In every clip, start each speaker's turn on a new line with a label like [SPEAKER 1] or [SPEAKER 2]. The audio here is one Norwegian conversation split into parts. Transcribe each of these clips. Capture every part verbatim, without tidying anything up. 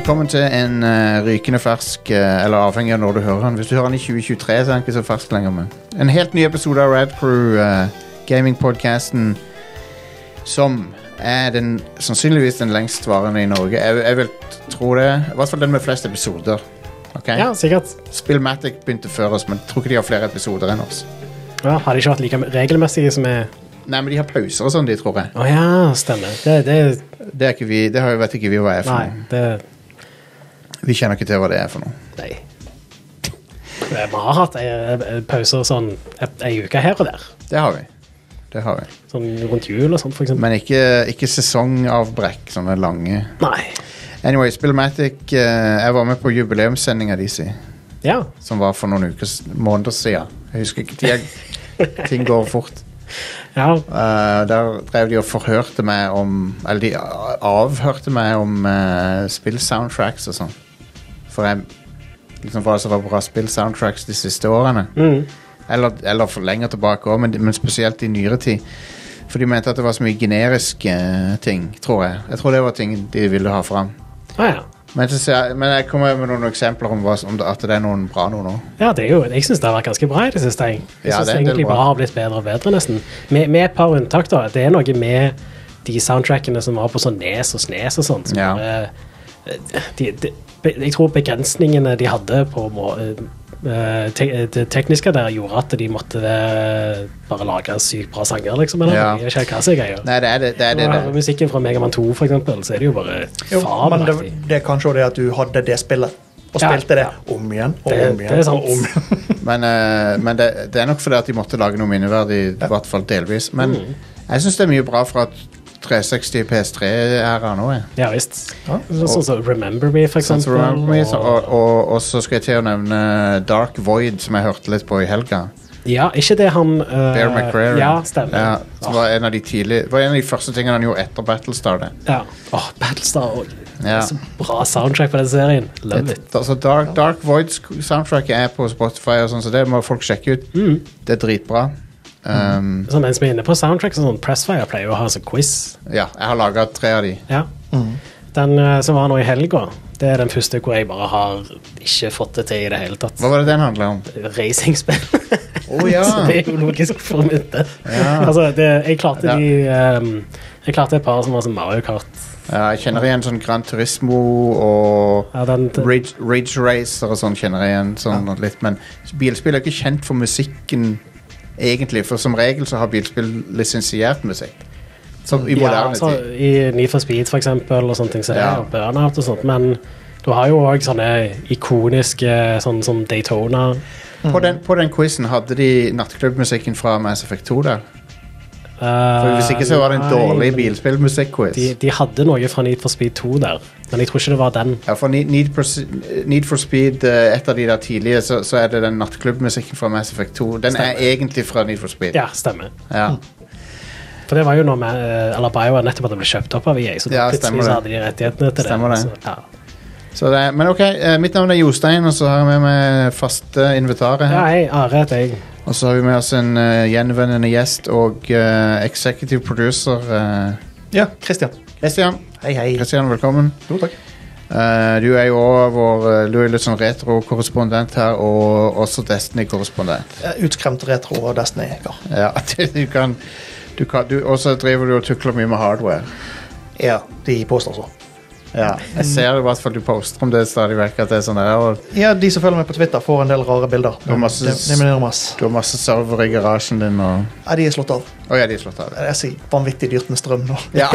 [SPEAKER 1] velkommen til en uh, rykende fersk, uh, eller avhengig av når du hører den. Hvis du hører den i tjue tjuetre, så er den ikke så fersk lenger. Men. En helt ny episode av Rad Crew, uh, gaming-podcasten, som er den, sannsynligvis den lengstvarende i Norge. Jeg, jeg vil tro det, i hvert fall den med flest episoder. Okay?
[SPEAKER 2] Ja, sikkert.
[SPEAKER 1] Spillmatic begynte før oss, men jeg tror ikke de har flere episoder enn oss.
[SPEAKER 2] Ja, har de ikke vært like regelmessige som er...
[SPEAKER 1] Nei, men de har pauser og sånn, de tror jeg.
[SPEAKER 2] Åh oh, ja, stemmer. Det, det...
[SPEAKER 1] det er ikke vi, det har, vet ikke vi hva er for
[SPEAKER 2] Nei,
[SPEAKER 1] noe.
[SPEAKER 2] Det...
[SPEAKER 1] Vi kjenner ikke til hva det er for noe.
[SPEAKER 2] Nei. Vi har hatt pauser sånn en uke her og der.
[SPEAKER 1] Det har vi. Det har vi.
[SPEAKER 2] Sånn rundt jul og sånt, for eksempel.
[SPEAKER 1] Men ikke, ikke sesongavbrekk, sånne lange.
[SPEAKER 2] Nei.
[SPEAKER 1] Anyway, Spillmatic, uh, jeg var med på jubileumssendinga de si.
[SPEAKER 2] Ja.
[SPEAKER 1] Som var for noen uker, måneder siden. Jeg husker ikke, tida, ting går fort.
[SPEAKER 2] Ja.
[SPEAKER 1] Uh, der drev de og forhørte meg om, eller de avhørte meg om uh, spill-soundtracks og sånn. For jeg, liksom hva som var bra spill-soundtracks de siste årene.
[SPEAKER 2] Mm.
[SPEAKER 1] Eller, eller for lenger tilbake også, men, men spesielt i nyere tid. For de mente at det var så mye generiske uh, ting, tror jeg. Jeg tror det var ting de ville ha fram.
[SPEAKER 2] Ah, ja.
[SPEAKER 1] Men, jeg, men jeg kommer med noen eksempler om, hva, om det, at det er noen bra noe nå.
[SPEAKER 2] Ja, det er jo, jeg synes det har vært ganske bra i det siste. Jeg, jeg
[SPEAKER 1] ja,
[SPEAKER 2] synes
[SPEAKER 1] det,
[SPEAKER 2] egentlig
[SPEAKER 1] det
[SPEAKER 2] bare har blitt bedre og bedre nesten. Med, med et par unntak da, det er noe med de soundtrackene som var på sånn Nes og Snes og sånt. Som
[SPEAKER 1] ja.
[SPEAKER 2] bare, de, de, jeg tror begrensningene de hadde på må, te, det tekniske der gjorde at de måtte uh, bare lage sykt bra sanger, liksom. Eller?
[SPEAKER 1] Ja.
[SPEAKER 2] Jeg vet ikke hva som er greia.
[SPEAKER 1] Nei, det er det. det, er det, det.
[SPEAKER 2] Musikken fra Mega Man to, for eksempel, så er det jo bare
[SPEAKER 3] jo, men det, det er kanskje det at du hadde det spillet og
[SPEAKER 2] ja,
[SPEAKER 3] spilte det
[SPEAKER 2] ja.
[SPEAKER 3] om igjen og
[SPEAKER 2] det,
[SPEAKER 3] om igjen.
[SPEAKER 2] Det er sant.
[SPEAKER 3] Og om igjen.
[SPEAKER 1] men uh, men det, det er nok fordi at de måtte lage noe minneverdig, i ja. hvert fall delvis. Men mm. jeg synes det er mye bra fra tre seksti P S tre-æra nå. Jeg.
[SPEAKER 2] Ja, visst.
[SPEAKER 3] Ja.
[SPEAKER 2] Sånn som Remember Me, for eksempel.
[SPEAKER 1] Sånn Remember Me, så, og, og, og så skal jeg til å nevne Dark Void, som jeg hørte litt på i helga.
[SPEAKER 2] Ja, ikke det han... Uh,
[SPEAKER 1] Bear McCreary.
[SPEAKER 2] Ja, stemmer.
[SPEAKER 1] Ja, som var en av de tidlige, var en av de første tingene han gjorde etter Battlestar. Det.
[SPEAKER 2] Ja, åh, oh, Battlestar og
[SPEAKER 1] ja.
[SPEAKER 2] Så bra soundtrack på den serien. Love
[SPEAKER 1] det,
[SPEAKER 2] it.
[SPEAKER 1] Altså Dark, Dark Void soundtrack er på Spotify og sånn, så det må folk sjekke ut.
[SPEAKER 2] Mm.
[SPEAKER 1] Det er dritbra. Um,
[SPEAKER 2] så mens vi er inne på soundtrack, sånn Pressfire pleier jo å ha sånn quiz.
[SPEAKER 1] Ja, jeg har laget tre av de.
[SPEAKER 2] Ja. Mm. Den uh, som var nå i helga, det er den første hvor jeg bare har ikke fått det til i det hele tatt.
[SPEAKER 1] Hva var det den handlet om?
[SPEAKER 2] Racingspill.
[SPEAKER 1] Oh, ja.
[SPEAKER 2] Så det er jo logisk for mitt.
[SPEAKER 1] Ja.
[SPEAKER 2] Altså, det, jeg klarte
[SPEAKER 1] ja.
[SPEAKER 2] de um, jeg klarte et par som var som Mario Kart.
[SPEAKER 1] Ja, jeg kjenner igjen sånn Gran Turismo og
[SPEAKER 2] ja, den, den,
[SPEAKER 1] Ridge, Ridge Racer og sånn kjenner jeg igjen sånn ja. litt, men bilspill er ikke kjent for musikken egentlig, for som regel så har bilspill lisensiert musikk. Som i moderne
[SPEAKER 2] ja, så,
[SPEAKER 1] tid.
[SPEAKER 2] I Need for Speed for eksempel, og sånne ting, så
[SPEAKER 1] ja.
[SPEAKER 2] er Burnout og sånt, men du har jo også sånne ikoniske, sånn som Daytona.
[SPEAKER 1] Mm. På, den, på den quizen hadde de nattklubbmusikken fra Mass Effect to der. For hvis ikke så var det en
[SPEAKER 2] nei,
[SPEAKER 1] dårlig bilspillmusikk-quiz.
[SPEAKER 2] De, de hadde noe fra Need for Speed to der, men jeg tror ikke det var den.
[SPEAKER 1] Ja, for Need, Need, for, Need for Speed, et av de der tidlige, så, så er det den nattklubbmusikken fra Mass Effect to. Den stemmer. Er egentlig fra Need for Speed.
[SPEAKER 2] Ja, stemmer.
[SPEAKER 1] Ja.
[SPEAKER 2] For det var jo når med, eller Bio var nettopp at det ble kjøpt opp av E A, så
[SPEAKER 1] ja,
[SPEAKER 2] plutselig så hadde de rettighetene til
[SPEAKER 1] stemmer
[SPEAKER 2] det.
[SPEAKER 1] det.
[SPEAKER 2] Så, ja.
[SPEAKER 1] Så det men ok, mitt navn er Jostein, og så har jeg med meg faste inventaret her.
[SPEAKER 2] Ja, hei, Are heter jeg.
[SPEAKER 1] Og så har vi med oss en uh, gjenvendende gjest og uh, executive producer. Uh,
[SPEAKER 3] ja, Christian.
[SPEAKER 1] Christian.
[SPEAKER 3] Hei, hei.
[SPEAKER 1] Christian, velkommen.
[SPEAKER 3] Jo, takk.
[SPEAKER 1] Uh, du er jo også vår uh, du er litt sånn retro-korrespondent her, og også Destiny-korrespondent.
[SPEAKER 3] Utskremt retro og Destiny, ja.
[SPEAKER 1] Ja, du kan, du kan du, og så driver du og tukler mye med hardware.
[SPEAKER 3] Ja, de påstår så.
[SPEAKER 1] Ja, jeg ser i hvert fall du poster om det stadig vekk at det er sånn der. Og
[SPEAKER 3] ja, de som følger meg på Twitter får en del rare bilder.
[SPEAKER 1] Du har masse,
[SPEAKER 3] det, det mener masse.
[SPEAKER 1] Du har masse server i garasjen din og...
[SPEAKER 3] Ja, de er slått av.
[SPEAKER 1] Å ja, de er slått av.
[SPEAKER 3] Det er så vanvittig dyrt med strøm nå.
[SPEAKER 1] Ja,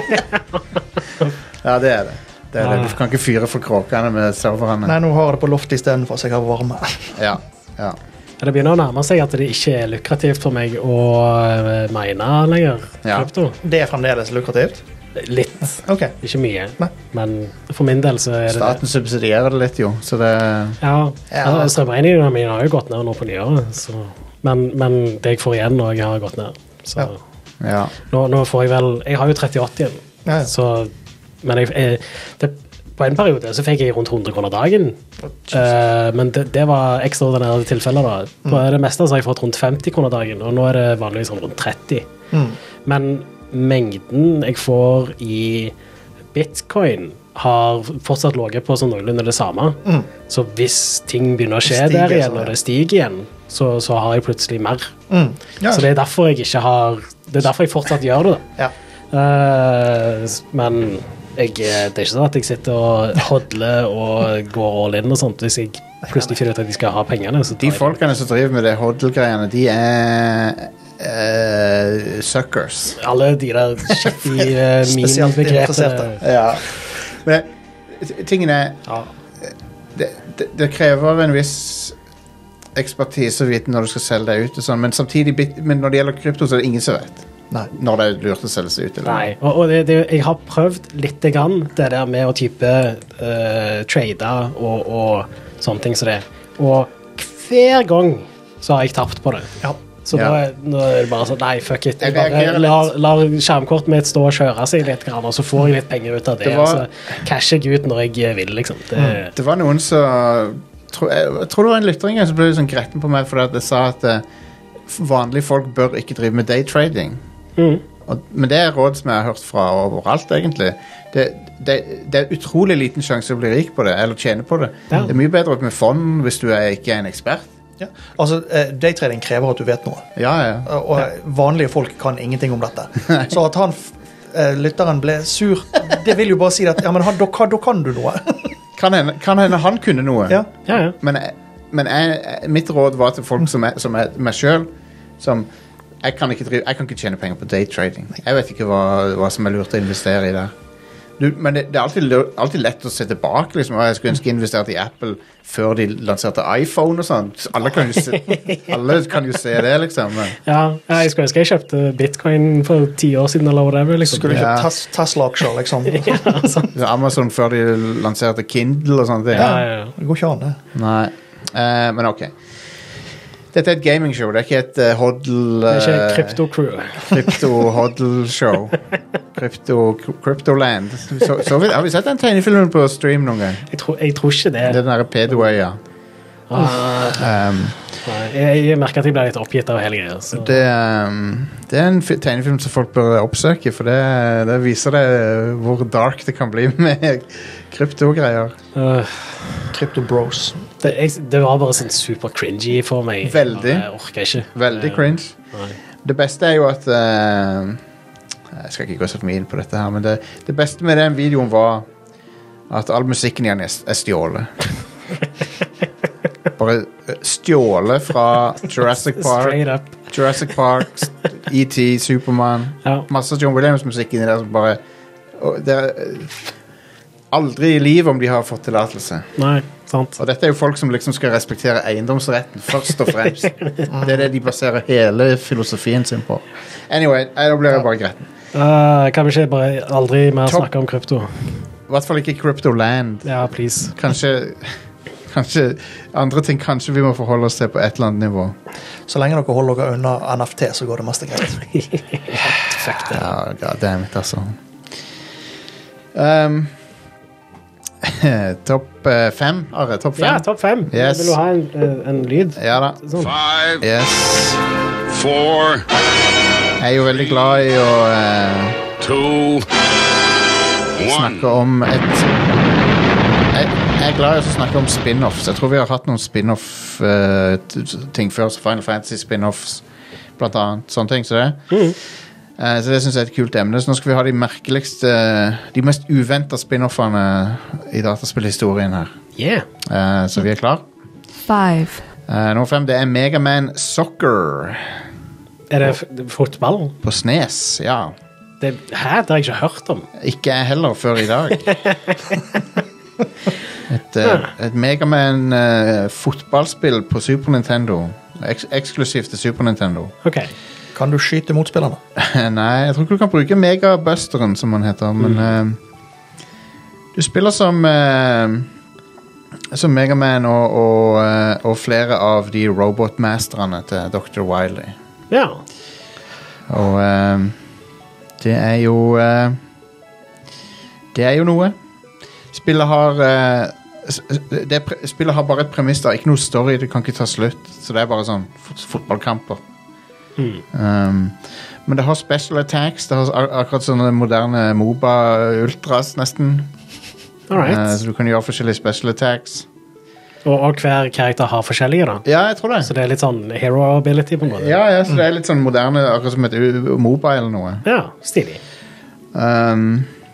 [SPEAKER 1] ja det er det. Det er det. Du kan ikke fyre for kråkene med serverne.
[SPEAKER 3] Nei, nå har jeg det på loft i stedet for så jeg har varme.
[SPEAKER 1] Ja, ja.
[SPEAKER 2] Det begynner å nærme seg at det ikke er lukrativt for meg å mine lenger.
[SPEAKER 1] Ja.
[SPEAKER 3] Det er fremdeles lukrativt?
[SPEAKER 2] Litt.
[SPEAKER 3] Okay.
[SPEAKER 2] Ikke mye.
[SPEAKER 3] Nei.
[SPEAKER 2] Men for min del så er det
[SPEAKER 1] Staten subsidierer det litt jo, så det...
[SPEAKER 2] Ja, ja. Altså, strømregningene mine har jo gått ned nå på nyåret, så... men, men det jeg får igjen når jeg har gått ned. Så
[SPEAKER 3] ja.
[SPEAKER 1] Ja.
[SPEAKER 2] Nå, nå får jeg vel... Jeg har jo tretti-åtti igjen, ja, ja. Så... Men jeg, jeg, det, på en periode så fikk jeg rundt hundre kroner dagen, oh, uh, men det, det var ekstraordinære tilfeller da. På mm. det meste så har jeg fått rundt femti kroner dagen, og nå er det vanligvis rundt tretti. Mm. Men... mengden jeg får i bitcoin har fortsatt ligget på sånn noenlunde det samme. Mm. Så hvis ting begynner å skje der igjen, og det stiger igjen, så, så har jeg plutselig mer. Mm. Ja. Så det er derfor jeg ikke har Det er derfor jeg fortsatt gjør det.
[SPEAKER 3] Ja.
[SPEAKER 2] Uh, men jeg, det er ikke sånn at jeg sitter og hodler og går all in og sånt hvis jeg plutselig finner ut at de skal ha pengene. Så
[SPEAKER 1] de folkene som driver med det hodl-greiene, de er uh, suckers.
[SPEAKER 2] Alle de der shitty uh, meme-begrepene.
[SPEAKER 1] Ja. Men tingen er ja. det, det, det krever en viss ekspertise og viten når du skal selge deg ut og sånn, men samtidig, men når det gjelder krypto så er det ingen som vet. Nei. Når det er lurt å selge seg ut. Eller?
[SPEAKER 2] Nei, og, og det, det, jeg har prøvd litt grann det der med å type uh, trade og, og sånne ting som det. Og hver gang så har jeg tapt på det. Ja. Så ja. da, nå er det bare sånn, nei, fuck it. Jeg bare lar, lar skjermkortet mitt stå og kjøre seg litt, grann, og så får jeg litt penger ut av det. det var, så casher jeg ut når jeg vil, liksom. Det,
[SPEAKER 1] det var noen som... Tro, jeg, jeg tror det var en lyttering som ble sånn gretten på meg fordi at jeg sa at uh, vanlige folk bør ikke drive med daytrading. Mm. Og, men det er råd som jeg har hørt fra overalt, egentlig. Det, det, det er utrolig liten sjanse å bli rik på det, eller tjene på det. Ja. Det er mye bedre med fond hvis du er, ikke er en ekspert.
[SPEAKER 3] Ja. Altså, daytrading krever at du vet noe.
[SPEAKER 1] Ja, ja.
[SPEAKER 3] Og ja. vanlige folk kan ingenting om dette. Så at han, lytteren ble sur, det vil jo bare si at ja, men han, da, da kan du noe.
[SPEAKER 1] kan, hende, kan hende han kunne noe.
[SPEAKER 2] Ja. Ja, ja.
[SPEAKER 1] Men, men jeg, mitt råd var til folk som er, som er meg selv, som jeg kan, ikke drive, jeg kan ikke tjene penger på daytrading. Jeg vet ikke hva, hva som er lurt å investere i der. Du, men det, det er alltid, alltid lett å se tilbake liksom. Jeg skulle ønske investert i Apple før de lanserte iPhone og sånt. Alle kan jo se, alle kan jo se det liksom.
[SPEAKER 2] Ja, jeg skulle ønske jeg kjøpte Bitcoin for ti år siden eller whatever liksom.
[SPEAKER 3] Skulle du kjøpt ja. Tesla-aksjer liksom.
[SPEAKER 2] Ja, sånn.
[SPEAKER 1] Amazon før de lanserte Kindle og sånt.
[SPEAKER 3] Ja, ja, ja. Det går ikke an det.
[SPEAKER 1] Nei, uh, men ok. Dette er et gamingshow, det er ikke et uh, hodl... Uh,
[SPEAKER 2] det er ikke et crypto-crew.
[SPEAKER 1] Crypto-hodl-show. Crypto, Cryptoland. Så, så vi, har vi sett den tegnefilmen på stream noen gang?
[SPEAKER 2] Jeg tror, jeg tror ikke det.
[SPEAKER 1] Den der Pedwaya.
[SPEAKER 2] Ah, um, jeg, jeg merker at jeg ble litt oppgitt av hele greia. Så.
[SPEAKER 1] Det, um, det er en tegnefilm som folk bør oppsøke, for det, det viser det hvor dark det kan bli med kryptogreier. Uh,
[SPEAKER 3] Crypto Bros.
[SPEAKER 2] Det, jeg, det var bare sånn super cringy for meg.
[SPEAKER 1] Veldig.
[SPEAKER 2] Jeg orker ikke.
[SPEAKER 1] Veldig cringe. Nei. Det beste er jo at uh, jeg skal ikke gå så mye inn på dette her, men det, det beste med den videoen var at all musikken igjen er, er stjålet. Bare stjålet fra Jurassic Park, Jurassic Park, E T, Superman. Ja. Masse John Williams-musikk inni der som bare det er aldri i livet om de har fått tillatelse.
[SPEAKER 2] Nei, sant.
[SPEAKER 1] Og dette er jo folk som liksom skal respektere eiendomsretten først og fremst. Det er det de baserer hele filosofien sin på. Anyway, da blir jeg bare gretten.
[SPEAKER 2] Uh, kan vi ikke bare aldri mer Top. snakke om krypto?
[SPEAKER 1] I hvert fall ikke Cryptoland.
[SPEAKER 2] Ja, please.
[SPEAKER 1] Kanskje, kanskje andre ting kanskje vi må forholde oss til på et eller annet nivå.
[SPEAKER 3] Så lenge dere holder dere unna N F T, så går det meste greit.
[SPEAKER 2] Fuck det.
[SPEAKER 1] Ja, goddammit, altså. Um... Topp uh, fem, Are, topp fem.
[SPEAKER 2] Ja, topp fem.
[SPEAKER 1] Yes.
[SPEAKER 2] Vil du ha en, uh, en lyd?
[SPEAKER 1] Ja da.
[SPEAKER 2] Sånn.
[SPEAKER 4] Five,
[SPEAKER 1] yes.
[SPEAKER 4] four,
[SPEAKER 1] jeg er jo veldig glad i å uh,
[SPEAKER 4] two,
[SPEAKER 1] snakke om et jeg, jeg er glad i å snakke om spin-offs. Jeg tror vi har hatt noen spin-off uh, ting før, så Final Fantasy spin-offs blant annet, sånne ting så det mm. Uh, så det synes jeg er et kult emne. Så nå skal vi ha de merkeligste, de mest uventet spin-offene i dataspillhistorien her.
[SPEAKER 2] Yeah.
[SPEAKER 1] Uh, så vi er klar.
[SPEAKER 5] Five.
[SPEAKER 1] Uh, nummer fem, det er Mega Man Soccer.
[SPEAKER 2] Er det fotball?
[SPEAKER 1] På SNES, ja.
[SPEAKER 2] Det, hæ? Det har jeg ikke hørt om.
[SPEAKER 1] Ikke jeg heller før i dag. et, uh, et Mega Man uh, fotballspill på Super Nintendo. Eks- eksklusivt til Super Nintendo.
[SPEAKER 2] Ok.
[SPEAKER 3] Kan du skyte motspillerne?
[SPEAKER 1] Nei, jeg tror ikke du kan bruke Megabusteren, som han heter, men mm. uh, du spiller som uh, som Mega Man og, og, uh, og flere av de robotmasterne til doktor Wily.
[SPEAKER 2] Ja.
[SPEAKER 1] Og uh, det er jo uh, det er jo noe. Spillet har uh, det pre- spillet har bare et premiss der, ikke noe story, det kan ikke ta slutt, så det er bare sånn fot- fotballkamper. Mm. Um, men det har special attacks. Det har ak- akkurat sånne moderne MOBA Ultras nesten.
[SPEAKER 2] Alright.
[SPEAKER 1] Uh, så du kan gjøre forskjellige special attacks.
[SPEAKER 2] Og, og hver karakter har forskjellige da.
[SPEAKER 1] Ja, jeg tror det.
[SPEAKER 2] Så det er litt sånn hero ability på en måte.
[SPEAKER 1] Ja, ja, så det er litt sånn moderne, akkurat som et u- mobile eller noe.
[SPEAKER 2] Ja, stilig.
[SPEAKER 1] Um,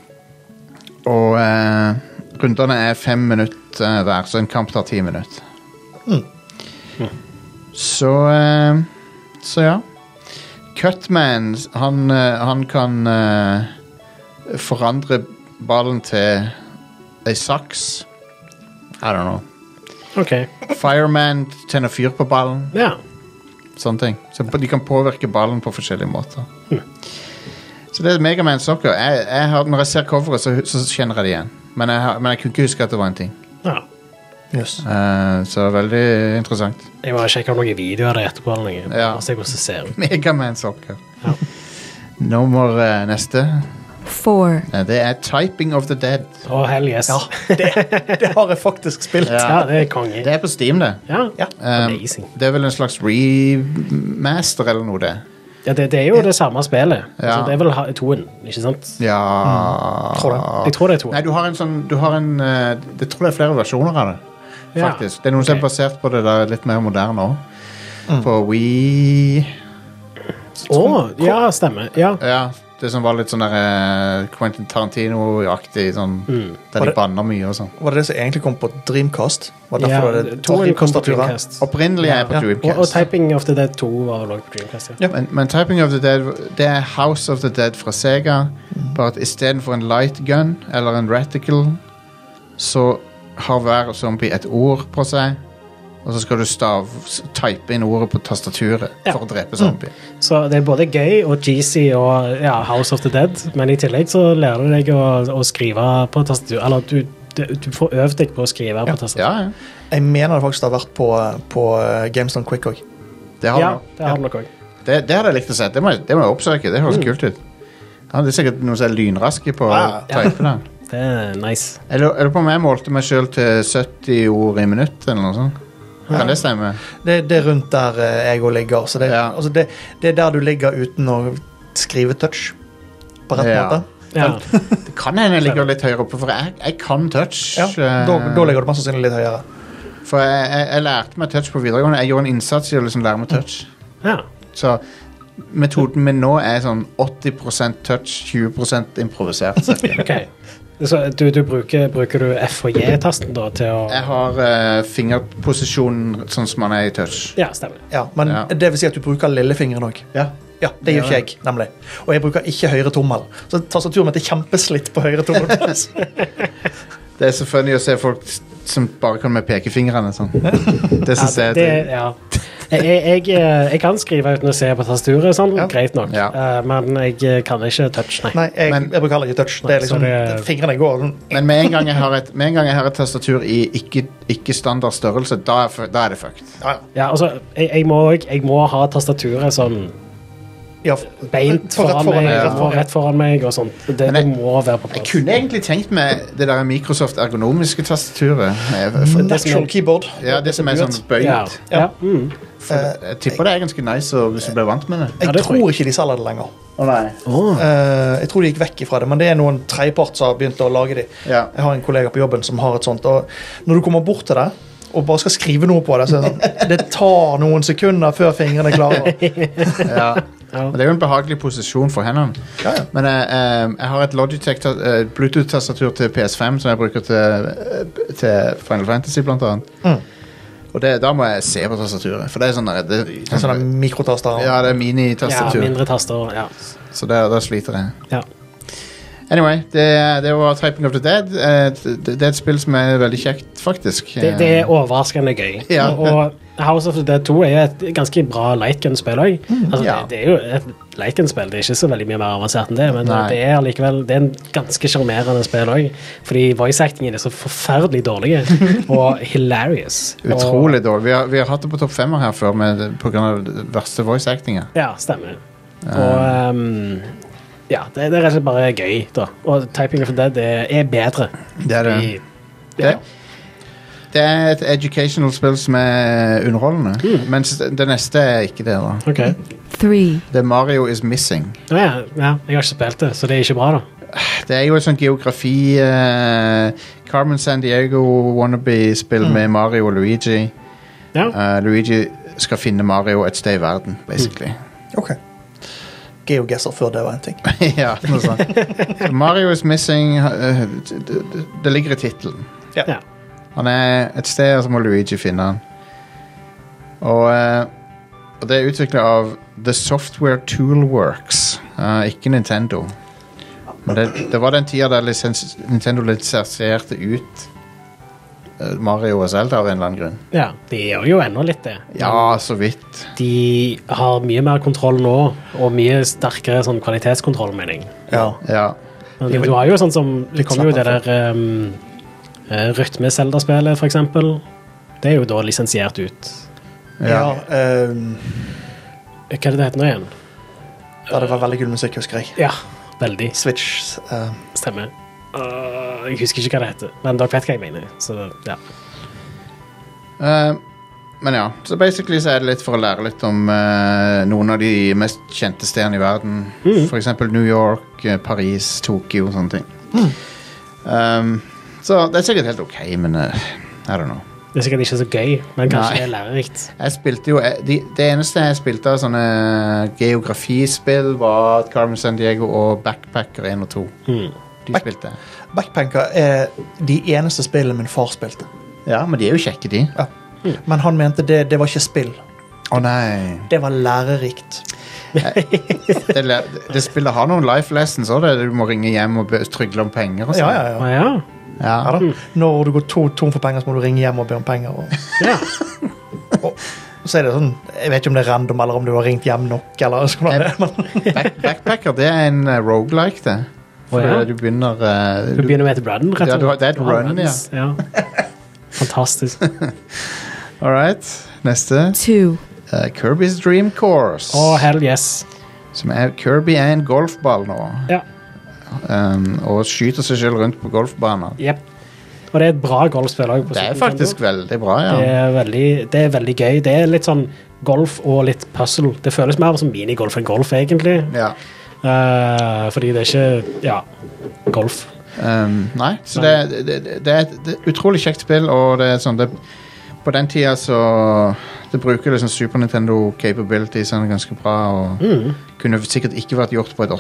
[SPEAKER 1] og uh, rundene er fem minutter uh, hver, så en kamp tar ti minutter.
[SPEAKER 3] Mm.
[SPEAKER 2] Mm.
[SPEAKER 1] Så, uh, så ja. Cutman, han, uh, han kan uh, forandre ballen til en saks. I don't know.
[SPEAKER 2] Ok.
[SPEAKER 1] Fireman tenner fyr på ballen.
[SPEAKER 2] Ja.
[SPEAKER 1] Sånne ting. Så de kan påvirke ballen på forskjellige måter.
[SPEAKER 2] Mm.
[SPEAKER 1] Så det er Mega Man Soccer. Jeg, jeg har, når jeg ser coveret, så, så kjenner jeg det igjen. Men jeg, har, men jeg kunne ikke huske at det var en ting.
[SPEAKER 2] Ja.
[SPEAKER 3] Yes.
[SPEAKER 1] Uh, så veldig interessant.
[SPEAKER 2] Jeg må sjekke om noen videoer der etterpå. Eller noe.
[SPEAKER 1] Ja.
[SPEAKER 2] Og se hvordan det ser ut.
[SPEAKER 1] Mega Man Soccer.
[SPEAKER 2] Ja.
[SPEAKER 1] Nummer uh, neste.
[SPEAKER 5] Four.
[SPEAKER 1] Uh, det er Typing of the Dead.
[SPEAKER 2] Å, hell yes.
[SPEAKER 3] Ja, det, det har jeg faktisk spilt.
[SPEAKER 1] Ja.
[SPEAKER 2] Ja, det er konge.
[SPEAKER 1] Det er på Steam, det.
[SPEAKER 2] Ja,
[SPEAKER 3] Ja.
[SPEAKER 1] Um,
[SPEAKER 2] amazing.
[SPEAKER 1] det er vel en slags remaster eller noe, det.
[SPEAKER 2] Ja, det, det er jo det samme spillet.
[SPEAKER 1] Ja.
[SPEAKER 2] Altså, det er vel ha- toen, ikke sant?
[SPEAKER 1] Ja
[SPEAKER 3] Tror det.
[SPEAKER 2] Jeg tror det er toen.
[SPEAKER 1] Nei, du har en sånn du har en, uh, Jeg tror det er flere versjoner av det.
[SPEAKER 2] Ja.
[SPEAKER 1] Faktisk. Det er noen som
[SPEAKER 2] Ok.
[SPEAKER 1] er basert på det der litt mer moderne òg.
[SPEAKER 3] Mm.
[SPEAKER 1] På Wii.
[SPEAKER 2] Å, ja, stemmer. Ja.
[SPEAKER 1] Ja, det som var litt sånn der uh, Quentin Tarantino-aktig, sånn,
[SPEAKER 2] Mm.
[SPEAKER 1] der
[SPEAKER 3] Var
[SPEAKER 1] de
[SPEAKER 3] det-
[SPEAKER 1] banner mye og sånn.
[SPEAKER 3] Var det det som egentlig kom på Dreamcast? Var det
[SPEAKER 2] Ja,
[SPEAKER 3] derfor det
[SPEAKER 2] toen kom på
[SPEAKER 3] Dreamcast-tastaturet?
[SPEAKER 2] Dreamcast.
[SPEAKER 1] Opprinnelig er jeg på
[SPEAKER 3] Ja.
[SPEAKER 1] Dreamcast.
[SPEAKER 2] Og, og Typing of the Dead to var vel også på Dreamcast, ja.
[SPEAKER 3] Ja.
[SPEAKER 1] Men, men Typing of the Dead, det er House of the Dead fra Sega. Bare at istedenfor en light gun eller en reticle, så har hver zombie et ord på seg. Og så skal du stav, s- type inn ordet på tastaturet
[SPEAKER 2] Ja.
[SPEAKER 1] for å drepe zombie.
[SPEAKER 2] Så det er både gøy og cheesy og ja, House of the Dead, men i tillegg så lærer du deg å, å skrive på tastatur. Eller du, du, du får øvd deg på å skrive på tastatur.
[SPEAKER 1] Ja, ja.
[SPEAKER 3] Jeg mener det faktisk har vært på, på uh, Games Done Quick òg.
[SPEAKER 1] Det har
[SPEAKER 2] Ja,
[SPEAKER 1] du.
[SPEAKER 2] det har du nok òg.
[SPEAKER 1] Det, det hadde jeg likt å se. Det må, jeg- det må jeg oppsøke. Det høres
[SPEAKER 2] Mm.
[SPEAKER 1] kult ut. Ja, det er sikkert noen som er lynraske på å
[SPEAKER 3] Ja,
[SPEAKER 2] ja.
[SPEAKER 1] type det.
[SPEAKER 2] Det er nice.
[SPEAKER 1] Jeg lurer jeg lurer på om jeg målte meg selv til sytti ord i minutt, eller noe sånt. Kan det stemme?
[SPEAKER 3] Det, det er rundt der eh, jeg òg ligger. Så det,
[SPEAKER 1] Ja.
[SPEAKER 3] altså det, det er der du ligger uten å skrive touch. På rett
[SPEAKER 1] Ja.
[SPEAKER 3] måte.
[SPEAKER 2] Ja.
[SPEAKER 1] Det kan hende jeg ligger litt høyere oppe, for jeg, jeg kan touch.
[SPEAKER 3] Ja,
[SPEAKER 1] eh,
[SPEAKER 3] da, da ligger du mest sannsynlig litt høyere.
[SPEAKER 1] For jeg, jeg, jeg lærte meg touch på videregående. Jeg gjorde en innsats i å liksom lære meg touch.
[SPEAKER 2] ja.
[SPEAKER 1] Så metoden min nå er sånn åtti prosent touch, tjue prosent improvisert. cirka.
[SPEAKER 2] Ok. Så du, du bruker, bruker du F og J-tasten da til å
[SPEAKER 1] Jeg har uh, fingerposisjonen sånn som man er i touch.
[SPEAKER 2] Ja, stemmer.
[SPEAKER 3] Ja, men
[SPEAKER 1] Ja.
[SPEAKER 3] det vil si at du bruker lillefingeren òg.
[SPEAKER 1] Ja.
[SPEAKER 3] Ja, det gjør
[SPEAKER 1] Ja.
[SPEAKER 3] ikke jeg, nemlig. Og jeg bruker ikke høyre tommel. Så tastaturet mitt er kjempeslitt på høyre tommel.
[SPEAKER 1] Det er så funny å se folk s- som bare kan med pekefingrene. Sånn. Det
[SPEAKER 2] Ja,
[SPEAKER 1] synes jeg
[SPEAKER 2] det,
[SPEAKER 1] er
[SPEAKER 2] ja. Jeg, jeg, jeg kan skrive uten å se på tastaturet, sånn,
[SPEAKER 3] Ja.
[SPEAKER 2] greit nok.
[SPEAKER 1] Ja.
[SPEAKER 2] Eh, men jeg kan ikke touch, nei.
[SPEAKER 3] Nei, jeg,
[SPEAKER 1] Men-
[SPEAKER 3] jeg bruker heller ikke touch. Det er liksom,
[SPEAKER 2] Så det-
[SPEAKER 3] Fingrene går sånn.
[SPEAKER 1] Men med en gang jeg har et, med en gang jeg har et tastatur i ikke, ikke standard størrelse, da er, fu- da er det fucked.
[SPEAKER 3] Ja, ja.
[SPEAKER 2] Ja, altså, jeg, jeg, må, også- jeg må ha tastaturet sånn
[SPEAKER 3] Ja,
[SPEAKER 2] beint
[SPEAKER 3] for rett
[SPEAKER 2] foran,
[SPEAKER 3] foran
[SPEAKER 2] meg,
[SPEAKER 3] deg,
[SPEAKER 2] og rett foran meg og sånt. Det,
[SPEAKER 1] Men
[SPEAKER 2] det
[SPEAKER 1] jeg-
[SPEAKER 2] må være på
[SPEAKER 1] Jeg
[SPEAKER 2] plass.
[SPEAKER 1] kunne egentlig tenkt meg det der Microsoft ergonomiske tastaturet. Eh, for-
[SPEAKER 3] Natural keyboard.
[SPEAKER 1] Ja, det som er sånn bøyd.
[SPEAKER 2] Ja. Ja. Mm.
[SPEAKER 1] For Jeg tipper det er ganske nice og hvis du blir vant med det.
[SPEAKER 3] Jeg
[SPEAKER 2] Ja, det tror
[SPEAKER 3] tror ikke de selger det lenger.
[SPEAKER 1] Å nei.
[SPEAKER 2] Åh.
[SPEAKER 3] Eh, jeg tror de gikk vekk ifra det, men det er noen tredjepart som har begynt å lage de.
[SPEAKER 1] Ja.
[SPEAKER 3] Jeg har en kollega på jobben som har et sånt, og når du kommer bort til det og bare skal skrive noe på det, så er det sånn, det tar noen sekunder før fingrene klarer.
[SPEAKER 1] Ja.
[SPEAKER 2] Ja.
[SPEAKER 1] Men det er jo en behagelig posisjon for hendene.
[SPEAKER 3] Ja, ja.
[SPEAKER 1] Men jeg, eh, jeg har et Logitech ta- eh, Bluetooth-tastatur til P S fem som jeg bruker til, eh, til Final Fantasy blant annet.
[SPEAKER 3] Mm.
[SPEAKER 1] Og det, da må jeg se på tastaturet, for det er sånn der, det,
[SPEAKER 3] En sånn mikrotaster.
[SPEAKER 1] Ja, det er
[SPEAKER 2] Ja,
[SPEAKER 1] minitastatur,
[SPEAKER 2] mindre taster. Ja.
[SPEAKER 1] så der, der sliter jeg.
[SPEAKER 2] Ja.
[SPEAKER 1] Anyway, det, det var Typing of the Dead. Eh, Det, det er et spill som er veldig kjekt, faktisk.
[SPEAKER 2] Det, det er overraskende gøy.
[SPEAKER 1] Ja.
[SPEAKER 2] Og, og House of the Dead to er et ganske bra lightgun-spill òg. Altså,
[SPEAKER 1] Ja.
[SPEAKER 2] det, det er jo et lightgun-spill, det er ikke så veldig mye mer avansert enn det, men
[SPEAKER 1] Nei.
[SPEAKER 2] det er likevel det er en ganske sjarmerende spill òg, fordi voice-actingen er så forferdelig dårlig og hilarious.
[SPEAKER 1] Utrolig dårlig. Vi har, vi har hatt det på topp femmer her før med, på grunn av den verste voice-actinga.
[SPEAKER 2] Og, ja, stemmer. Og um, ja, det, det er rett og slett bare gøy, da. Og Typing of the Dead er, er bedre.
[SPEAKER 1] Det er det.
[SPEAKER 2] I,
[SPEAKER 1] Det, det er et educational spill som er underholdende, mens det, det neste er ikke det. da.
[SPEAKER 2] OK.
[SPEAKER 5] Three.
[SPEAKER 1] Det er Mario is Missing.
[SPEAKER 2] Ja, ja, ja, jeg har ikke spilt det, så det er ikke bra, da.
[SPEAKER 1] Det er jo et sånt geografi uh, Carmen Sandiego wannabe-spill
[SPEAKER 2] Mm.
[SPEAKER 1] med Mario og Luigi.
[SPEAKER 2] Ja.
[SPEAKER 1] Uh, Luigi skal finne Mario et sted i verden, basically.
[SPEAKER 3] Ok. GeoGuessr før det var en ting.
[SPEAKER 1] Ja, noe sånt. So Mario is missing. Uh, det, det, det ligger i titelen.
[SPEAKER 3] Ja.
[SPEAKER 2] Ja.
[SPEAKER 1] Han er et sted, og så må Luigi finne han. Og, uh, og det er utviklet av The Software Toolworks, uh, ikke Nintendo. Men det, det var den tida der lisens, Nintendo lisensierte ut uh, Mario og Zelda av en eller annen grunn.
[SPEAKER 2] ja, de gjør jo ennå litt det.
[SPEAKER 1] Ja, så vidt.
[SPEAKER 2] De har mye mer kontroll nå, og mye sterkere sånn kvalitetskontroll, mener jeg.
[SPEAKER 3] Ja.
[SPEAKER 1] Ja,
[SPEAKER 2] Men Du har jo sånn som Det
[SPEAKER 3] Litt
[SPEAKER 2] kommer jo det
[SPEAKER 3] slapp
[SPEAKER 2] der um, uh, Rytme-Zelda-spillet, for eksempel. Det er jo da lisensiert ut.
[SPEAKER 1] ja.
[SPEAKER 3] Ja, ehm,
[SPEAKER 2] Hva er det det heter nå igjen?
[SPEAKER 3] ja, det var veldig kul musikk, husker jeg.
[SPEAKER 2] Ja, veldig.
[SPEAKER 3] Switch. ehm,
[SPEAKER 2] Stemmer. Uh, jeg husker ikke hva det heter, men dere vet hva jeg mener. Så, ja.
[SPEAKER 1] Uh, men ja, så basically så er det litt for å lære litt om uh, noen av de mest kjente stedene i verden.
[SPEAKER 2] Mm.
[SPEAKER 1] For eksempel New York, uh, Paris, Tokyo og sånne ting. Um, så det er sikkert helt ok, men uh, I don't know.
[SPEAKER 2] Det er sikkert ikke så gøy, men kanskje
[SPEAKER 1] Nei.
[SPEAKER 2] det er lærerikt.
[SPEAKER 1] Jeg spilte jo jeg, de, Det eneste jeg spilte av sånne geografispill var Carmen Sandiego og Backpacker én og to.
[SPEAKER 2] Mm.
[SPEAKER 1] De
[SPEAKER 3] Back-
[SPEAKER 1] spilte.
[SPEAKER 3] Backpacker er de eneste spillene min far spilte.
[SPEAKER 1] Ja, men de er jo kjekke, de.
[SPEAKER 3] Ja. Men han mente det, det var ikke spill.
[SPEAKER 1] Å nei.
[SPEAKER 3] Det var lærerikt.
[SPEAKER 1] Det, lær- det spillet har noen life lessons også, det. Du må ringe hjem og be- trygle om penger og sånn.
[SPEAKER 3] Ja, ja,
[SPEAKER 2] Å
[SPEAKER 3] ja.
[SPEAKER 2] ja.
[SPEAKER 1] Ja.
[SPEAKER 3] Ja da. Når du går to, tom for penger, så må du ringe hjem og be om penger. Og,
[SPEAKER 2] ja.
[SPEAKER 3] og så er det sånn, jeg vet ikke om det er random, eller om du har ringt hjem nok, eller sånn er det, men
[SPEAKER 1] Back, backpacker, det er en uh, roguelike, det. For
[SPEAKER 2] Å, ja.
[SPEAKER 1] du begynner uh,
[SPEAKER 2] Du begynner med et run, rett og
[SPEAKER 1] Ja, du har- det er et
[SPEAKER 2] Du har
[SPEAKER 1] run,
[SPEAKER 2] runs, ja. Fantastisk.
[SPEAKER 1] All right, neste.
[SPEAKER 5] two,
[SPEAKER 1] Uh, Kirby's Dream Course.
[SPEAKER 2] Å, hell yes.
[SPEAKER 1] Som er Kirby er en golfball nå.
[SPEAKER 2] Ja.
[SPEAKER 1] Um, og skyter seg selv rundt på golfbaner.
[SPEAKER 2] Jep. Og det er et bra golfspill også på
[SPEAKER 1] Det er
[SPEAKER 2] Super
[SPEAKER 1] faktisk
[SPEAKER 2] Nintendo.
[SPEAKER 1] veldig bra, ja.
[SPEAKER 2] Det er, veldig, det er veldig gøy. Det er litt sånn golf og litt puzzle. Det føles mer som minigolf enn golf, egentlig.
[SPEAKER 1] ja.
[SPEAKER 2] Eh, fordi det er ikke Ja, golf.
[SPEAKER 1] Um, nei, så det, det, det, det, er et, det er et utrolig kjekt spill, og det er sånn det, på den tida så det bruker liksom Super Nintendo capabilities ganske bra, og
[SPEAKER 2] Mm.
[SPEAKER 1] kunne sikkert ikke vært gjort på et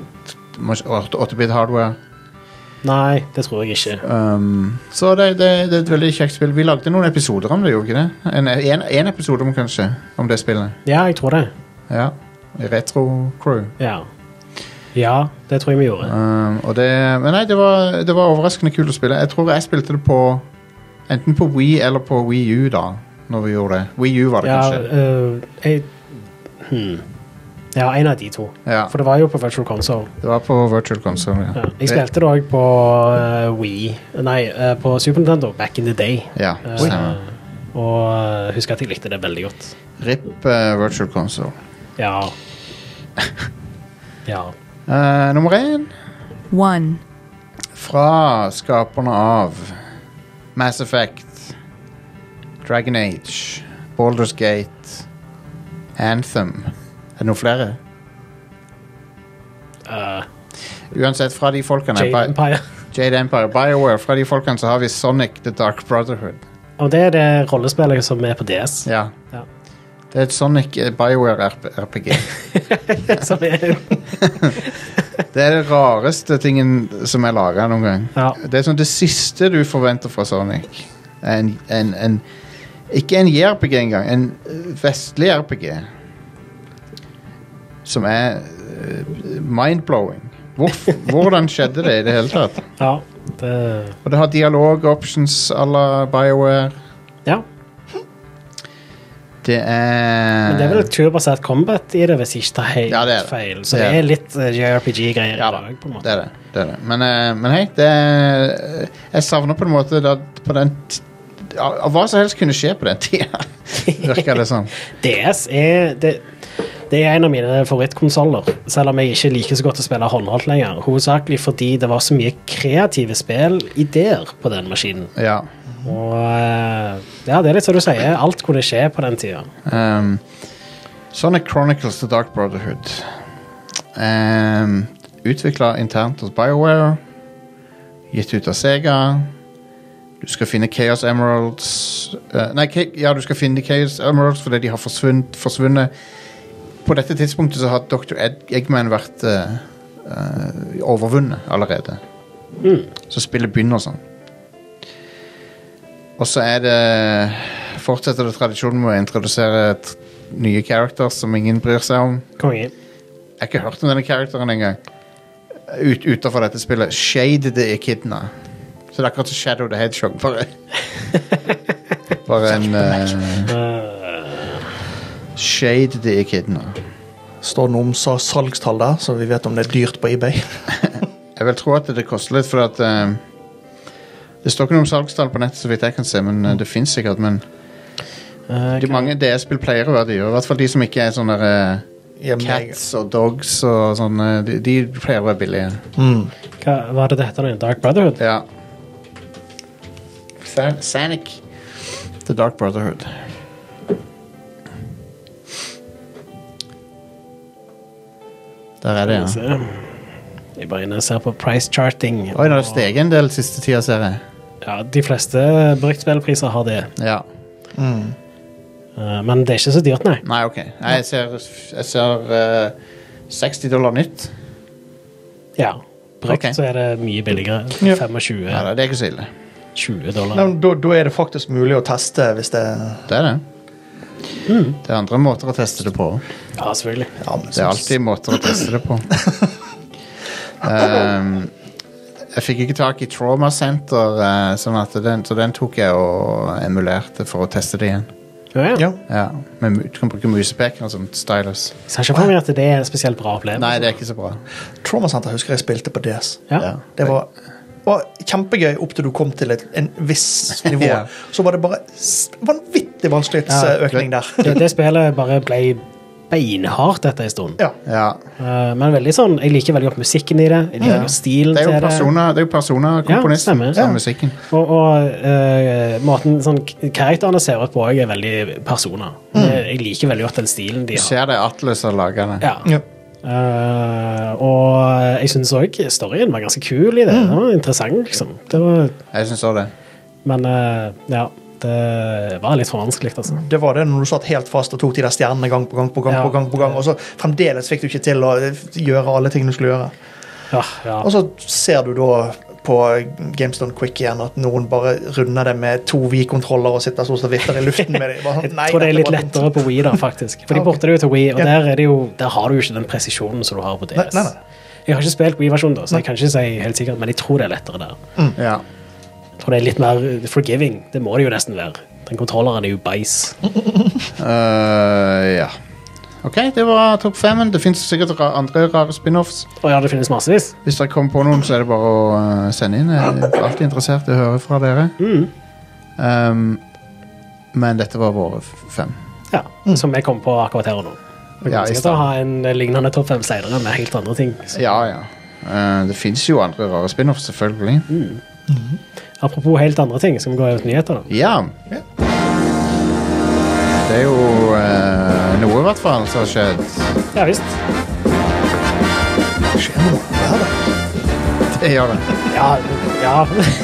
[SPEAKER 1] åtte-bit hardware.
[SPEAKER 2] Nei, det tror jeg ikke.
[SPEAKER 1] Um, så det, det, det er et veldig kjekt spill. Vi lagde noen episoder om det, gjorde ikke det? En, en, en episode om kanskje, om det spillet.
[SPEAKER 2] Ja, jeg tror det.
[SPEAKER 1] Ja, i Retro Crew.
[SPEAKER 2] Ja. Ja, det tror jeg vi gjorde.
[SPEAKER 1] Um, og det, men nei, det var, det var overraskende kult å spille. Jeg tror jeg spilte det på enten på Wii eller på Wii U da, når vi gjorde det. Wii U var det
[SPEAKER 2] Ja,
[SPEAKER 1] kanskje.
[SPEAKER 2] eh, jeg, hmm. ja, en av de to.
[SPEAKER 1] Ja,
[SPEAKER 2] For det var jo på Virtual Console.
[SPEAKER 1] det var på Virtual Console, ja.
[SPEAKER 2] Ja. Jeg spilte det også på eh, Wii Nei, eh, på Super Nintendo back in the day.
[SPEAKER 1] Ja,
[SPEAKER 2] Eh,
[SPEAKER 1] stemmer.
[SPEAKER 2] og uh, husker at jeg likte det veldig godt.
[SPEAKER 1] R I P uh, Virtual Console.
[SPEAKER 2] Ja. Ja.
[SPEAKER 1] Uh, nummer én
[SPEAKER 5] one,
[SPEAKER 1] fra skaperne av Mass Effect, Dragon Age, Baldur's Gate, Anthem. Er det noen flere?
[SPEAKER 2] Uh,
[SPEAKER 1] Uansett, fra de folkene
[SPEAKER 2] Jade Empire.
[SPEAKER 1] Jade Empire, BioWare, fra de folkene så har vi Sonic The Dark Brotherhood.
[SPEAKER 2] Og det er det rollespillet som er på D S.
[SPEAKER 1] Ja.
[SPEAKER 2] Ja.
[SPEAKER 1] Det er et Sonic eh, BioWare R P G.
[SPEAKER 2] som er,
[SPEAKER 1] Det er det rareste tingen som er laget noen gang.
[SPEAKER 2] ja.
[SPEAKER 1] Det er sånn det siste du forventer fra Sonic. En, en, en, ikke en J R P G engang, en eh, vestlig R P G. Som er uh, mind-blowing. Hvor, hvordan skjedde det i det hele tatt?
[SPEAKER 2] ja. Det,
[SPEAKER 1] Og det har dialog-options à la BioWare.
[SPEAKER 2] ja.
[SPEAKER 1] Det er
[SPEAKER 2] Men det er vel turbasert combat i det, hvis jeg ikke tar helt
[SPEAKER 1] Ja, det er det.
[SPEAKER 2] feil. Så
[SPEAKER 1] Det
[SPEAKER 2] det
[SPEAKER 1] er
[SPEAKER 2] er litt uh, J R P G-greier
[SPEAKER 1] Ja
[SPEAKER 2] i
[SPEAKER 1] da,
[SPEAKER 2] dag, på en måte.
[SPEAKER 1] det er det. det, er det. Men, eh, men hei, det er, jeg savner på en måte da, på den t- ja, hva som helst kunne skje på den tida. Virker det sånn.
[SPEAKER 2] D S er det, det er en av mine favorittkonsoller, selv om jeg ikke liker så godt å spille håndholdt lenger. Hovedsakelig fordi det var så mye kreative spillideer på den maskinen.
[SPEAKER 1] Ja.
[SPEAKER 2] Og eh, ja, det er litt som du sier, alt kunne skje på den tida.
[SPEAKER 1] Um, Sonic Chronicles The Dark Brotherhood. Um, Utviklet internt hos BioWare. Gitt ut av Sega. Du skal finne Chaos Emeralds uh, Nei, ja, du skal finne Chaos Emeralds fordi de har forsvunnet, forsvunnet. På dette tidspunktet så har doktor Ed Eggman vært uh, uh, overvunnet allerede. Mm. Så spillet begynner sånn. Og så er det fortsetter det tradisjonen med å introdusere t- nye characters som ingen bryr seg om.
[SPEAKER 2] Konge.
[SPEAKER 1] Jeg har ikke hørt om denne karakteren engang. Ut, utenfor dette spillet. Shade the Echidna. Så det er akkurat som Shadow the Hedgehog. Bare, bare en uh, Shade the Echidna.
[SPEAKER 3] Står det noe om salgstall der, så vi vet om det er dyrt på eBay.
[SPEAKER 1] Jeg vil tro at det koster litt, for at uh, det står ikke noe om salgstall på nettet, så vidt jeg kan se, men uh, det finnes sikkert, men uh, de mange D S-spill pleier å være dyre, i hvert fall de som ikke er sånne uh, cats og dogs og sånne, de, de pleier å være billige.
[SPEAKER 2] Mm. Hva var det det heter nå? Dark Brotherhood?
[SPEAKER 1] Ja. Sanic. The Dark Brotherhood. Der er det, ja.
[SPEAKER 2] Jeg bare inne og ser på price charting.
[SPEAKER 1] Oi, det har steget en del siste tida, ser jeg.
[SPEAKER 2] Ja, de fleste bruktspillpriser har det.
[SPEAKER 1] Ja.
[SPEAKER 3] Mm.
[SPEAKER 2] Uh, men det er ikke så dyrt, nei.
[SPEAKER 1] Nei, ok. Jeg ser, jeg ser uh, seksti dollar nytt.
[SPEAKER 2] Ja. Brukt
[SPEAKER 1] Okay.
[SPEAKER 2] så er det mye billigere.
[SPEAKER 3] Ja.
[SPEAKER 2] tjuefem.
[SPEAKER 1] Ja, det er ikke så ille.
[SPEAKER 2] tjue dollar.
[SPEAKER 3] Nei, men da, da er det faktisk mulig å teste hvis det
[SPEAKER 1] Det er det. Mm. Det er andre måter å teste det på.
[SPEAKER 2] Ja, selvfølgelig.
[SPEAKER 3] ja, men
[SPEAKER 1] Det er alltid måter å teste det på. um, jeg fikk ikke tak i Trauma Center, uh, sånn at den, så den tok jeg og emulerte for å teste det igjen.
[SPEAKER 2] Ja, ja.
[SPEAKER 3] Ja.
[SPEAKER 1] Ja, men du kan bruke musepeker som stylus.
[SPEAKER 2] Jeg ser ikke for meg at det er en spesielt bra opplevelse.
[SPEAKER 1] Nei, det er ikke så bra.
[SPEAKER 3] Trauma Center husker jeg spilte på D S.
[SPEAKER 2] Ja.
[SPEAKER 1] Ja.
[SPEAKER 3] Det var, var kjempegøy opp til du kom til et, en viss nivå.
[SPEAKER 1] Ja.
[SPEAKER 3] Så var det bare s- vanvittig vanskelighetsøkning der.
[SPEAKER 2] Det, det spillet bare ble beinhardt etter en stund.
[SPEAKER 3] Ja.
[SPEAKER 1] Ja.
[SPEAKER 2] Uh, men veldig sånn, jeg liker veldig godt musikken i det. Jeg liker
[SPEAKER 1] Ja.
[SPEAKER 2] godt stilen
[SPEAKER 1] Det er jo
[SPEAKER 2] til det.
[SPEAKER 1] persona, det er jo persona-komponisten
[SPEAKER 2] Ja, stemmer.
[SPEAKER 1] som
[SPEAKER 3] Ja.
[SPEAKER 1] musikken.
[SPEAKER 2] Og, og uh, måten sånn, k- karakterene ser ut på også er veldig persona. Jeg, jeg liker veldig godt den stilen de
[SPEAKER 1] Du
[SPEAKER 2] har.
[SPEAKER 1] ser det Atlas har laget det.
[SPEAKER 2] Ja.
[SPEAKER 3] Ja.
[SPEAKER 2] Uh, og jeg synes også storyen var ganske kul i det. Det var interessant, liksom. Det var,
[SPEAKER 1] Jeg synes også det.
[SPEAKER 2] men uh, ja, det var litt for vanskelig, altså.
[SPEAKER 3] Det var det når du satt helt fast og tok de der stjernene gang på gang på gang,
[SPEAKER 2] Ja.
[SPEAKER 3] på gang, på gang, og så fremdeles fikk du ikke til å gjøre alle tingene du skulle gjøre.
[SPEAKER 2] Ja, ja.
[SPEAKER 3] Og så ser du da på GameStone Quick igjen at noen bare runder det med to Wii-kontroller og sitter så og vifter i luften med det. Bare,
[SPEAKER 2] Jeg
[SPEAKER 3] nei,
[SPEAKER 2] tror det er
[SPEAKER 3] dette
[SPEAKER 2] litt
[SPEAKER 3] var dumt.
[SPEAKER 2] lettere på Wii da, faktisk. For de
[SPEAKER 3] Ok.
[SPEAKER 2] porter det jo til Wii, og
[SPEAKER 3] Ja.
[SPEAKER 2] der, er det jo, der har du jo ikke den presisjonen som du har på D S.
[SPEAKER 3] Nei, nei, nei.
[SPEAKER 2] Jeg har ikke spilt Wii-versjonen da, så jeg kan ikke si helt sikkert, men jeg tror det er lettere der.
[SPEAKER 1] Ja.
[SPEAKER 2] Jeg tror det er litt mer forgiving. Det må det jo nesten være. Den kontrolleren er jo beis.
[SPEAKER 1] Uh, ja. Ok, det var topp femmen. Det finnes sikkert ra andre rare spin-offs.
[SPEAKER 2] Og ja, det finnes massevis.
[SPEAKER 1] Hvis dere kommer på noen, så er det bare å uh, sende inn. Jeg er alltid interessert i å høre fra dere.
[SPEAKER 2] Mm.
[SPEAKER 1] Um, men dette var våre f- fem.
[SPEAKER 2] Ja, som jeg kom på akkurat her og nå. Vi
[SPEAKER 1] Ja,
[SPEAKER 2] kan
[SPEAKER 1] i
[SPEAKER 2] sikkert ha en lignende topp fem senere med helt andre ting. Så.
[SPEAKER 1] Ja, ja. Uh, det finnes jo andre rare spin-offs, selvfølgelig.
[SPEAKER 2] Apropos helt andre ting, skal vi gå ut nyheter da?
[SPEAKER 1] Ja.
[SPEAKER 3] Ja.
[SPEAKER 1] Det er jo uh, noe i hvert fall som har skjedd.
[SPEAKER 2] Ja, visst.
[SPEAKER 3] Det skjer noe. Det er det.
[SPEAKER 1] Det gjør det.
[SPEAKER 2] Ja, ja.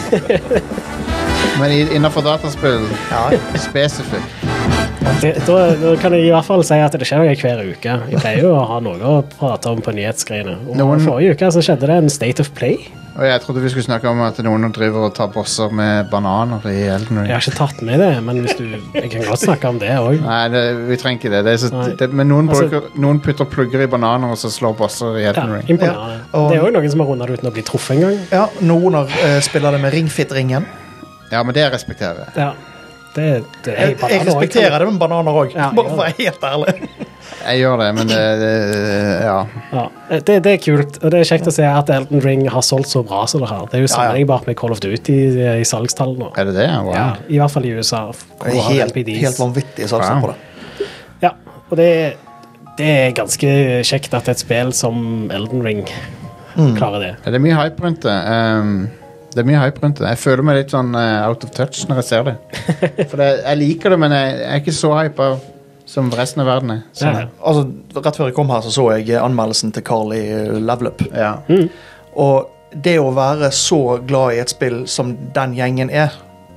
[SPEAKER 1] Men i- innenfor dataspill
[SPEAKER 3] Ja,
[SPEAKER 1] spesifikt.
[SPEAKER 2] Det, da, da kan jeg i hvert fall si at det skjer noe hver uke. Jeg pleier jo å ha noe å prate om på nyhetsgreiene. Og
[SPEAKER 1] Noen-
[SPEAKER 2] forrige uke så skjedde det en State of Play.
[SPEAKER 1] Og jeg trodde vi skulle snakke om at noen driver og tar bosser med bananer i Elden Ring.
[SPEAKER 2] Jeg har ikke tatt med det, men hvis du, jeg kan godt snakke om det også.
[SPEAKER 1] Nei, det, vi trenger ikke det. det, er så,
[SPEAKER 2] Nei.
[SPEAKER 1] det men noen,
[SPEAKER 2] Altså-
[SPEAKER 1] bruker, noen putter plugger i bananer og så slår bosser i
[SPEAKER 2] Ja,
[SPEAKER 1] Elden Ring.
[SPEAKER 2] imponerende.
[SPEAKER 3] Ja, og-
[SPEAKER 2] Det er jo noen som har rundet det uten å bli truffet en gang.
[SPEAKER 3] ja noen har, eh, spiller det med ringfit-ringen.
[SPEAKER 1] Ja, men det respekterer jeg.
[SPEAKER 2] Ja, det, det er
[SPEAKER 3] Jeg, jeg respekterer det med bananer også,
[SPEAKER 2] Ja,
[SPEAKER 3] bare
[SPEAKER 2] ja.
[SPEAKER 3] for å være helt ærlig.
[SPEAKER 1] Jeg gjør det, men det, det ja.
[SPEAKER 2] Ja, det, det er kult, og det er kjekt å se at Elden Ring har solgt så bra som det har. Det er jo
[SPEAKER 3] Ja, ja.
[SPEAKER 2] sammenlignbart med Call of Duty i, i salgstall nå.
[SPEAKER 1] Er det det? Wow.
[SPEAKER 2] Ja, i hvert fall i U S A. hvor
[SPEAKER 3] Det
[SPEAKER 2] du
[SPEAKER 3] er
[SPEAKER 2] har
[SPEAKER 3] helt,
[SPEAKER 2] N P Ds.
[SPEAKER 3] helt vanvittig salgstall
[SPEAKER 1] Wow.
[SPEAKER 3] på det.
[SPEAKER 2] Ja, og det, det er ganske kjekt at et spill som Elden Ring klarer det.
[SPEAKER 1] Ja, det er mye hype rundt det. Um, det er mye hype rundt det. Jeg føler meg litt sånn uh, out of touch når jeg ser det. For det, jeg liker det, men jeg, jeg er ikke så hypa som resten av verden er. Så,
[SPEAKER 2] Ja, ja.
[SPEAKER 3] Altså, rett før jeg kom her så så jeg anmeldelsen til Carl i eh, Level Up.
[SPEAKER 1] ja.
[SPEAKER 3] Og det å være så glad i et spill som den gjengen er,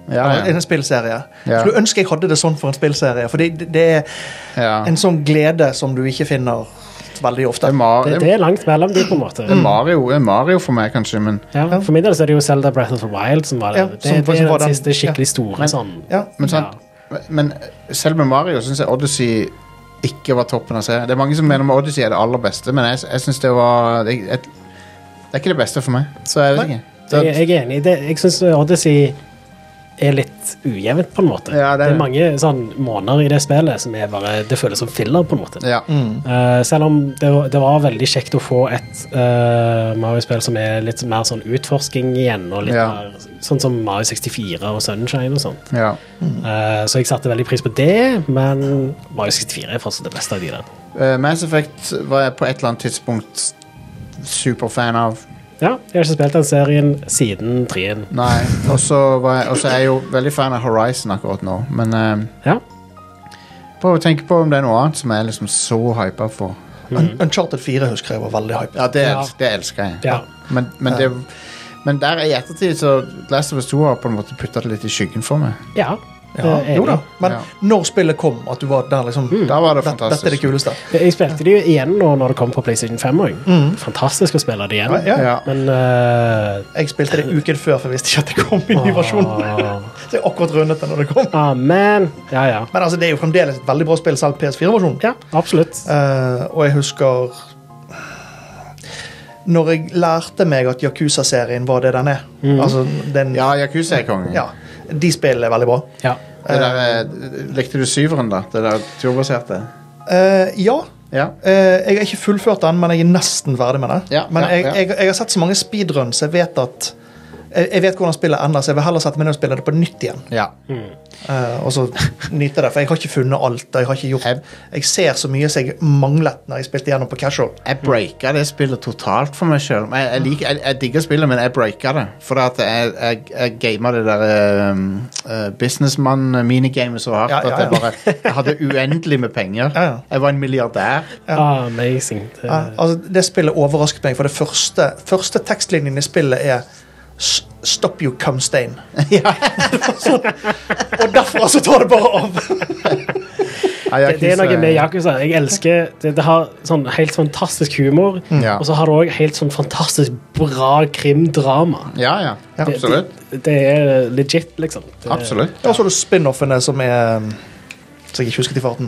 [SPEAKER 1] Ja, ja.
[SPEAKER 3] En spillserie.
[SPEAKER 1] Ja.
[SPEAKER 3] Så du ønsker jeg hadde det sånn for en spillserie, for det, det er
[SPEAKER 1] Ja.
[SPEAKER 3] en sånn glede som du ikke finner veldig ofte.
[SPEAKER 1] Det er, Mar
[SPEAKER 2] Det, det er langt mellom de, på en måte.
[SPEAKER 1] det er Mario, det er Mario for meg, kanskje, men,
[SPEAKER 2] Ja, for min del så er det jo Zelda Breath of the Wild som var det.
[SPEAKER 3] Ja,
[SPEAKER 2] det,
[SPEAKER 3] som-
[SPEAKER 2] det
[SPEAKER 3] som
[SPEAKER 2] er
[SPEAKER 3] var
[SPEAKER 2] den
[SPEAKER 3] den-
[SPEAKER 2] siste skikkelig store
[SPEAKER 1] Men-
[SPEAKER 2] sånn.
[SPEAKER 3] Ja.
[SPEAKER 1] men, sant, men selv med Mario syns jeg Odyssey ikke var toppen av serien. Det er mange som mener med Odyssey er det aller beste, men jeg, jeg syns det var det, et, det er ikke det beste for meg, så jeg vet
[SPEAKER 3] Nei.
[SPEAKER 1] ikke. Så,
[SPEAKER 2] Jeg, jeg er enig i det. Jeg syns Odyssey er litt ujevnt, på en måte.
[SPEAKER 1] Ja, det er
[SPEAKER 2] det er
[SPEAKER 1] det.
[SPEAKER 2] mange sånn måneder i det spillet som er bare Det føles som filler, på en måte.
[SPEAKER 1] ja.
[SPEAKER 2] Eh, selv om det, var- det var veldig kjekt å få et uh, Mario-spill som er litt mer sånn utforsking igjen, og litt
[SPEAKER 1] Ja.
[SPEAKER 2] mer sånn som Mario sekstifire og Sunshine og sånt.
[SPEAKER 1] ja.
[SPEAKER 2] Eh, så jeg satte veldig pris på det, men Mario sekstifire er fortsatt det beste av de der.
[SPEAKER 1] Uh, Mass Effect var jeg på et eller annet tidspunkt superfan av.
[SPEAKER 2] Ja, jeg har ikke spilt den serien siden treen.
[SPEAKER 1] Nei, og så var jeg, og så er jeg jo veldig fan av Horizon akkurat nå, men uh,
[SPEAKER 2] Ja.
[SPEAKER 1] prøv å tenke på om det er noe annet som jeg er liksom så hypet for.
[SPEAKER 3] Un Uncharted fire husker jeg var veldig hype.
[SPEAKER 1] Ja, det,
[SPEAKER 2] Ja.
[SPEAKER 1] els- det elsker jeg.
[SPEAKER 2] Ja.
[SPEAKER 1] Men, men, det, men der i ettertid så Last of Us to har på en måte puttet det litt i skyggen for meg.
[SPEAKER 2] Ja,
[SPEAKER 3] Ja,
[SPEAKER 2] det er
[SPEAKER 3] jo da.
[SPEAKER 2] enig.
[SPEAKER 3] Men
[SPEAKER 1] Ja.
[SPEAKER 3] når spillet kom, at du var der liksom
[SPEAKER 1] Da var det
[SPEAKER 3] "Dette-
[SPEAKER 1] fantastisk.
[SPEAKER 3] Dette er det kuleste.
[SPEAKER 2] Jeg spilte det jo igjen nå når det kom på PlayStation fem også. Fantastisk å spille det igjen.
[SPEAKER 3] Ja, ja.
[SPEAKER 1] Ja.
[SPEAKER 2] Men eh,
[SPEAKER 3] Jeg spilte det uken før, for jeg visste ikke at det kom i ny versjon.
[SPEAKER 2] åh,
[SPEAKER 3] Så jeg akkurat rundet det når det kom.
[SPEAKER 2] Amen. Ja, ja.
[SPEAKER 3] Men altså, det er jo fremdeles et veldig bra spill, selv P S fire-versjonen.
[SPEAKER 2] Ja, absolutt.
[SPEAKER 3] Eh, og jeg husker når jeg lærte meg at Yakuza-serien var det den er. Altså, den,
[SPEAKER 1] Ja, Yakuza er kongen.
[SPEAKER 3] ja, de spillene er veldig bra.
[SPEAKER 2] Ja.
[SPEAKER 1] Det der, eh, likte du syveren, da? Det der turbaserte?
[SPEAKER 3] Eh, ja.
[SPEAKER 1] Ja.
[SPEAKER 3] Eh, jeg er ikke fullført den, men jeg er nesten ferdig med det.
[SPEAKER 1] Ja,
[SPEAKER 3] men
[SPEAKER 1] ja,
[SPEAKER 3] jeg,
[SPEAKER 1] ja.
[SPEAKER 3] jeg, jeg har sett så mange speedruns, jeg vet at jeg, jeg vet hvordan spillet ender, så jeg vil heller sette meg ned og spille det på nytt igjen.
[SPEAKER 1] ja.
[SPEAKER 3] Eh, og så nyte det, for jeg har ikke funnet alt. og Jeg har ikke gjort
[SPEAKER 1] Jeg-
[SPEAKER 3] Jeg ser så mye som jeg manglet når jeg spilte gjennom på casual.
[SPEAKER 1] Jeg breaka det spillet totalt for meg sjøl. Jeg, jeg, liker- jeg, jeg digger spillet, men jeg breaka det. For at jeg, jeg, jeg gama det der um, uh, businessmann-minigamet så hardt
[SPEAKER 3] Ja, ja,
[SPEAKER 1] at jeg
[SPEAKER 3] ja.
[SPEAKER 1] bare jeg hadde uendelig med penger.
[SPEAKER 3] Ja, ja.
[SPEAKER 1] Jeg var en milliardær.
[SPEAKER 2] Ah, amazing. Det,
[SPEAKER 3] Ja, altså, det spillet overrasket meg, for det første, første tekstlinjen i spillet er "S- Stop you, cum stain." Sånn. Og derfra så tar det bare av.
[SPEAKER 1] Ja,
[SPEAKER 2] det, det er noe med Yakuza. Jeg elsker det. Det har sånn helt fantastisk humor,
[SPEAKER 1] Ja.
[SPEAKER 2] og så har det òg helt sånn fantastisk bra krimdrama.
[SPEAKER 1] Ja, ja. Absolutt.
[SPEAKER 2] Det, det er legit, liksom. Det,
[SPEAKER 1] Absolutt.
[SPEAKER 3] Og så har du spin-offene som er um, Så jeg ikke husket i farten.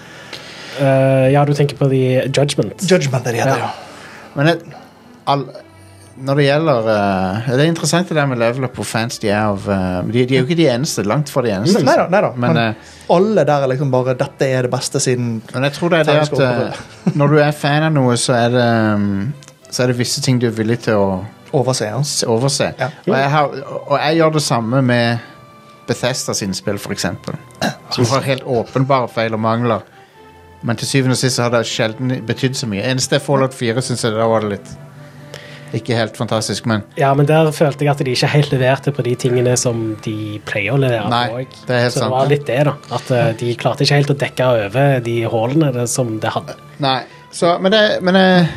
[SPEAKER 2] Eh, ja, du tenker på The Judgment.
[SPEAKER 3] Judgment er det heter,
[SPEAKER 2] Ja.
[SPEAKER 3] ja.
[SPEAKER 1] Men jeg, all, når det gjelder uh, Det er interessant det der med level up hvor fans de er av uh, de, de er jo ikke de eneste. Langt fra de eneste.
[SPEAKER 3] Nei da, nei da.
[SPEAKER 1] Men,
[SPEAKER 3] Men,
[SPEAKER 1] uh,
[SPEAKER 3] alle der er liksom bare 'Dette er det beste siden
[SPEAKER 1] Men jeg tror det er det at uh, når du er fan av noe, så er det um, Så er det visse ting du er villig til å
[SPEAKER 3] overse'. Ja.
[SPEAKER 1] s- overse.
[SPEAKER 3] Ja.
[SPEAKER 1] Og, jeg har, og jeg gjør det samme med Bethesda sine spill, for eksempel. Som har helt åpenbare feil og mangler. Men til syvende og sist så har det sjelden betydd så mye. Eneste Fallout fire syns jeg da var det litt ikke helt fantastisk, men
[SPEAKER 2] Ja, men der følte jeg at de ikke helt leverte på de tingene som de pleier å levere
[SPEAKER 1] Nei,
[SPEAKER 2] på. også.
[SPEAKER 1] det er helt
[SPEAKER 2] Så
[SPEAKER 1] sant,
[SPEAKER 2] det var
[SPEAKER 1] det.
[SPEAKER 2] litt det, da. At eh, de klarte ikke helt å dekke over de hullene det, som det hadde.
[SPEAKER 1] Nei. Så, men det Men jeg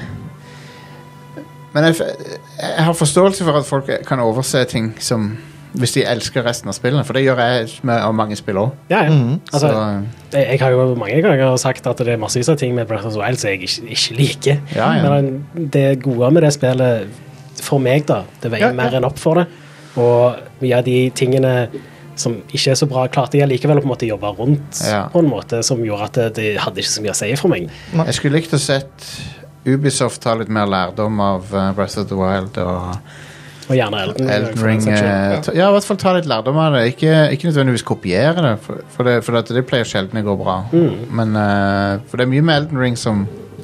[SPEAKER 1] Men jeg, jeg har forståelse for at folk kan overse ting som hvis de elsker resten av spillene, for det gjør jeg med av mange spill òg.
[SPEAKER 2] Ja, ja. Altså,
[SPEAKER 1] Så
[SPEAKER 2] jeg, jeg har jo mange ganger sagt at det er massevis av ting med Breath of the Wild som jeg ikke, ikke liker.
[SPEAKER 1] Ja, ja.
[SPEAKER 2] Men det gode med det spillet, for meg, da, det veier
[SPEAKER 3] Ja, ja.
[SPEAKER 2] mer enn opp for det. Og mye av de tingene som ikke er så bra, klarte jeg likevel å på en måte jobbe rundt
[SPEAKER 1] Ja.
[SPEAKER 2] på en måte som gjorde at det, det hadde ikke så mye å si for meg.
[SPEAKER 1] jeg skulle likt å sett Ubisoft ta litt mer lærdom av uh, Breath of the Wild og
[SPEAKER 2] Og gjerne Elden,
[SPEAKER 1] Elden
[SPEAKER 2] for den
[SPEAKER 1] Ring.
[SPEAKER 2] saks skyld.
[SPEAKER 1] eh, ta, ja, i hvert fall ta litt lærdom av det. Ikke, ikke nødvendigvis kopiere det, for, for, det, for det, det pleier sjelden å gå bra. Men eh, for det er mye med Elden Ring som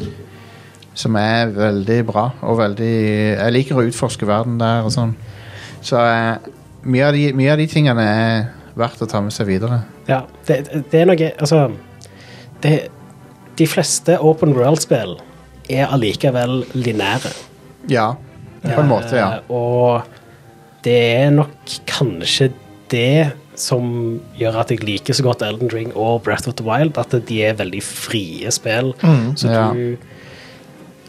[SPEAKER 1] som er veldig bra, og veldig Jeg liker å utforske verden der og sånn. Så eh, mye, av de, mye av de tingene er verdt å ta med seg videre.
[SPEAKER 2] Ja, det, det er noe Altså det, De fleste open world-spill er allikevel linære.
[SPEAKER 1] Ja, på en måte, ja.
[SPEAKER 2] Eh, og det er nok kanskje det som gjør at jeg liker så godt Elden Ring og Breath of the Wild, at de er veldig frie spill. Så
[SPEAKER 1] Ja.
[SPEAKER 2] du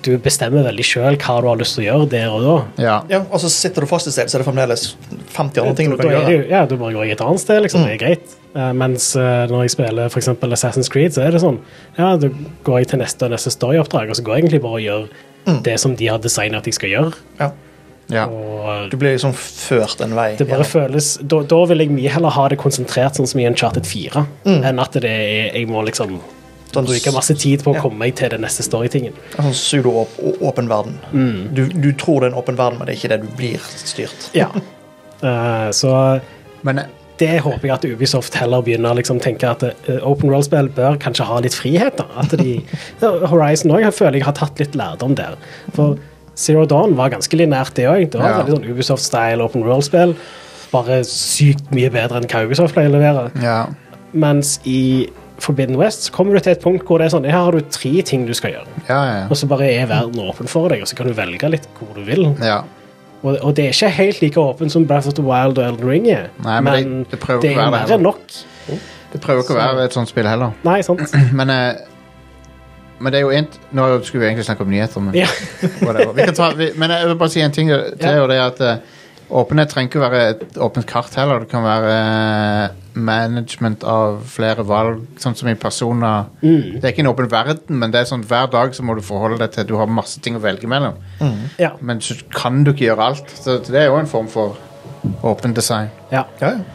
[SPEAKER 2] du bestemmer veldig selv hva du har lyst til å gjøre der og da.
[SPEAKER 1] Ja.
[SPEAKER 3] Ja, og så sitter du fast i sted, så er det fremdeles femti andre ting du kan
[SPEAKER 2] Da er
[SPEAKER 3] gjøre.
[SPEAKER 2] det jo- ja, du bare går i et annet sted, liksom, det er greit. Uh, mens uh, når jeg spiller for eksempel Assassin's Creed, så er det sånn, ja, da går jeg til neste og neste storyoppdrag, og så går jeg egentlig bare og gjør det som de har designet at jeg skal gjøre.
[SPEAKER 3] Ja.
[SPEAKER 1] Ja.
[SPEAKER 2] Og
[SPEAKER 3] Du blir liksom ført en vei.
[SPEAKER 2] det bare
[SPEAKER 3] gjennom.
[SPEAKER 2] føles, da, da vil jeg mye heller ha det konsentrert sånn som i Uncharted fire, enn at det er, jeg må liksom
[SPEAKER 3] Sånn
[SPEAKER 2] bruke masse tid på å
[SPEAKER 3] ja.
[SPEAKER 2] komme meg til den neste storytingen.
[SPEAKER 3] En sånn pseudo-åpen verden. Du, du tror det er en åpen verden, men det er ikke det du blir styrt.
[SPEAKER 2] Ja. Uh, så
[SPEAKER 1] Men eh,
[SPEAKER 2] det håper jeg at Ubisoft heller begynner å liksom tenke at uh, open world-spill bør kanskje ha litt frihet. Da. At de, ja, Horizon også, jeg føler jeg har tatt litt lærdom der. For Zero Dawn var ganske linært det også. Det var
[SPEAKER 1] Ja.
[SPEAKER 2] veldig sånn Ubisoft-style open world-spill. Bare sykt mye bedre enn hva Ubisoft pleier å levere.
[SPEAKER 1] ja.
[SPEAKER 2] Mens i Forbidden West så kommer du til et punkt hvor det er sånn, her har du tre ting du skal gjøre.
[SPEAKER 1] Ja, ja.
[SPEAKER 2] Og så bare er verden åpen for deg, og så kan du velge litt hvor du vil.
[SPEAKER 1] ja.
[SPEAKER 2] Og, og det er ikke helt like åpen som Breath of the Wild og Elden Ring er.
[SPEAKER 1] Nei, men det- det prøver
[SPEAKER 2] det
[SPEAKER 1] ikke å
[SPEAKER 2] er
[SPEAKER 1] være det
[SPEAKER 2] mer
[SPEAKER 1] heller.
[SPEAKER 2] enn nok.
[SPEAKER 1] Det prøver ikke å være et sånt spill heller.
[SPEAKER 2] Nei, sant?
[SPEAKER 1] Men, eh, men det er jo en Nå skulle vi egentlig snakke om nyheter, men
[SPEAKER 2] Ja.
[SPEAKER 1] whatever. Vi kan ta, vi, men jeg vil bare si en ting til,
[SPEAKER 2] Ja.
[SPEAKER 1] og det er at eh, åpenhet trenger ikke være et åpent kart heller. Det kan være eh, management av flere valg, sånn som i Persona.
[SPEAKER 2] Mm.
[SPEAKER 1] Det er ikke en åpen verden, men det er sånn hver dag så må du forholde deg til at du har masse ting å velge mellom.
[SPEAKER 2] Ja.
[SPEAKER 1] Men så kan du ikke gjøre alt. Så det er jo en form for åpen design.
[SPEAKER 2] ja.
[SPEAKER 3] Ja, ja.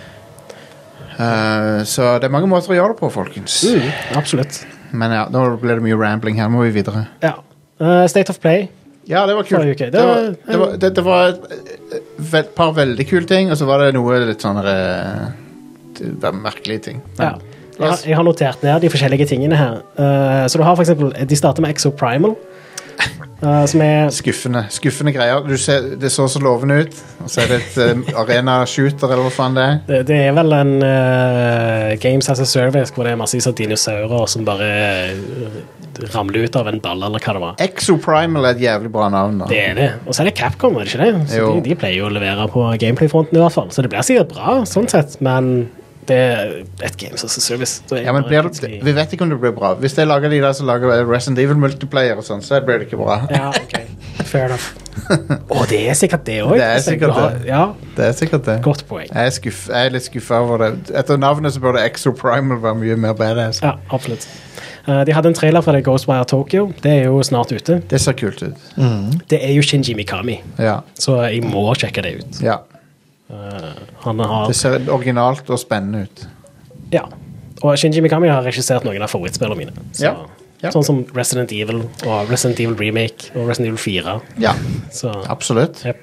[SPEAKER 1] Eh, så det er mange måter å gjøre det på, folkens.
[SPEAKER 2] Mm, absolutt.
[SPEAKER 1] Men ja, nå ble det mye rambling her. Nå må vi videre.
[SPEAKER 2] Ja. Uh, State of Play.
[SPEAKER 1] Ja, det var kult.
[SPEAKER 2] Forrige uke.
[SPEAKER 1] Det,
[SPEAKER 2] Det
[SPEAKER 1] var,
[SPEAKER 2] var-
[SPEAKER 1] det, var, det, det var et, et par veldig kule ting, og så var det noe litt sånn eh, det var merkelige ting.
[SPEAKER 2] Ja. Jeg har, jeg har notert ned de forskjellige tingene her. Uh, så du har for eksempel, de starter med Exo Primal, uh, som er
[SPEAKER 1] Skuffende skuffende greier. Du ser, det så så lovende ut. Og så er det et eh, arena-shooter, eller hva faen det er.
[SPEAKER 2] Det, det er vel en uh, Games as a Service hvor det er masse dinosaurer som bare uh, ramler ut av en ball, eller hva det var.
[SPEAKER 1] Exoprimal er et jævlig bra navn. da.
[SPEAKER 2] Det er det. Og så er det Capcom, er det ikke det? Så
[SPEAKER 1] Jo.
[SPEAKER 2] de, de pleier jo å levere på gameplay-fronten i hvert fall. Så det blir sikkert bra, sånn sett, men det er et Games as a Service. Da er
[SPEAKER 1] Ja, men
[SPEAKER 2] det
[SPEAKER 1] blir
[SPEAKER 2] bare
[SPEAKER 1] det,
[SPEAKER 2] plutselig-
[SPEAKER 1] Vi vet ikke om det blir bra. Hvis jeg lager de der som lager Resident Evil multiplayer, og sånn, så blir det ikke bra.
[SPEAKER 2] Ja, ok. Fair enough. Å, det er sikkert det òg.
[SPEAKER 1] Det er sikkert det.
[SPEAKER 2] Ja,
[SPEAKER 1] Det er sikkert det.
[SPEAKER 2] godt poeng.
[SPEAKER 1] Jeg er, skuff, jeg er litt skuffa over det. Etter navnet så burde Exoprimal være mye mer badass.
[SPEAKER 2] Ja, absolutt. Uh, de hadde en trailer fra det Ghostwire Tokyo. Det er jo snart ute.
[SPEAKER 1] Det ser kult ut.
[SPEAKER 2] Det er jo Shinji Mikami,
[SPEAKER 1] Ja.
[SPEAKER 2] så jeg må sjekke det ut.
[SPEAKER 1] ja.
[SPEAKER 2] Uh, han har
[SPEAKER 1] Det ser originalt og spennende ut.
[SPEAKER 2] Ja. Og Shinji Mikami har regissert noen av favorittspillene mine. Så,
[SPEAKER 1] Ja, ja.
[SPEAKER 2] Sånn som Resident Evil og Resident Evil Remake og Resident Evil fire.
[SPEAKER 1] Ja,
[SPEAKER 2] Så,
[SPEAKER 1] absolutt.
[SPEAKER 2] Yep.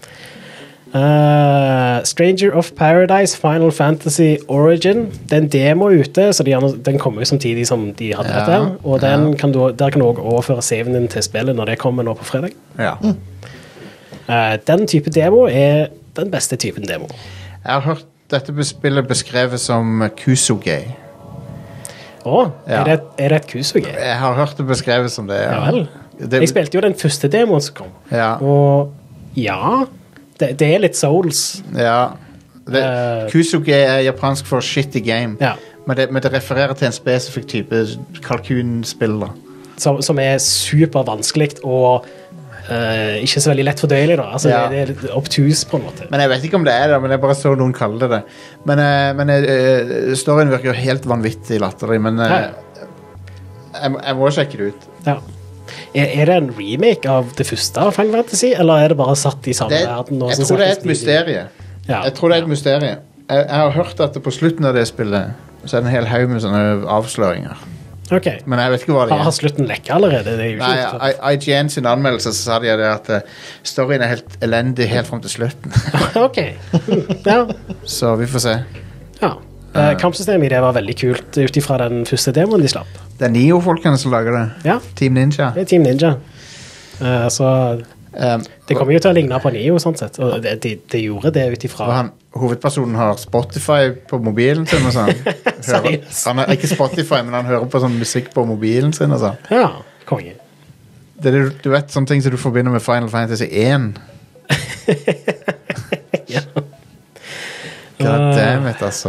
[SPEAKER 2] Uh, Stranger of Paradise Final Fantasy Origin. Det er en demo ute, så de, har- den kommer jo samtidig som de hadde
[SPEAKER 1] Ja,
[SPEAKER 2] dette. her. Og den
[SPEAKER 1] ja.
[SPEAKER 2] kan du, der kan du også overføre saven din til spillet når det kommer nå på fredag.
[SPEAKER 1] Ja.
[SPEAKER 2] Uh, den type demo er den beste typen demo.
[SPEAKER 1] Jeg har hørt dette bes- spillet beskrevet som Kusuge.
[SPEAKER 2] Å,
[SPEAKER 1] Ja.
[SPEAKER 2] er, det, er det et kusuge?
[SPEAKER 1] Jeg har hørt det beskrevet som det.
[SPEAKER 2] Ja vel.
[SPEAKER 1] Det,
[SPEAKER 2] Jeg spilte jo den første demoen som kom.
[SPEAKER 1] ja,
[SPEAKER 2] Og ja, det, det er litt Souls.
[SPEAKER 1] ja. Det,
[SPEAKER 2] Eh.
[SPEAKER 1] Kusuge er japansk for shitty game.
[SPEAKER 2] Ja.
[SPEAKER 1] Men, det, men det refererer til en spesifikk type kalkunspill. da.
[SPEAKER 2] Som, som er supervanskelig og eh, ikke så veldig lett fordøyelig. Da. Altså,
[SPEAKER 1] Ja.
[SPEAKER 2] det, det er litt obtus på en måte.
[SPEAKER 1] Men jeg vet ikke om det er det, men jeg bare så noen kalle det det. Men, eh, men eh, storyen virker jo helt vanvittig latterlig, men eh,
[SPEAKER 2] Ja.
[SPEAKER 1] jeg, må- jeg må sjekke det ut.
[SPEAKER 2] Ja. Er, er det en remake av det første Final Fantasy, eller er det bare satt i samme
[SPEAKER 1] Det,
[SPEAKER 2] verden? og
[SPEAKER 1] jeg
[SPEAKER 2] så
[SPEAKER 1] tror det er
[SPEAKER 2] snakkes
[SPEAKER 1] et
[SPEAKER 2] de-
[SPEAKER 1] mysterie.
[SPEAKER 2] Ja.
[SPEAKER 1] Jeg tror det er et mysterie. Jeg, jeg har hørt at det på slutten av det spillet så er det en hel haug med sånne avsløringer.
[SPEAKER 2] Ok.
[SPEAKER 1] Men jeg vet ikke hva det
[SPEAKER 2] Har, har
[SPEAKER 1] er.
[SPEAKER 2] slutten lekket allerede? Det er jo
[SPEAKER 1] Nei,
[SPEAKER 2] ikke
[SPEAKER 1] I- I G N sin anmeldelse så sa de det at eh, storyen er helt elendig helt frem til slutten.
[SPEAKER 2] Ok. Mm, Ja.
[SPEAKER 1] Så vi får se.
[SPEAKER 2] ja. Eh, kampsystemet i det var veldig kult ut ifra den første demoen de slapp.
[SPEAKER 1] Det er Nio-folkene som lager det.
[SPEAKER 2] Ja,
[SPEAKER 1] Team Ninja.
[SPEAKER 2] det er Team Ninja. Eh, så
[SPEAKER 1] Um,
[SPEAKER 2] det kommer jo til å ligne på Neo, sånn sett. Og det, de, de gjorde det ut ifra
[SPEAKER 1] og han, hovedpersonen har Spotify på mobilen sin og sånn. Hører,
[SPEAKER 2] Seriøst?
[SPEAKER 1] han har ikke Spotify, men han hører på sånn musikk på mobilen sin og sånn.
[SPEAKER 2] Ja, konge.
[SPEAKER 1] Det er, det- du vet sånne ting som du forbinder med Final Fantasy én.
[SPEAKER 2] Ja.
[SPEAKER 1] God
[SPEAKER 2] Uh,
[SPEAKER 1] damn it, altså.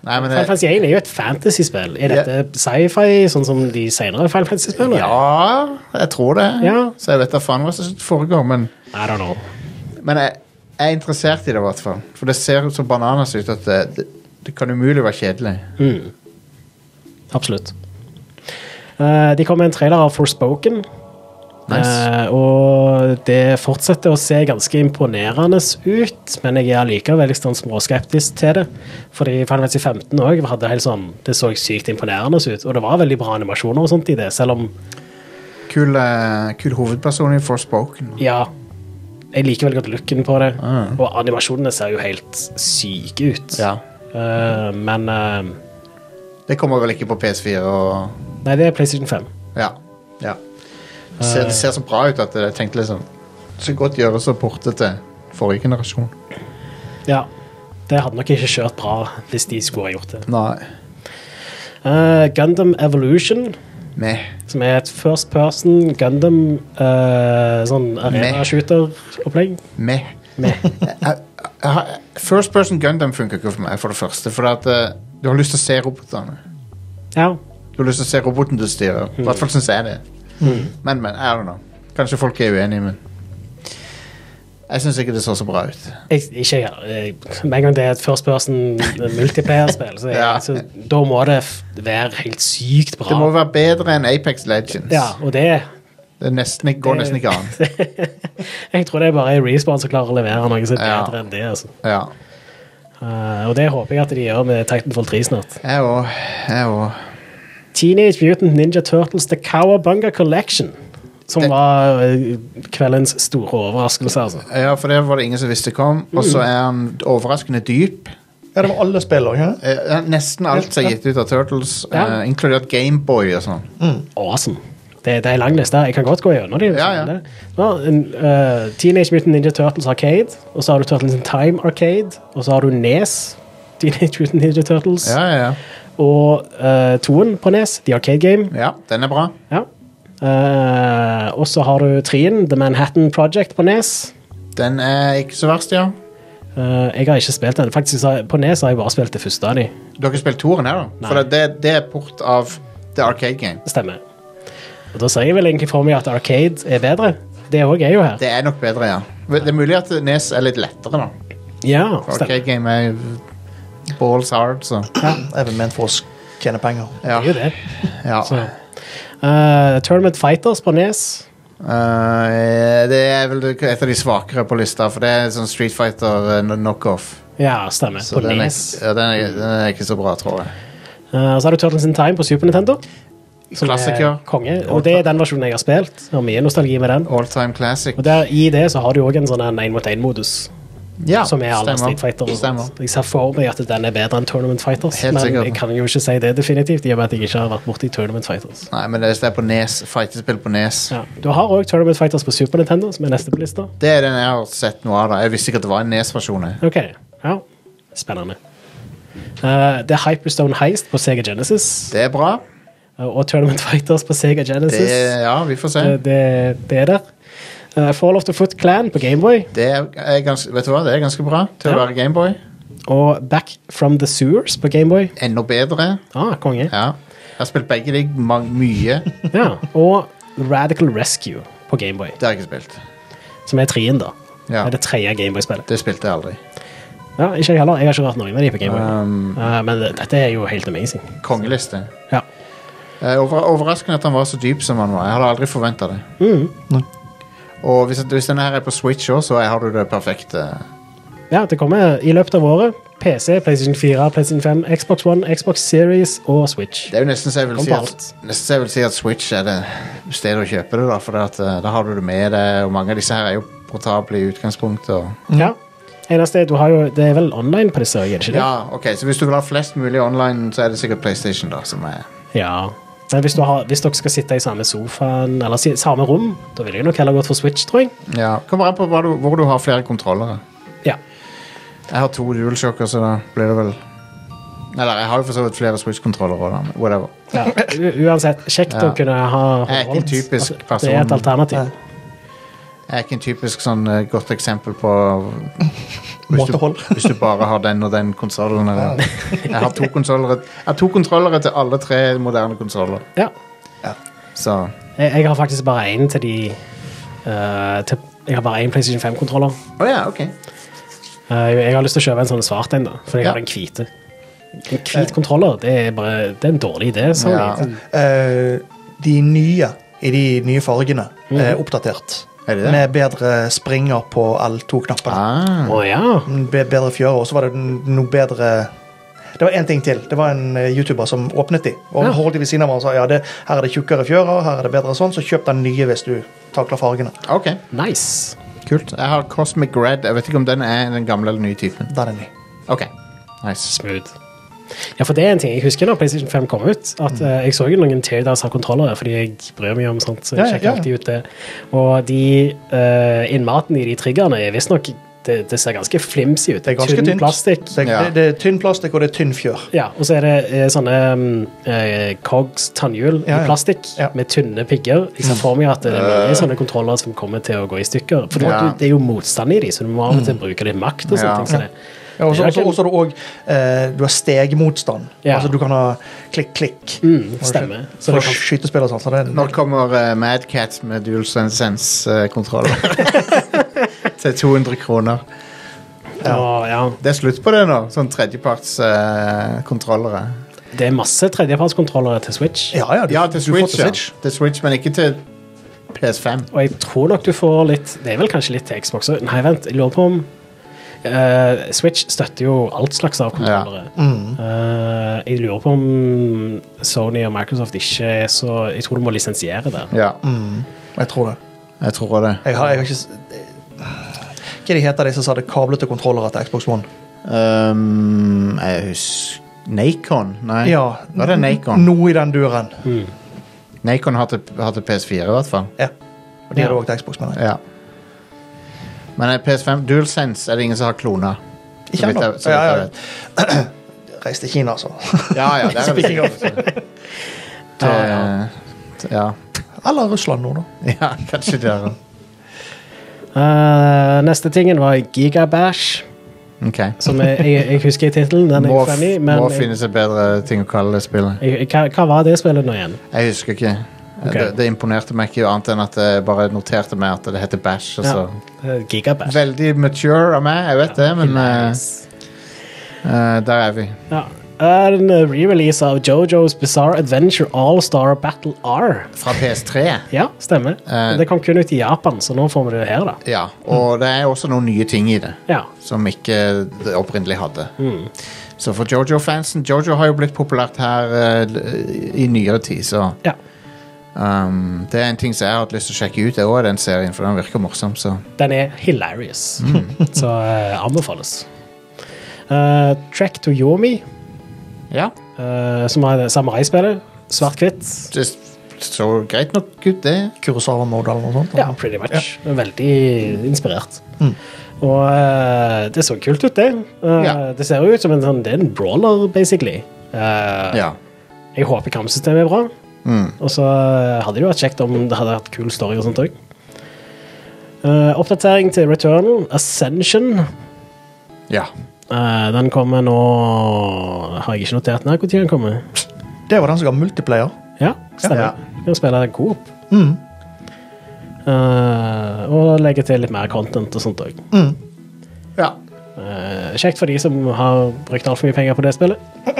[SPEAKER 1] Nei, men
[SPEAKER 2] Final
[SPEAKER 1] det,
[SPEAKER 2] Fantasy one er jo et fantasy-spill. Er dette sci-fi, sånn som de senere Final Fantasy-spillene?
[SPEAKER 1] ja, jeg tror det.
[SPEAKER 2] Ja.
[SPEAKER 1] Så jeg vet da faen hva som foregår, men,
[SPEAKER 2] I don't know.
[SPEAKER 1] men jeg, jeg er interessert i det i hvert fall. For det ser ut som bananas ut at det, det, det kan umulig være kjedelig.
[SPEAKER 2] Mm. Absolutt. Uh, de kom med en trailer av Forspoken.
[SPEAKER 1] Nice.
[SPEAKER 2] Uh, og det fortsetter å se ganske imponerende ut, men jeg er allikevel litt sånn småskeptisk til det. Fordi Final Fantasy fifteen også hadde helt sånn, det så sykt imponerende ut, og det var veldig bra animasjoner og sånt i det, selv om
[SPEAKER 1] Kul, uh, kul hovedperson i Forspoken.
[SPEAKER 2] ja, jeg liker veldig godt looken på det,
[SPEAKER 1] Ah.
[SPEAKER 2] og animasjonene ser jo helt syke ut.
[SPEAKER 1] Ja.
[SPEAKER 2] Uh, men uh,
[SPEAKER 1] Det kommer vel ikke på P S four og...
[SPEAKER 2] nei, det er PlayStation five.
[SPEAKER 1] Ja, ja. Det ser, det ser så bra ut at jeg tenkte liksom så godt gjøres å porte til forrige generasjon.
[SPEAKER 2] Ja, det hadde nok ikke kjørt bra hvis de skulle ha gjort det.
[SPEAKER 1] Nei.
[SPEAKER 2] Uh, Gundam Evolution,
[SPEAKER 1] Meh.
[SPEAKER 2] som er et first person Gundam uh, sånn arena-shooter-opplegg.
[SPEAKER 1] Meh.
[SPEAKER 2] Med.
[SPEAKER 1] Jeg- jeg har- First person Gundam funker ikke for meg, for det første. For at eh, du har lyst til å se robotene.
[SPEAKER 2] Ja.
[SPEAKER 1] Du har lyst til å se roboten du styrer. I hvert fall synes jeg det. Men, men, I don't know. Kanskje folk er uenige, men jeg synes ikke det så så bra ut.
[SPEAKER 2] Jeg, ikke jeg, jeg, med en gang det er et first person multiplayer-spill, så, jeg,
[SPEAKER 1] Ja.
[SPEAKER 2] så da må det f- være helt sykt bra.
[SPEAKER 1] Det må være bedre enn Apex Legends.
[SPEAKER 2] Ja, og det
[SPEAKER 1] Det er nesten, ikke- går
[SPEAKER 2] Det-
[SPEAKER 1] nesten ikke an.
[SPEAKER 2] jeg tror det er bare Respawn som klarer å levere noe som er
[SPEAKER 1] Ja.
[SPEAKER 2] bedre enn det. Altså.
[SPEAKER 1] Ja.
[SPEAKER 2] Uh, og det håper jeg at de gjør med Titanfall three snart.
[SPEAKER 1] Jeg òg. Jeg òg.
[SPEAKER 2] Teenage Mutant Ninja Turtles The Cowabunga Collection, som
[SPEAKER 1] Det-
[SPEAKER 2] var uh, kveldens store overraskelse. Altså.
[SPEAKER 1] Ja, for det var det ingen som visste kom. Og så er han overraskende dyp.
[SPEAKER 3] Ja, det var alle spiller, ikke?
[SPEAKER 1] Eh, Nesten alt som er gitt ut av Turtles,
[SPEAKER 2] Ja.
[SPEAKER 1] eh, inkludert Gameboy og sånn.
[SPEAKER 2] Awesome. Det, det er en lang liste. Jeg kan godt gå gjennom det.
[SPEAKER 1] Ja, ja.
[SPEAKER 2] Det var en, uh, Teenage Mutant Ninja Turtles Arcade, og så har du Turtles in Time Arcade, og så har du N E S, Teenage Mutant Ninja Turtles,
[SPEAKER 1] Ja, ja, ja.
[SPEAKER 2] og uh, toen på N E S, The Arcade Game.
[SPEAKER 1] Ja, den er bra.
[SPEAKER 2] Ja. Uh, og så har du treen, The Manhattan Project på N E S.
[SPEAKER 1] Den er ikke så verst, ja.
[SPEAKER 2] Uh, jeg har ikke spilt den. Faktisk, så har jeg- på N E S har jeg bare spilt det første av de.
[SPEAKER 1] Du har ikke spilt toeren her, da?
[SPEAKER 2] Nei.
[SPEAKER 1] For det, det er port av The Arcade Game.
[SPEAKER 2] Det stemmer. Og da ser jeg vel egentlig for meg at Arcade er bedre. Det også er jo her.
[SPEAKER 1] Det er nok bedre, ja. Det er mulig at N E S er litt lettere, da.
[SPEAKER 2] Ja,
[SPEAKER 1] For
[SPEAKER 2] stemmer.
[SPEAKER 1] Arcade Game er balls hard, så
[SPEAKER 3] Det er vel ment for å tjene penger.
[SPEAKER 1] ja.
[SPEAKER 2] Det er jo det.
[SPEAKER 1] ja.
[SPEAKER 2] Så. Uh, Tournament Fighters på N E S.
[SPEAKER 1] Eh, det er vel et av de svakere på lista, for det er sånn Street Fighter eh, knockoff.
[SPEAKER 2] Ja, stemmer.
[SPEAKER 1] Så
[SPEAKER 2] på
[SPEAKER 1] den
[SPEAKER 2] N
[SPEAKER 1] er,
[SPEAKER 2] E S.
[SPEAKER 1] ja, den, er, den er ikke så bra, tror jeg.
[SPEAKER 2] Uh, så har du Turtles in Time på Super Nintendo. Som
[SPEAKER 1] Klassiker.
[SPEAKER 2] er konge. Og det er den versjonen jeg har spilt. Jeg har mye nostalgi med den.
[SPEAKER 1] All time classic.
[SPEAKER 2] Og der, i det så har du også en sånn en mot en-modus.
[SPEAKER 1] Ja,
[SPEAKER 2] Som er alle
[SPEAKER 1] stemmer.
[SPEAKER 2] Street Fighter. og
[SPEAKER 1] Stemmer.
[SPEAKER 2] sånt. Jeg ser for meg at den er bedre enn Tournament Fighters.
[SPEAKER 1] Helt
[SPEAKER 2] men
[SPEAKER 1] sikkert.
[SPEAKER 2] jeg kan jo ikke si det definitivt, i og med at jeg ikke har vært borte i Tournament Fighters.
[SPEAKER 1] Nei, men det er på Nes, fighterspill på Nes.
[SPEAKER 2] Ja. Du har også Tournament Fighters på Super Nintendo, som er neste på lista.
[SPEAKER 1] Det er den jeg har sett noe av. Da. Jeg visste ikke at det var en Nes-versjon. jeg.
[SPEAKER 2] Ok, ja. Spennende. Uh, det er Hyperstone Heist på Sega Genesis,
[SPEAKER 1] Det er bra.
[SPEAKER 2] uh, og Tournament Fighters på Sega Genesis.
[SPEAKER 1] Det, ja, vi får se.
[SPEAKER 2] Det, det, det er der. Uh, Fall of the Foot Clan på Gameboy,
[SPEAKER 1] Det er, er ganske, vet du hva, det er ganske bra til
[SPEAKER 2] Ja.
[SPEAKER 1] å være Gameboy.
[SPEAKER 2] og Back from the Sewers på Gameboy.
[SPEAKER 1] Enda bedre.
[SPEAKER 2] Ah, konge.
[SPEAKER 1] Ja. Jeg har spilt begge de mang- mye.
[SPEAKER 2] Ja. Og Radical Rescue på Gameboy,
[SPEAKER 1] Det har jeg ikke spilt.
[SPEAKER 2] som er treen, da.
[SPEAKER 1] Ja.
[SPEAKER 2] Det er det tredje Gameboy-spillet.
[SPEAKER 1] Det spilte jeg aldri.
[SPEAKER 2] Ja, ikke jeg heller. Jeg har ikke rørt noen av de på Gameboy.
[SPEAKER 1] Um,
[SPEAKER 2] Uh, men det- dette er jo helt amazing.
[SPEAKER 1] kongeliste.
[SPEAKER 2] Ja.
[SPEAKER 1] Eh, over, overraskende at han var så dyp som han var. Jeg hadde aldri forventet det.
[SPEAKER 2] Mm.
[SPEAKER 1] Og hvis, hvis denne her er på Switch også, så har du det perfekte.
[SPEAKER 2] Ja, det kommer i løpet av året. P C, PlayStation four, PlayStation five, Xbox One, Xbox Series og Switch.
[SPEAKER 1] Det er jo nesten så jeg vil
[SPEAKER 2] Kom
[SPEAKER 1] si
[SPEAKER 2] på
[SPEAKER 1] at,
[SPEAKER 2] alt.
[SPEAKER 1] nesten så jeg vil si at Switch er det stedet å kjøpe det, da. For det at, eh, da har du det med deg, og mange av disse her er jo portable i utgangspunktet. Og...
[SPEAKER 2] Ja. Eneste er, du har jo, det er vel online på disse, er det ikke det?
[SPEAKER 1] Ja, ok, så hvis du vil ha flest mulig online, så er det sikkert PlayStation da, som er...
[SPEAKER 2] Ja. Men hvis, du har, hvis dere skal sitte i samme sofaen, eller si- samme rom, da vil jeg nok heller gått for Switch, tror jeg.
[SPEAKER 1] Ja, kommer an på hva du, hvor du har flere kontrollere.
[SPEAKER 2] Ja.
[SPEAKER 1] Jeg har to DualShocker, så da blir det vel... Eller, jeg har jo for så vidt flere Switch-kontrollere, da, men whatever.
[SPEAKER 2] ja. U uansett, kjekt
[SPEAKER 1] Ja.
[SPEAKER 2] å kunne ha
[SPEAKER 1] Jeg er ikke en typisk
[SPEAKER 2] at
[SPEAKER 1] person.
[SPEAKER 2] det er et alternativ.
[SPEAKER 1] er ikke en typisk sånn uh, godt eksempel på hvis du,
[SPEAKER 3] Måtehold.
[SPEAKER 1] hvis du bare har den og den konsollen. eller- Jeg har to konsoller Jeg har to kontrollere til alle tre moderne konsoller.
[SPEAKER 2] Ja.
[SPEAKER 1] Så
[SPEAKER 2] Jeg, jeg har faktisk bare én til de uh, til, Jeg har bare én PlayStation fem-kontroller.
[SPEAKER 1] Å ja, ok.
[SPEAKER 2] Uh, jeg, jeg har lyst til å kjøpe en sånn svart en, da, for jeg
[SPEAKER 1] Ja.
[SPEAKER 2] har en hvite. En hvit kontroller, det er bare Det er en dårlig idé. Sorry.
[SPEAKER 1] Ja.
[SPEAKER 3] Eh, de nye, i de nye fargene, er oppdatert.
[SPEAKER 1] Er det det?
[SPEAKER 3] Med bedre springer på L to-knappene.
[SPEAKER 1] Ah.
[SPEAKER 2] Å ja.
[SPEAKER 3] Be bedre fjøre, og så var det noe bedre. Det var en ting til. Det var en eh, YouTuber som åpnet de. Og
[SPEAKER 2] Ja.
[SPEAKER 3] holdt de ved siden av meg og sa ja, det, her er det tjukkere fjører, her er det bedre sånn, så kjøp den nye hvis du takler fargene.
[SPEAKER 1] Ok,
[SPEAKER 2] Nice.
[SPEAKER 1] kult. Jeg har Cosmic Red. Jeg vet ikke om den er den gamle eller nye typen.
[SPEAKER 3] Den er ny.
[SPEAKER 1] Ok, nice.
[SPEAKER 2] Smooth. Ja, for det er en ting. Jeg husker når PlayStation fem kom ut, at eh, jeg så jo noen teardowns av kontrollere, fordi jeg bryr meg om sånt, så jeg
[SPEAKER 3] Ja, ja,
[SPEAKER 2] sjekker
[SPEAKER 3] ja.
[SPEAKER 2] alltid ut det. Og de uh, innmaten i de triggerne er visstnok det, det ser ganske flimsy ut.
[SPEAKER 3] Det er ganske
[SPEAKER 2] Tynn
[SPEAKER 3] tynt.
[SPEAKER 2] plastikk.
[SPEAKER 3] Det,
[SPEAKER 1] Ja.
[SPEAKER 3] det, det er tynn plastikk, og det er tynn fjør.
[SPEAKER 2] Ja, og så er det eh, sånne um, eh, cogs, tannhjul
[SPEAKER 3] Ja, ja.
[SPEAKER 2] i plastikk
[SPEAKER 3] Ja.
[SPEAKER 2] med tynne pigger. Jeg ser for meg at det er mange sånne kontroller som kommer til å gå i stykker. For
[SPEAKER 1] Ja.
[SPEAKER 2] du, det er jo motstand i de, så du må av og til bruke litt makt og sånne
[SPEAKER 1] Ja.
[SPEAKER 2] ting. Så det.
[SPEAKER 3] Ja, og så
[SPEAKER 2] Det er
[SPEAKER 3] også-
[SPEAKER 2] ikke-
[SPEAKER 3] også har du òg eh, Du har stegmotstand.
[SPEAKER 2] Ja.
[SPEAKER 3] Altså du kan ha klikk-klikk.
[SPEAKER 2] Mm, stemmer. Så
[SPEAKER 3] For
[SPEAKER 2] det kan,
[SPEAKER 3] skytespill og sånn. Så det er,
[SPEAKER 1] Når kommer uh, Mad Cat med DualSense-kontroller? Til to hundre kroner.
[SPEAKER 2] og, ja,
[SPEAKER 1] Det er slutt på det nå. Sånn tredjeparts-kontrollere.
[SPEAKER 2] det er masse tredjepartskontrollere til Switch.
[SPEAKER 3] ja, ja, du,
[SPEAKER 1] ja, til
[SPEAKER 3] du får
[SPEAKER 1] Switch,
[SPEAKER 3] til
[SPEAKER 1] ja.
[SPEAKER 3] Switch.
[SPEAKER 1] Til Switch, men ikke til P S fem.
[SPEAKER 2] Og jeg tror nok du får litt Det er vel kanskje litt til Xbox også. Nei, vent, jeg lurer på om eh, Switch støtter jo alt slags av kontrollere. Eh, jeg lurer på om Sony og Microsoft ikke er så Jeg tror du må lisensiere det.
[SPEAKER 1] Ja,
[SPEAKER 3] Jeg tror det.
[SPEAKER 1] jeg tror det.
[SPEAKER 3] Jeg har, jeg har ikke s- Hva de heter de som hadde kablete kontrollere til Xbox One?
[SPEAKER 1] Um, jeg husker Nacon? Nei,
[SPEAKER 3] Ja,
[SPEAKER 1] var det Nacon?
[SPEAKER 3] Noe i den duren.
[SPEAKER 1] Nacon har til, har til P S fire i hvert fall.
[SPEAKER 3] Ja. Og de
[SPEAKER 2] Ja.
[SPEAKER 3] hadde også til Xbox, mener jeg.
[SPEAKER 1] Ja. Men eh, P S fem DualSense er det ingen som har klona.
[SPEAKER 3] Ikke
[SPEAKER 1] Så vidt
[SPEAKER 3] ennå.
[SPEAKER 1] jeg- så vidt
[SPEAKER 3] Ja,
[SPEAKER 1] jeg
[SPEAKER 3] ja.
[SPEAKER 1] vet.
[SPEAKER 3] Reis til Kina, altså.
[SPEAKER 1] Ja, ja, det er
[SPEAKER 3] Speaking of.
[SPEAKER 1] Til, ja.
[SPEAKER 3] Eller Russland nå, da.
[SPEAKER 1] ja, kanskje det er
[SPEAKER 2] Eh, neste tingen var Gigabash,
[SPEAKER 1] Ok.
[SPEAKER 2] som jeg, jeg, jeg husker i tittelen. Den er
[SPEAKER 1] Må,
[SPEAKER 2] jeg fan i, men
[SPEAKER 1] må
[SPEAKER 2] jeg,
[SPEAKER 1] finne seg bedre ting å kalle det spillet.
[SPEAKER 2] jeg, hva, hva var det spillet nå igjen?
[SPEAKER 1] Jeg husker ikke.
[SPEAKER 2] Ok.
[SPEAKER 1] Det, det imponerte meg ikke annet enn at jeg bare noterte meg at det heter Bash. Altså.
[SPEAKER 2] Eh, Gigabash.
[SPEAKER 1] Veldig mature av meg, jeg vet det, men eh,
[SPEAKER 2] Nice.
[SPEAKER 1] eh, der er vi.
[SPEAKER 2] Ja. Er en eh, re-release av JoJo's Bizarre Adventure All-Star Battle R.
[SPEAKER 1] Fra P S tre.
[SPEAKER 2] Ja, stemmer.
[SPEAKER 1] Eh.
[SPEAKER 2] det kom kun ut i Japan, så nå får vi det her, da.
[SPEAKER 1] Ja, og det er også noen nye ting i det
[SPEAKER 2] Ja.
[SPEAKER 1] som ikke det opprinnelig hadde.
[SPEAKER 2] Mm.
[SPEAKER 1] Så for Jojo-fansen Jojo har jo blitt populært her eh, i nyere tid, så
[SPEAKER 2] Ja.
[SPEAKER 1] um, det er en ting som jeg har hatt lyst til å sjekke ut. Det er også den serien, for den virker morsom. Så.
[SPEAKER 2] Den er hilarious,
[SPEAKER 1] Mm.
[SPEAKER 2] så uh, anbefales. Uh, Trek to Yomi,
[SPEAKER 1] Ja,
[SPEAKER 2] uh, som har det samuraispillet. Svart-hvitt.
[SPEAKER 1] det så greit nok ut, det.
[SPEAKER 3] Kurosawa-mode eller noe sånt.
[SPEAKER 2] Ja, pretty much. Veldig inspirert.
[SPEAKER 3] Mm.
[SPEAKER 2] Og uh, det så kult ut, det. Uh,
[SPEAKER 1] Ja.
[SPEAKER 2] Det ser jo ut som en sånn Det er en brawler, basically. Uh,
[SPEAKER 1] Ja.
[SPEAKER 2] Jeg håper kampsystemet er bra.
[SPEAKER 1] Mm.
[SPEAKER 2] Og så uh, hadde det jo vært kjekt om det hadde hatt kul story og sånt òg. Uh, oppdatering til Returnal. Ascension.
[SPEAKER 1] Ja.
[SPEAKER 2] Uh, den kommer nå Har jeg ikke notert når den kommer.
[SPEAKER 3] Det var den som ga multiplayer.
[SPEAKER 2] Ja, stemmer.
[SPEAKER 1] Ja.
[SPEAKER 2] Du kan spille Coop.
[SPEAKER 3] Mm.
[SPEAKER 2] Uh, og legge til litt mer content og sånt òg.
[SPEAKER 3] Mm.
[SPEAKER 1] ja.
[SPEAKER 2] Uh, kjekt for de som har brukt altfor mye penger på det spillet.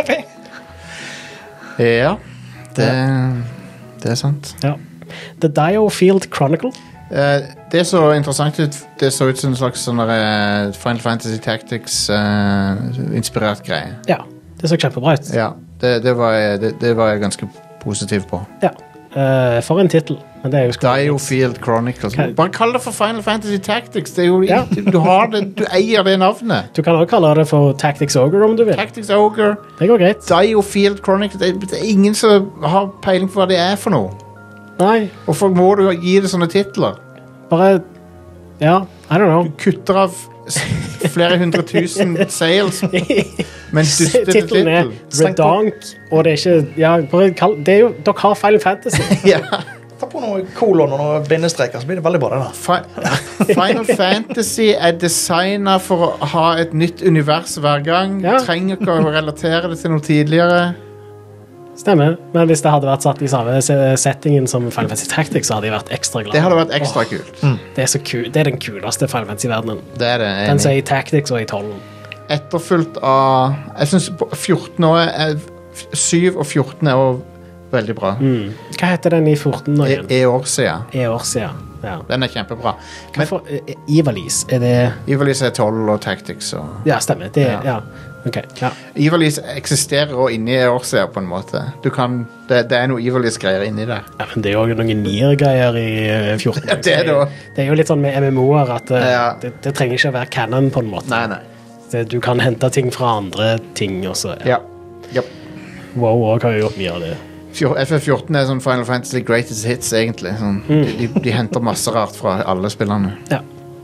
[SPEAKER 1] Ja. Det, det er sant.
[SPEAKER 2] Ja. The Diofield Chronicle.
[SPEAKER 1] Eh, det så interessant ut. Det så ut som en slags sånn der, eh, Final Fantasy Tactics-inspirert greie.
[SPEAKER 2] Ja, det så kjempebra ut.
[SPEAKER 1] Ja, det, det, var, jeg- det, det var jeg ganske positiv på.
[SPEAKER 2] Ja. Uh, for en tittel. Men det er jo Square Enix.
[SPEAKER 1] Diofield Chronicles.
[SPEAKER 2] Kan-
[SPEAKER 1] Bare kall det for Final Fantasy Tactics. Det er jo,
[SPEAKER 2] Ja.
[SPEAKER 1] du, har det, du eier det navnet.
[SPEAKER 2] Du kan også kalle det for Tactics Ogre om du vil.
[SPEAKER 1] Tactics Ogre,
[SPEAKER 2] Det går greit.
[SPEAKER 1] Diofield Chronicles. Det, det er ingen som har peiling på hva det er for noe.
[SPEAKER 2] Nei,
[SPEAKER 1] Hvorfor må du gi det sånne titler?
[SPEAKER 2] bare Ja, I don't know.
[SPEAKER 1] Kutter av s- flere hundre tusen sales med en dustete
[SPEAKER 2] Tittelen er
[SPEAKER 1] tittel.
[SPEAKER 2] Redonk, og det er ikke Ja, bare kall det er jo Dere har Final Fantasy.
[SPEAKER 1] Ja.
[SPEAKER 3] Ta på noe noen kolon og noen bindestreker, så blir det veldig bra det da.
[SPEAKER 1] Fi- Final Fantasy er designet for å ha et nytt univers hver gang.
[SPEAKER 2] Ja.
[SPEAKER 1] Trenger ikke å relatere det til noe tidligere.
[SPEAKER 2] Stemmer, men hvis det hadde vært satt i samme se- settingen som Final Fantasy Tactics, så hadde jeg vært ekstra glad.
[SPEAKER 1] Det hadde vært ekstra
[SPEAKER 2] Åh,
[SPEAKER 1] kult.
[SPEAKER 2] det, er så ku- det er den kuleste Final Fantasy-verdenen.
[SPEAKER 1] Det er det. jeg er
[SPEAKER 2] Den som
[SPEAKER 1] enig.
[SPEAKER 2] er i Tactics og i tolv.
[SPEAKER 1] Etterfulgt av Jeg synes på fjorten år er, syv og fjorten er også veldig bra.
[SPEAKER 2] Mm. Hva heter den i fjorten nå
[SPEAKER 1] E,
[SPEAKER 2] igjen?
[SPEAKER 1] e år siden.
[SPEAKER 2] E år siden. Ja.
[SPEAKER 1] Den er kjempebra. Men
[SPEAKER 2] Hvorfor? eh, Ivalice, er det...
[SPEAKER 1] Ivalice er tolv og Tactics. Og
[SPEAKER 2] Ja, stemmer. Det,
[SPEAKER 1] Ja.
[SPEAKER 2] ja. Ok, ja.
[SPEAKER 1] Ivalice eksisterer også inni e år siden på en måte. Du kan, det, det er noe Ivalice-greier inni der.
[SPEAKER 2] Ja, men det er jo noen nier-greier i eh, fjorten.
[SPEAKER 1] Ja, det er det også.
[SPEAKER 2] Det er jo litt sånn med M M O-er at eh,
[SPEAKER 1] Ja.
[SPEAKER 2] det, det trenger ikke å være canon på en måte.
[SPEAKER 1] Nei, nei.
[SPEAKER 2] Det, du kan hente ting fra andre ting også.
[SPEAKER 1] Ja. Yep.
[SPEAKER 2] WoW også har jo gjort mye av det.
[SPEAKER 1] Fjor- F F fjorten er sånn Final Fantasy Greatest Hits, egentlig. Sånn, de, de, de henter masse rart fra alle spillerne.
[SPEAKER 2] Ja.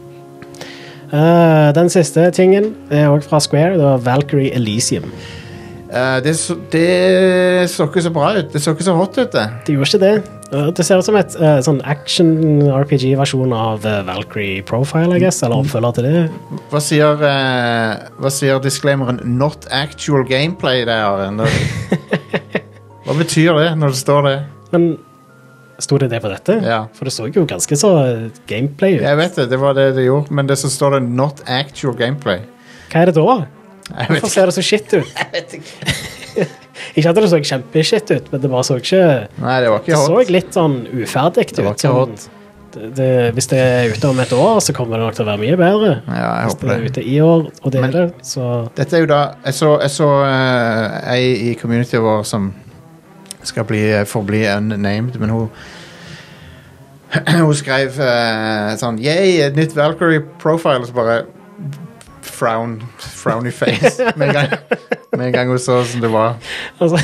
[SPEAKER 2] Eh, den siste tingen er også fra Square. Det var Valkyrie Elysium.
[SPEAKER 1] Eh, det, så, det så ikke så bra ut. Det så ikke så hot ut, det.
[SPEAKER 2] Det gjorde ikke det. Eh, Det ser ut som et eh, sånn action-R P G-versjon av eh, Valkyrie Profile, I guess, eller oppfølger til det.
[SPEAKER 1] Hva sier, eh, hva sier disclaimeren 'not actual gameplay' der? Når- Hva betyr det når det står det?
[SPEAKER 2] Men sto det det på dette?
[SPEAKER 1] Ja.
[SPEAKER 2] For det så jo ganske så eh, gameplay ut.
[SPEAKER 1] Jeg vet det, det var det det gjorde, men det så står det 'not actual gameplay'.
[SPEAKER 2] Hva er det da?
[SPEAKER 1] Jeg vet
[SPEAKER 2] Hvorfor
[SPEAKER 1] ikke.
[SPEAKER 2] ser det så shit ut? Ikke at det så kjempeshit ut, men det bare så ikke...
[SPEAKER 1] Nei, det var
[SPEAKER 2] Det
[SPEAKER 1] ikke
[SPEAKER 2] så
[SPEAKER 1] hot.
[SPEAKER 2] litt sånn uferdig ut.
[SPEAKER 1] Det var ikke
[SPEAKER 2] sånn-
[SPEAKER 1] hot.
[SPEAKER 2] Det, det, hvis det er ute om et år, så kommer det nok til å være mye bedre.
[SPEAKER 1] Ja, jeg
[SPEAKER 2] Hvis det
[SPEAKER 1] håper
[SPEAKER 2] er
[SPEAKER 1] det.
[SPEAKER 2] ute i år, og det
[SPEAKER 1] Men-
[SPEAKER 2] er det, så...
[SPEAKER 1] Dette er jo da Jeg så, jeg så eh, ei i communityet vår som skal bli, forbli unnamed, men hun hun skrev eh, sånn Yay, et nytt Valkyrie profile, og så bare frown, frowny face med en gang, med en gang hun så som det var.
[SPEAKER 2] Altså,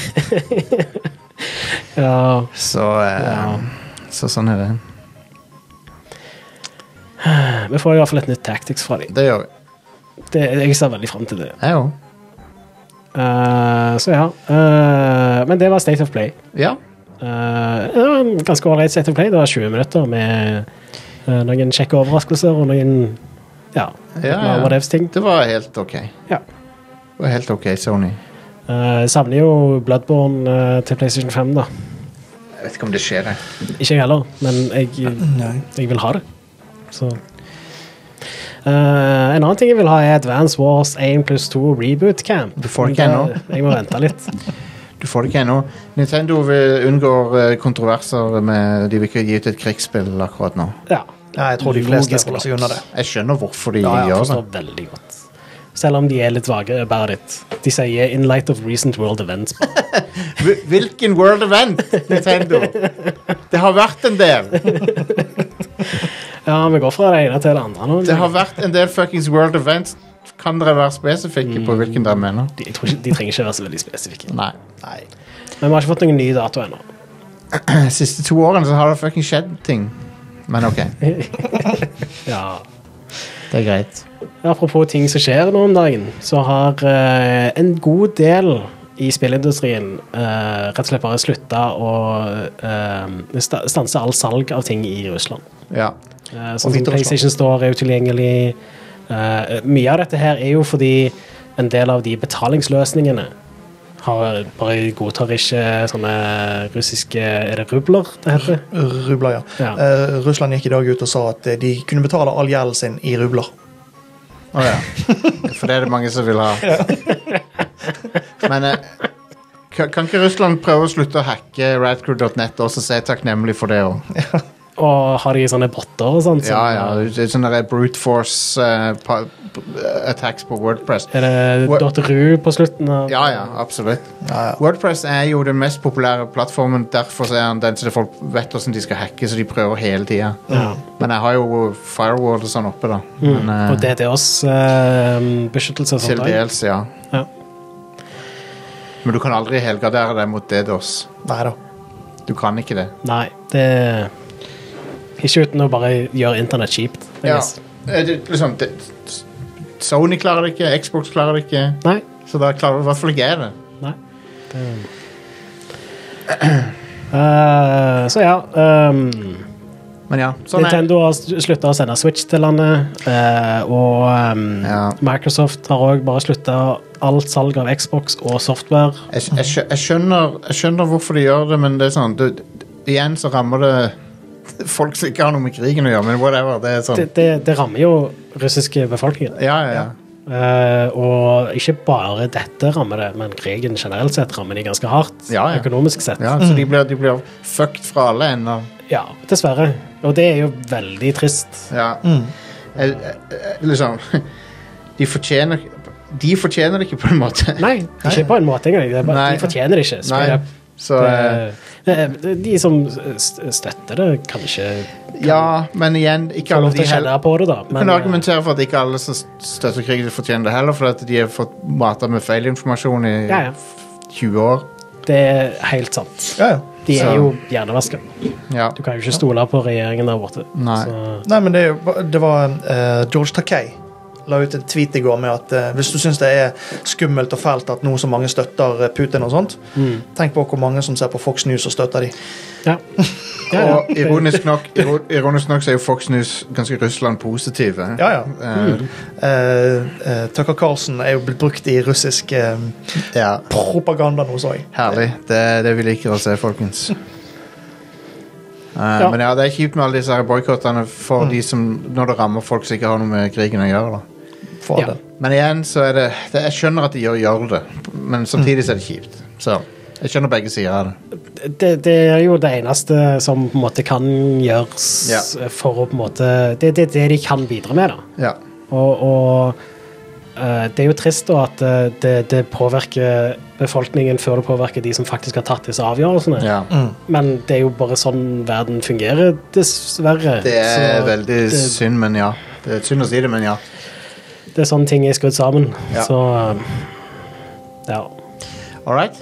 [SPEAKER 2] ja,
[SPEAKER 1] Så, eh,
[SPEAKER 2] Ja.
[SPEAKER 1] så sånn er det.
[SPEAKER 2] vi får i hvert fall et nytt Tactics fra dem.
[SPEAKER 1] Det gjør vi.
[SPEAKER 2] Det, jeg ser veldig frem til det.
[SPEAKER 1] Jeg òg.
[SPEAKER 2] Eh, så ja. Eh, men det var State of Play.
[SPEAKER 1] Ja.
[SPEAKER 2] Eh, det var en ganske ålreit State of Play. Det var tjue minutter med eh, noen kjekke overraskelser og noen ja,
[SPEAKER 1] Ja, ja.
[SPEAKER 2] whatevs-ting.
[SPEAKER 1] Det var helt ok.
[SPEAKER 2] Ja.
[SPEAKER 1] Det var helt ok, Sony.
[SPEAKER 2] Uh, savner jo Bloodborne eh, til PlayStation fem, da.
[SPEAKER 1] Jeg vet ikke om det skjer, det.
[SPEAKER 2] Ikke jeg heller, men jeg,
[SPEAKER 3] Nei.
[SPEAKER 2] jeg vil ha det. Så Eh, En annen ting jeg vil ha, er Advance Wars én pluss to Reboot Camp.
[SPEAKER 1] Du får det ikke
[SPEAKER 2] Men
[SPEAKER 1] ennå.
[SPEAKER 2] det- Jeg må vente litt.
[SPEAKER 1] Du får det ikke ennå. Nintendo vil unngår eh, kontroverser med De vil ikke gi ut et krigsspill akkurat nå.
[SPEAKER 2] Ja.
[SPEAKER 3] Nei, jeg tror de fleste
[SPEAKER 2] Logisk
[SPEAKER 3] holder seg unna det.
[SPEAKER 1] Jeg skjønner hvorfor de
[SPEAKER 2] Ja, jeg
[SPEAKER 1] gjør det.
[SPEAKER 2] forstår veldig godt. Selv om de er litt vage about it. De sier 'in light of recent world events'.
[SPEAKER 1] Hvil- Hvilken world event, Nintendo? Det har vært en del.
[SPEAKER 2] Ja, vi går fra det ene til det andre nå.
[SPEAKER 1] Det har vært en del fuckings world events. Kan dere være spesifikke på hvilken dere mener?
[SPEAKER 2] de, jeg tror ikke, de trenger ikke være så veldig spesifikke.
[SPEAKER 1] Nei.
[SPEAKER 3] Nei.
[SPEAKER 2] Men vi har ikke fått noen ny dato ennå.
[SPEAKER 1] De siste to årene så har det fucking skjedd ting. Men ok,
[SPEAKER 2] Ja.
[SPEAKER 1] det er greit.
[SPEAKER 2] Apropos ting som skjer nå om dagen, så har eh, en god del i spillindustrien eh, rett og slett bare slutta å eh, sta- stanse all salg av ting i Russland.
[SPEAKER 1] Ja.
[SPEAKER 2] Uh,
[SPEAKER 3] Og
[SPEAKER 2] sånn som
[SPEAKER 3] Hviterussland.
[SPEAKER 2] PlayStation Store er jo tilgjengelig. Eh, mye av dette her er jo fordi en del av de betalingsløsningene har bare godtar ikke sånne russiske Er det rubler det heter?
[SPEAKER 3] Rubler, ja.
[SPEAKER 2] Ja.
[SPEAKER 3] Eh, Russland gikk i dag ut og sa at eh, de kunne betale all gjelden sin i rubler.
[SPEAKER 1] Å ja. For det er det mange som vil ha. Men eh, kan, kan ikke Russland prøve å slutte å hacke radcrew dot net og så si takknemlig for det òg?
[SPEAKER 2] Og har de sånne botter og sånt?
[SPEAKER 1] Ja, ja. Det er sånne der brute force eh, pa, attacks på Wordpress.
[SPEAKER 2] Er det
[SPEAKER 1] What-
[SPEAKER 2] .ru på slutten av
[SPEAKER 1] Ja, ja, absolutt.
[SPEAKER 3] Ja, ja.
[SPEAKER 1] Wordpress er jo den mest populære plattformen, derfor så er han den som folk vet hvordan de skal hacke, så de prøver hele tida.
[SPEAKER 2] Ja.
[SPEAKER 1] Men jeg har jo firewall og sånn oppe, da.
[SPEAKER 2] Mm.
[SPEAKER 1] Men, eh,
[SPEAKER 2] Og D DoS uh, beskyttelse og
[SPEAKER 1] til
[SPEAKER 2] sånt. også.
[SPEAKER 1] dels, ja.
[SPEAKER 2] Ja.
[SPEAKER 1] Men du kan aldri helgardere deg mot DDoS.
[SPEAKER 3] Nei da.
[SPEAKER 1] Du kan ikke det.
[SPEAKER 2] Nei, det ikke uten å bare gjøre internett kjipt. I
[SPEAKER 1] Ja.
[SPEAKER 2] guess.
[SPEAKER 1] Eh, det, liksom, det, Sony klarer det ikke, Xbox klarer det ikke,
[SPEAKER 2] Nei.
[SPEAKER 1] så da klarer i hvert fall ikke jeg det.
[SPEAKER 2] Nei. Det... Eh, så ja. Um,
[SPEAKER 1] Men ja, sånn er
[SPEAKER 2] Nintendo har sluttet å sende Switch til landet, eh, og um,
[SPEAKER 1] Ja.
[SPEAKER 2] Microsoft har også bare sluttet alt salg av Xbox og software.
[SPEAKER 1] jeg, jeg, skjø- jeg, skjønner, jeg skjønner hvorfor de gjør det, men det er sånn du, igjen så rammer det folk som ikke har noe med krigen å gjøre, men whatever, det er sånn
[SPEAKER 2] Det, det, det rammer jo russiske befolkningen.
[SPEAKER 1] Ja, ja, ja.
[SPEAKER 2] Eh, og ikke bare dette rammer det, men krigen generelt sett rammer de ganske hardt,
[SPEAKER 1] Ja, ja.
[SPEAKER 2] økonomisk sett.
[SPEAKER 1] ja så de blir, de blir fucked fra alle ender.
[SPEAKER 2] Ja, dessverre. Og det er jo veldig trist.
[SPEAKER 1] Ja. Jeg, jeg, jeg, liksom De fortjener De fortjener det ikke på en måte.
[SPEAKER 2] Nei, ikke på en måte engang. Det er bare,
[SPEAKER 1] Nei.
[SPEAKER 2] de fortjener det ikke.
[SPEAKER 1] Nei.
[SPEAKER 2] Spør-
[SPEAKER 1] Så eh,
[SPEAKER 2] det, det, de som st- støtter det, kan ikke
[SPEAKER 1] ja, men igjen ikke
[SPEAKER 2] få
[SPEAKER 1] alle
[SPEAKER 2] lov
[SPEAKER 1] de
[SPEAKER 2] til å
[SPEAKER 1] heller
[SPEAKER 2] kjenne på det, da.
[SPEAKER 1] Du kan
[SPEAKER 2] Men, eh,
[SPEAKER 1] argumentere for at ikke alle som støtter krigen fortjener det heller, for at de har fått matet med feilinformasjon i
[SPEAKER 2] Ja, ja.
[SPEAKER 1] tjue år.
[SPEAKER 2] det er helt sant.
[SPEAKER 3] Ja, ja.
[SPEAKER 2] De er
[SPEAKER 1] Så-
[SPEAKER 2] jo hjernevaska.
[SPEAKER 1] Ja.
[SPEAKER 2] Du kan jo ikke stole på regjeringen der borte.
[SPEAKER 1] Nei.
[SPEAKER 2] Så,
[SPEAKER 3] Nei, men det, er jo- det var eh, George Takei la ut en tweet i går med at eh, hvis du syns det er skummelt og fælt at noe så mange støtter eh, Putin og sånt,
[SPEAKER 2] mm.
[SPEAKER 3] tenk på hvor mange som ser på Fox News og støtter de.
[SPEAKER 2] ja. Ja, ja.
[SPEAKER 1] Og ironisk nok, iro- ironisk nok så er jo Fox News ganske Russland-positive.
[SPEAKER 3] Ja, ja.
[SPEAKER 1] Eh,
[SPEAKER 3] Eh, eh, Tucker Carlson er jo blitt brukt i russisk eh,
[SPEAKER 1] ja.
[SPEAKER 3] propaganda nå, så jeg.
[SPEAKER 1] Herlig. Det er det vi liker å se, folkens. Eh,
[SPEAKER 2] Ja.
[SPEAKER 1] Men ja, det er kjipt med alle disse her boykottene for de som, når det rammer folk som ikke har noe med krigen å gjøre. Da.
[SPEAKER 3] For
[SPEAKER 2] Ja.
[SPEAKER 3] det.
[SPEAKER 1] Men igjen så er det, det Jeg skjønner at de gjør, gjør det, men samtidig så er det kjipt. Så jeg skjønner begge sider av det.
[SPEAKER 2] det, det er jo det eneste som på en måte kan gjøres
[SPEAKER 1] Ja.
[SPEAKER 2] for å på en måte Det er det, det de kan bidra med, da.
[SPEAKER 1] Ja.
[SPEAKER 2] Og, og eh, det er jo trist da at eh, det, det påvirker befolkningen før det påvirker de som faktisk har tatt disse avgjørelsene.
[SPEAKER 1] ja.
[SPEAKER 2] Men det er jo bare sånn verden fungerer, dessverre.
[SPEAKER 1] Det er
[SPEAKER 2] Så
[SPEAKER 1] veldig
[SPEAKER 2] det,
[SPEAKER 1] synd, men ja. Det er synd å si det, men ja.
[SPEAKER 2] det er sånne ting er skrudd sammen.
[SPEAKER 1] Ja.
[SPEAKER 2] Så eh, ja.
[SPEAKER 1] All right.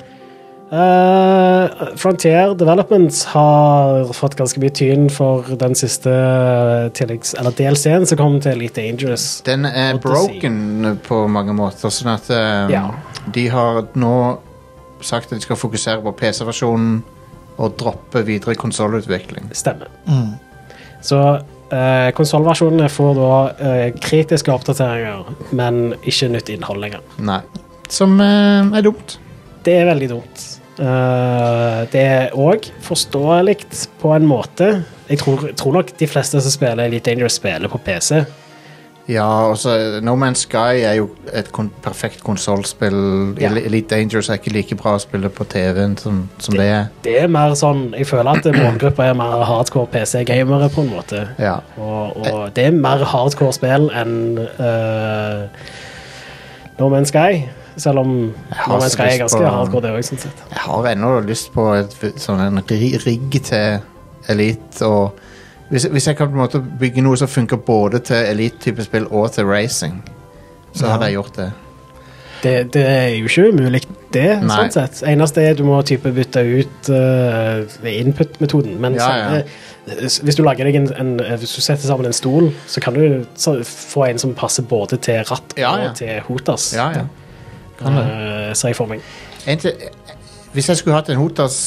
[SPEAKER 2] Eh, Frontier Developments har fått ganske mye tyn for den siste tilleggs, eller D L C-en som kom til Elite Dangerous.
[SPEAKER 1] Den er
[SPEAKER 2] Odyssey.
[SPEAKER 1] broken på mange måter, sånn at eh,
[SPEAKER 2] Ja.
[SPEAKER 1] de har nå sagt at de skal fokusere på P C-versjonen og droppe videre konsollutvikling.
[SPEAKER 2] Stemmer. Så uh, konsollversjonene får da eh, kritiske oppdateringer, men ikke nytt innhold lenger.
[SPEAKER 1] Nei. Som eh, er dumt.
[SPEAKER 2] Det er veldig dumt. Eh, det er òg forståelig på en måte. Jeg tror, tror nok de fleste som spiller Elite Dangerous, spiller på P C.
[SPEAKER 1] Ja, også No Man's Sky er jo et kon perfekt konsollspill.
[SPEAKER 2] Ja.
[SPEAKER 1] Elite Dangerous er ikke like bra å spille på T V-en som, som det er.
[SPEAKER 2] Det er mer sånn, jeg føler at målgruppa er mer hardcore P C-gamere på en måte.
[SPEAKER 1] Ja.
[SPEAKER 2] Og, og det er mer hardcore spill enn eh, No Man's Sky. Selv om
[SPEAKER 1] har
[SPEAKER 2] No Man's
[SPEAKER 1] så
[SPEAKER 2] Sky er
[SPEAKER 1] lyst
[SPEAKER 2] ganske
[SPEAKER 1] på-
[SPEAKER 2] hardcore, det òg, sånn sett.
[SPEAKER 1] Jeg har ennå lyst på et, sånn en ri- rigg til Elite. Og hvis, hvis jeg kan på en måte bygge noe som funker både til Elite-type spill og til racing, så hadde jeg gjort det.
[SPEAKER 2] Det, det er jo ikke umulig, det,
[SPEAKER 1] Nei.
[SPEAKER 2] sånn sett. Eneste er du må type bytte ut uh, input-metoden. Men
[SPEAKER 1] Ja, ja.
[SPEAKER 2] så- eh, hvis du lager deg en, en Hvis du setter sammen en stol, så kan du så, få en som passer både til ratt
[SPEAKER 1] Ja, ja.
[SPEAKER 2] og til hotas.
[SPEAKER 1] Ja, ja.
[SPEAKER 2] Uh, ser jeg for meg.
[SPEAKER 1] Egentlig, hvis jeg skulle hatt en Hotas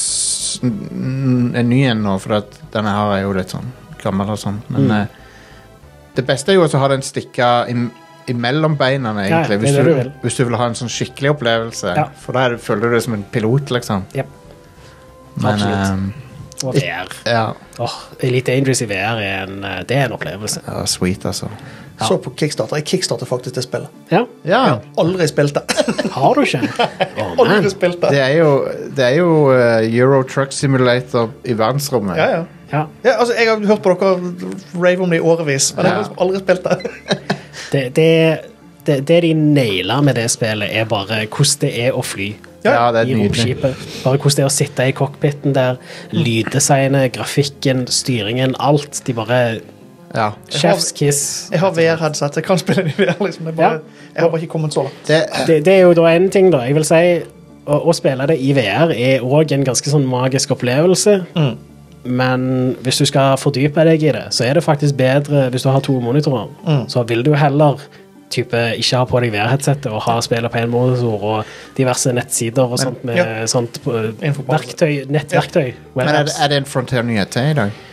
[SPEAKER 1] n- en ny en nå, for at denne her er jo litt sånn gammel og sånn, men
[SPEAKER 2] Mm.
[SPEAKER 1] eh, det beste er jo også å ha den stikka im imellom beina, egentlig,
[SPEAKER 2] Ja, det er
[SPEAKER 1] hvis,
[SPEAKER 2] det
[SPEAKER 1] du,
[SPEAKER 2] du vil.
[SPEAKER 1] hvis du vil ha en sånn skikkelig opplevelse.
[SPEAKER 2] Ja.
[SPEAKER 1] For da er det, føler du deg som en pilot, liksom.
[SPEAKER 2] Yep.
[SPEAKER 1] Men
[SPEAKER 2] Absolutt.
[SPEAKER 1] ehm,
[SPEAKER 2] Og V R.
[SPEAKER 1] ja,
[SPEAKER 2] Åh, Elite Dangerous i V R er en, eh, det er en opplevelse.
[SPEAKER 1] ja, sweet, altså.
[SPEAKER 2] Ja.
[SPEAKER 3] Så på Kickstarter. Jeg kickstarter faktisk det spillet.
[SPEAKER 2] Ja,
[SPEAKER 1] Ja,
[SPEAKER 3] Aldri spilt det.
[SPEAKER 2] har du ikke? Åh, man.
[SPEAKER 3] Aldri spilt det.
[SPEAKER 1] det er jo, det er jo eh, Euro Truck Simulator i verdensrommet.
[SPEAKER 3] Ja, ja.
[SPEAKER 2] Ja.
[SPEAKER 3] Ja, altså, jeg har hørt på dere rave om det i årevis, men jeg har
[SPEAKER 1] Ja.
[SPEAKER 3] aldri spilt det.
[SPEAKER 2] Det, det, det, det de nailer med det spillet, er bare hvordan det er å fly.
[SPEAKER 1] Ja, det er
[SPEAKER 2] I
[SPEAKER 1] nydelig.
[SPEAKER 2] romskipet. Bare hvordan det er å sitte i cockpiten der. Lyddesignet, grafikken, styringen, alt. De bare
[SPEAKER 1] Ja.
[SPEAKER 2] Chef's kiss.
[SPEAKER 3] Jeg har V R-headset, jeg kan spille det i V R. Liksom. Jeg, bare,
[SPEAKER 2] Ja.
[SPEAKER 3] jeg har bare ikke kommet så langt.
[SPEAKER 1] Det,
[SPEAKER 2] Det, det er jo da en ting, da. Jeg vil si å, å spille det i V R er òg en ganske sånn magisk opplevelse.
[SPEAKER 3] Mm.
[SPEAKER 2] Men hvis du skal fordype deg i det, så er det faktisk bedre hvis du har to monitorer.
[SPEAKER 3] Mm.
[SPEAKER 2] Så vil du heller type ikke ha på deg V R-headsetet og ha spillet på en monitor og diverse nettsider og sånt med
[SPEAKER 3] ja.
[SPEAKER 2] sånt uh,
[SPEAKER 3] Info på det.
[SPEAKER 2] verktøy, nettverktøy.
[SPEAKER 1] men er, det-
[SPEAKER 2] webapps.
[SPEAKER 1] er det en Frontier-nyhet til i dag?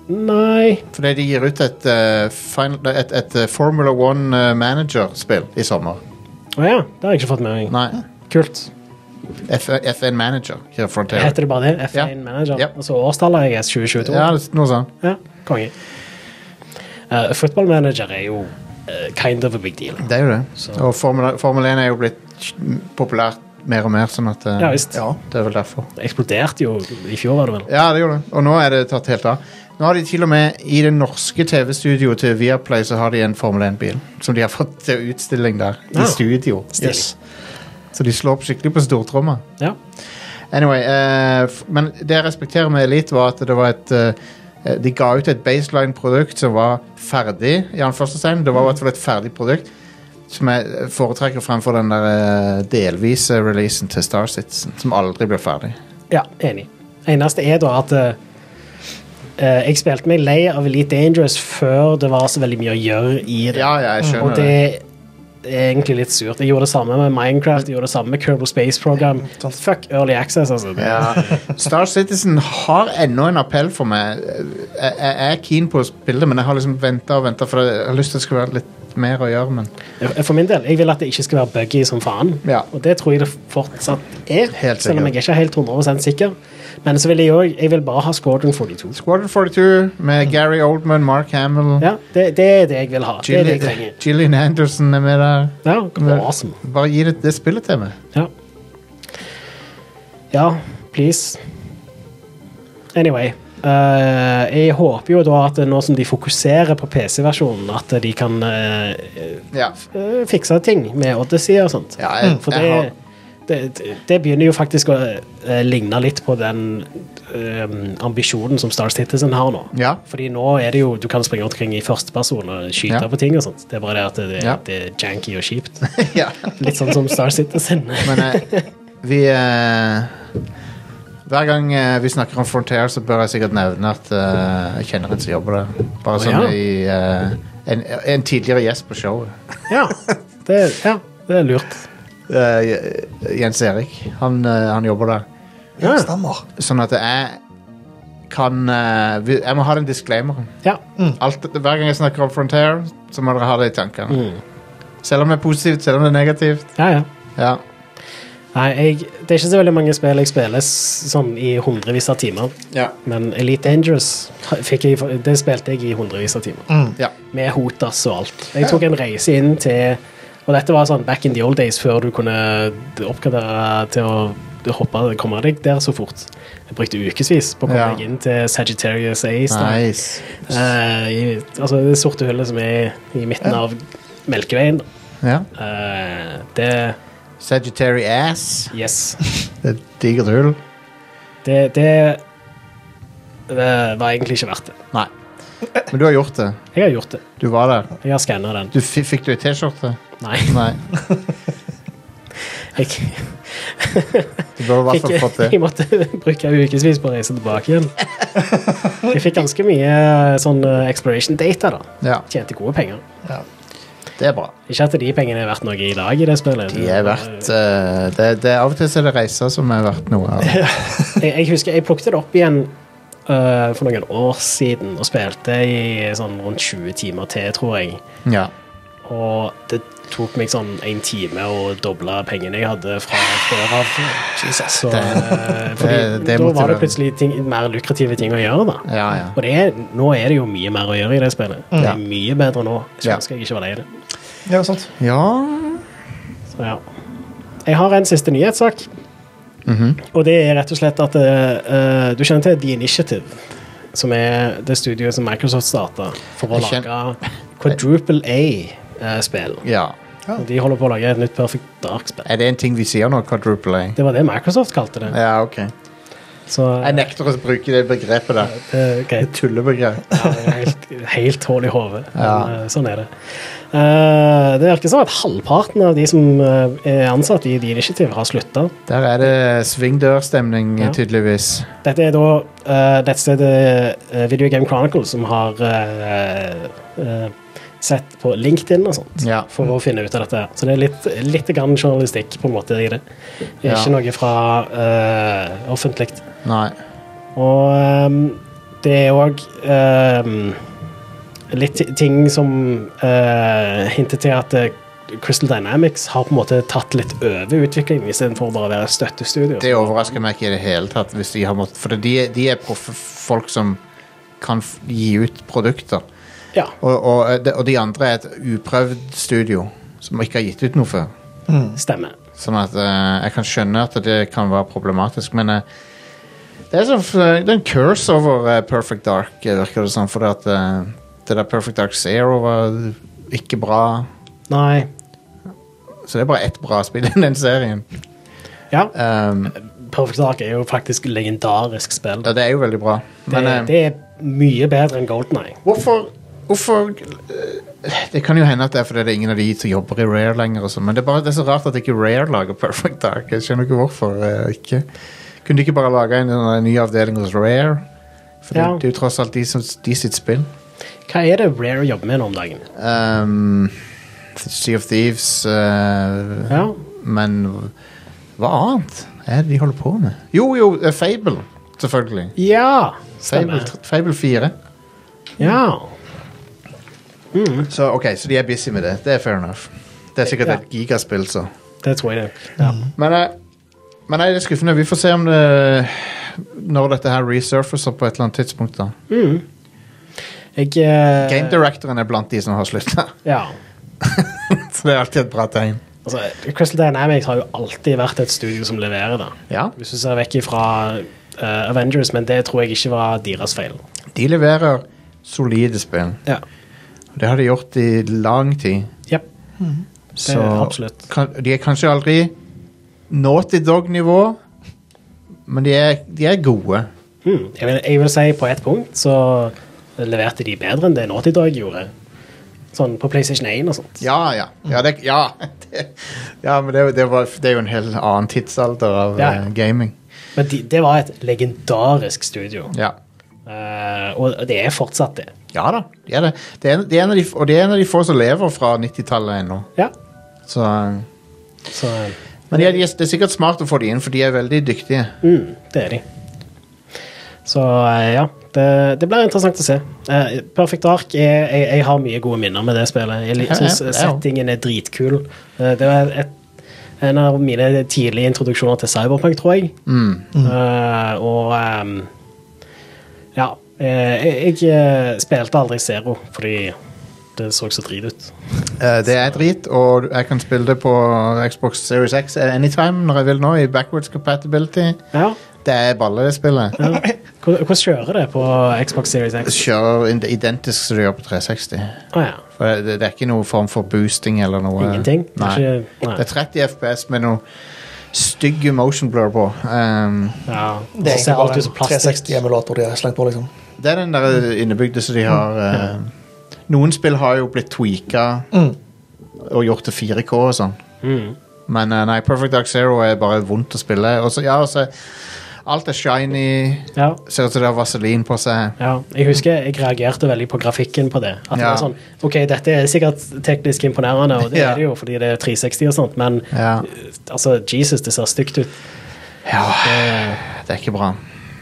[SPEAKER 2] Nei.
[SPEAKER 1] Fordi de gir ut et, uh, final, et, et, et Formula One uh, Manager-spill i sommer.
[SPEAKER 2] Åja, oh, det har jeg ikke fått med meg.
[SPEAKER 1] Nei.
[SPEAKER 2] Kult.
[SPEAKER 1] F F1 Manager. Her Frontier.
[SPEAKER 2] Heter det bare det? F one
[SPEAKER 1] ja.
[SPEAKER 2] Manager?
[SPEAKER 1] Yep.
[SPEAKER 2] Altså årstallet er tjue tjueto?
[SPEAKER 1] Ja, noe sånt.
[SPEAKER 2] Ja, konge. Uh, Football Manager er jo uh, kind of a big deal.
[SPEAKER 1] Det er jo det.
[SPEAKER 2] Så.
[SPEAKER 1] Og Formel, Formel one er jo blitt populært mer og mer, sånn at uh,
[SPEAKER 2] ja, visst.
[SPEAKER 1] Ja, det er vel derfor.
[SPEAKER 2] Det eksploderte jo i fjor, var det vel?
[SPEAKER 1] Ja, det gjorde det. Og nå er det tatt helt av. Nå har de til og med i det norske T V-studioet til Viaplay så har de en Formel one-bil som de har fått til utstilling der
[SPEAKER 2] ja.
[SPEAKER 1] i studio.
[SPEAKER 2] Yes.
[SPEAKER 1] Så de slår opp skikkelig på stortromma.
[SPEAKER 2] Ja.
[SPEAKER 1] Anyway, uh, men det jeg respekterer med Elite var at det var et uh, de ga ut et baseline-produkt som var ferdig i anførselstegn. Det var i hvert fall et ferdig produkt som jeg foretrekker fremfor den der uh, delvise releasen til Star Citizen, som aldri ble ferdig.
[SPEAKER 2] Ja, enig. Eneste er da at uh, jeg spilte meg lei av Elite Dangerous før det var så veldig mye å gjøre i det.
[SPEAKER 1] Ja, ja, jeg skjønner
[SPEAKER 2] og det. Det er egentlig litt surt. Jeg gjorde det samme med Minecraft, jeg gjorde det samme med Kerbal Space Program. Fuck Early Access, altså.
[SPEAKER 1] Ja. Star Citizen har ennå en appell for meg. Jeg, jeg er keen på å spille det, men jeg har liksom ventet og ventet, for jeg har lyst til at det skal være litt mer å gjøre, men...
[SPEAKER 2] For min del, jeg vil at det ikke skal være buggy som faen.
[SPEAKER 1] Ja.
[SPEAKER 2] Og det tror jeg det fortsatt er,
[SPEAKER 1] helt
[SPEAKER 2] selv om jeg ikke er helt hundre prosent sikker. Men så vil jeg jo, jeg vil bare ha Squadron forty-two.
[SPEAKER 1] Squadron forty-two med Gary Oldman, Mark Hamill.
[SPEAKER 2] Ja, det, det er det jeg vil ha.
[SPEAKER 1] Gillian,
[SPEAKER 2] det er det jeg trenger.
[SPEAKER 1] Gillian Anderson er med der.
[SPEAKER 2] Ja, awesome.
[SPEAKER 1] Bare gi det, det spillet til meg.
[SPEAKER 2] Ja. Ja, please. Anyway. Uh, jeg håper jo da at nå som de fokuserer på P C-versjonen, at de kan uh,
[SPEAKER 1] ja.
[SPEAKER 2] uh, fikse ting med Odyssey og sånt.
[SPEAKER 1] Ja, jeg,
[SPEAKER 2] For
[SPEAKER 1] jeg
[SPEAKER 2] det,
[SPEAKER 1] har...
[SPEAKER 2] det, det begynner jo faktisk å uh, ligne litt på den uh, ambisjonen som Star Citizen har nå.
[SPEAKER 1] Ja.
[SPEAKER 2] Fordi nå er det jo, du kan springe omkring i første person og skyte
[SPEAKER 1] ja.
[SPEAKER 2] på ting og sånt. Det er bare det at det,
[SPEAKER 1] ja.
[SPEAKER 2] det er janky og kjipt.
[SPEAKER 1] ja.
[SPEAKER 2] Litt sånn som Star Citizen.
[SPEAKER 1] Men uh, vi... Uh... Hver gang uh, vi snakker om Frontier, så bør jeg sikkert nevne at uh, jeg kjenner en som jobber der. Bare
[SPEAKER 2] oh,
[SPEAKER 1] sånn
[SPEAKER 2] ja.
[SPEAKER 1] i uh, en, en tidligere gjest på showet.
[SPEAKER 2] ja, det, ja, det er lurt.
[SPEAKER 1] Uh, Jens Erik, han, uh, han jobber der.
[SPEAKER 3] Ja, stemmer.
[SPEAKER 1] Sånn at jeg kan uh, vi, Jeg må ha den disclaimeren.
[SPEAKER 2] Ja.
[SPEAKER 1] Mm. Alt, hver gang jeg snakker om Frontier, så må dere ha det i tankene. Mm. Selv om det er positivt, selv om det er negativt.
[SPEAKER 2] Ja, ja.
[SPEAKER 1] Ja.
[SPEAKER 2] Nei, jeg, det er ikke så veldig mange spill jeg spiller sånn i hundrevis av timer.
[SPEAKER 1] Ja.
[SPEAKER 2] Men Elite Dangerous fikk jeg, det spilte jeg i hundrevis av timer.
[SPEAKER 1] Mm. Ja.
[SPEAKER 2] Med hotas og alt. Jeg tok en reise inn til, og dette var sånn back in the old days, før du kunne oppgradere til å hoppe, komme deg der så fort. Jeg brukte ukesvis på å komme
[SPEAKER 1] Ja.
[SPEAKER 2] deg inn til Sagittarius Ace. da.
[SPEAKER 1] Nice.
[SPEAKER 2] Eh, i, altså det sorte hullet som er i midten
[SPEAKER 1] Ja.
[SPEAKER 2] av Melkeveien.
[SPEAKER 1] Ja.
[SPEAKER 2] Eh, det
[SPEAKER 1] Sagittary ass.
[SPEAKER 2] Yes.
[SPEAKER 1] Det er et digert hull.
[SPEAKER 2] Det, det, det var egentlig ikke verdt det.
[SPEAKER 1] Nei. Men du har gjort det.
[SPEAKER 2] Jeg har gjort det.
[SPEAKER 1] Du var der.
[SPEAKER 2] Jeg har skannet den.
[SPEAKER 1] Du f fikk du en t-skjorte?
[SPEAKER 2] Nei.
[SPEAKER 1] Nei.
[SPEAKER 2] Jeg,
[SPEAKER 1] Du burde i hvert fall
[SPEAKER 2] fikk,
[SPEAKER 1] fått det.
[SPEAKER 2] jeg måtte bruke ukesvis på å reise tilbake igjen. Jeg fikk ganske mye sånn uh, exploration data da.
[SPEAKER 1] Ja,
[SPEAKER 2] Tjente gode penger.
[SPEAKER 3] Ja.
[SPEAKER 1] det er bra.
[SPEAKER 2] Ikke at de pengene er verdt noe i dag i det spillet.
[SPEAKER 1] De er verdt uh, det, det, Av og til så er det reiser som er verdt noe av det.
[SPEAKER 2] jeg, jeg husker jeg plukket det opp igjen uh, for noen år siden og spilte i sånn rundt tjue timer til, tror jeg.
[SPEAKER 1] Ja.
[SPEAKER 2] Og det tok meg sånn en time å doble pengene jeg hadde fra før av.
[SPEAKER 3] Jesus.
[SPEAKER 2] Så,
[SPEAKER 1] Det-
[SPEAKER 2] eh, fordi
[SPEAKER 1] det- det
[SPEAKER 2] da var
[SPEAKER 1] motiverer.
[SPEAKER 2] det plutselig ting, mer lukrative ting å gjøre da.
[SPEAKER 1] Ja, ja.
[SPEAKER 2] Og det er, nå er det jo mye mer å gjøre i det spillet. Det
[SPEAKER 1] Ja.
[SPEAKER 2] er mye bedre nå. Jeg
[SPEAKER 1] Ja.
[SPEAKER 2] ønsker jeg ikke var lei det.
[SPEAKER 3] Ja, sant.
[SPEAKER 1] Ja.
[SPEAKER 2] Så ja. Jeg har en siste nyhetssak.
[SPEAKER 1] Mhm.
[SPEAKER 2] Og det er rett og slett at eh, du kjenner til The Initiative, som er det studioet som Microsoft startet for å
[SPEAKER 1] Jeg
[SPEAKER 2] lage Quadruple A-spill.
[SPEAKER 1] Ja.
[SPEAKER 2] Og de holder på å lage et nytt Perfect Dark-spill.
[SPEAKER 1] Er det en ting vi sier nå, quadruple A?
[SPEAKER 2] Det var det Microsoft kalte det.
[SPEAKER 1] Ja, ok.
[SPEAKER 2] Så
[SPEAKER 1] Jeg nekter å bruke det begrepet der.
[SPEAKER 2] det er greit.
[SPEAKER 1] Tullebegrep.
[SPEAKER 2] Ja, det er helt, helt hål i hodet. Men
[SPEAKER 1] Ja.
[SPEAKER 2] eh, sånn er det. Eh, det virker som at halvparten av de som eh, er ansatt i The Initiative har sluttet.
[SPEAKER 1] Der er det svingdørstemning,
[SPEAKER 2] Ja.
[SPEAKER 1] tydeligvis.
[SPEAKER 2] Dette er da uh, nettstedet uh, Video Game Chronicle som har eh, eh, sett på LinkedIn og sånt
[SPEAKER 1] Ja.
[SPEAKER 2] for å finne ut av dette. Så det er litt, litt grann journalistikk på en måte i det. Det er
[SPEAKER 1] Ja.
[SPEAKER 2] ikke noe fra uh, offentlig.
[SPEAKER 1] Nei.
[SPEAKER 2] Og um, det er også uh, litt ting som uh, hinter til at uh, Crystal Dynamics har på en måte tatt litt over utviklingen i stedet for bare å være støttestudio.
[SPEAKER 1] Det overrasker meg ikke i det hele tatt, hvis de har måttet, for de, de er proffe folk som kan f- gi ut produkter.
[SPEAKER 2] Ja.
[SPEAKER 1] Og, og, de, og de andre er et uprøvd studio som ikke har gitt ut noe før.
[SPEAKER 2] Mm. Stemmer.
[SPEAKER 1] Sånn at uh, jeg kan skjønne at det kan være problematisk, men uh, det er, sånn, uh, det er en curse over uh, Perfect Dark, uh, virker det sånn, for at uh, det der Perfect Dark Zero var ikke bra.
[SPEAKER 2] Nei.
[SPEAKER 1] Så det er bare ett bra spill i den serien.
[SPEAKER 2] Ja.
[SPEAKER 1] Um,
[SPEAKER 2] Perfect Dark er jo faktisk legendarisk spill.
[SPEAKER 1] ja, det er jo veldig bra. Men,
[SPEAKER 2] det,
[SPEAKER 1] uh,
[SPEAKER 2] det er mye bedre enn GoldenEye.
[SPEAKER 1] hvorfor, hvorfor uh, det kan jo hende at det er fordi det er ingen av de som jobber i Rare lenger og sånn, men det er, bare, det er så rart at ikke Rare lager Perfect Dark. Jeg skjønner ikke hvorfor uh, ikke. Kunne de ikke bare lage en, en ny avdeling hos Rare? For
[SPEAKER 2] Ja.
[SPEAKER 1] det, det er jo tross alt de, som, de sitt spill.
[SPEAKER 2] Hva er det Rare jobber med nå om dagen?
[SPEAKER 1] Um, Sea of Thieves, uh,
[SPEAKER 2] Ja.
[SPEAKER 1] men hva annet er det de holder på med? Jo, jo, uh, Fable, selvfølgelig.
[SPEAKER 2] Ja,
[SPEAKER 1] Fable,
[SPEAKER 2] stemmer.
[SPEAKER 1] Fable fire.
[SPEAKER 2] Ja.
[SPEAKER 1] Så ok, så de er busy med det. Det er fair enough. Det er sikkert
[SPEAKER 2] Ja.
[SPEAKER 1] et gigaspill, så.
[SPEAKER 2] Det tror jeg det. Ja.
[SPEAKER 1] Men, eh, men nei, det er skuffende. Vi får se om det når dette her resurfacer på et eller annet tidspunkt. da.
[SPEAKER 2] Mm. Jeg eh,
[SPEAKER 1] Game directoren er blant de som har slutta.
[SPEAKER 2] Ja.
[SPEAKER 1] Så det er alltid et bra tegn.
[SPEAKER 2] Altså, Crystal Dynamics har jo alltid vært et studio som leverer det.
[SPEAKER 1] Ja,
[SPEAKER 2] Hvis du ser vekk fra uh, Avengers, men det tror jeg ikke var deres feil.
[SPEAKER 1] de leverer solide spill.
[SPEAKER 2] Ja.
[SPEAKER 1] Det har de gjort i lang tid.
[SPEAKER 2] Yep.
[SPEAKER 1] Så
[SPEAKER 2] absolutt.
[SPEAKER 1] kan, de er kanskje aldri Naughty Dog-nivå, men de er, de er gode.
[SPEAKER 2] Mm. Jeg, vil, jeg vil si på ett punkt så leverte de bedre enn det Naughty Dog gjorde. Sånn på PlayStation én og sånt.
[SPEAKER 1] Ja, ja. Ja, det, ja. Det, ja men det, det, var, det er jo en helt annen tidsalder av
[SPEAKER 2] Ja, ja.
[SPEAKER 1] eh, gaming.
[SPEAKER 2] Men de, det var et legendarisk studio.
[SPEAKER 1] Ja.
[SPEAKER 2] Eh, og det er fortsatt det.
[SPEAKER 1] Ja da, det er det. Det er, det er en av de, og det er en av de få som lever fra nittitallet ennå.
[SPEAKER 2] Ja.
[SPEAKER 1] Så,
[SPEAKER 2] Så
[SPEAKER 1] men de er, de er, det er sikkert smart å få de inn, for de er veldig dyktige.
[SPEAKER 2] mm, det er de. Så eh, ja, det, det blir interessant å se. Eh, Perfect Dark, er, jeg, jeg har mye gode minner med det spillet. Jeg
[SPEAKER 1] Ja,
[SPEAKER 2] synes
[SPEAKER 1] ja, ja.
[SPEAKER 2] settingen er dritkul. Eh, det var et, en av mine tidlige introduksjoner til Cyberpunk, tror jeg.
[SPEAKER 1] Mm.
[SPEAKER 2] Eh, og ehm, ja, eh, jeg, jeg eh, spilte aldri Zero, fordi det så så drit ut.
[SPEAKER 1] Eh, det er drit, og jeg kan spille det på Xbox Series X anytime når jeg vil nå, i backwards compatibility.
[SPEAKER 2] Ja,
[SPEAKER 1] Det er balle, det spillet.
[SPEAKER 2] ja. Hvordan hvordan kjører det på Xbox Series
[SPEAKER 1] Det
[SPEAKER 2] X?
[SPEAKER 1] kjører id- identisk som det gjør på tre seksti.
[SPEAKER 2] Å ja.
[SPEAKER 1] For det, det er ikke noen form for boosting eller noe.
[SPEAKER 2] Ingenting? Det er
[SPEAKER 1] Nei.
[SPEAKER 2] ikke- nei.
[SPEAKER 1] Det er tretti F P S med noe stygge motion blur på. Um,
[SPEAKER 2] Ja,
[SPEAKER 3] Det er
[SPEAKER 2] det ser
[SPEAKER 3] egentlig bare
[SPEAKER 2] alt ut som
[SPEAKER 3] en tre
[SPEAKER 2] plastikk.
[SPEAKER 3] seksti-emulator de har slengt på, liksom.
[SPEAKER 1] det er den der innebygde som de har uh, Noen spill har jo blitt tweaka
[SPEAKER 3] Mm.
[SPEAKER 1] og gjort til fire K og sånn.
[SPEAKER 2] Mm.
[SPEAKER 1] Men uh, nei, Perfect Dark Zero er bare vondt å spille. Og så, ja, også, alt er shiny.
[SPEAKER 2] Ja.
[SPEAKER 1] Ser ut som det har vaselin på seg.
[SPEAKER 2] Ja, jeg husker jeg reagerte veldig på grafikken på det. At det
[SPEAKER 1] Ja.
[SPEAKER 2] var sånn, ok, dette er sikkert teknisk imponerende, og det
[SPEAKER 1] Ja.
[SPEAKER 2] er det jo fordi det er tre seksti og sånt, men
[SPEAKER 1] Ja.
[SPEAKER 2] altså, Jesus, det ser stygt ut.
[SPEAKER 1] Ja,
[SPEAKER 2] Det,
[SPEAKER 1] det er ikke bra.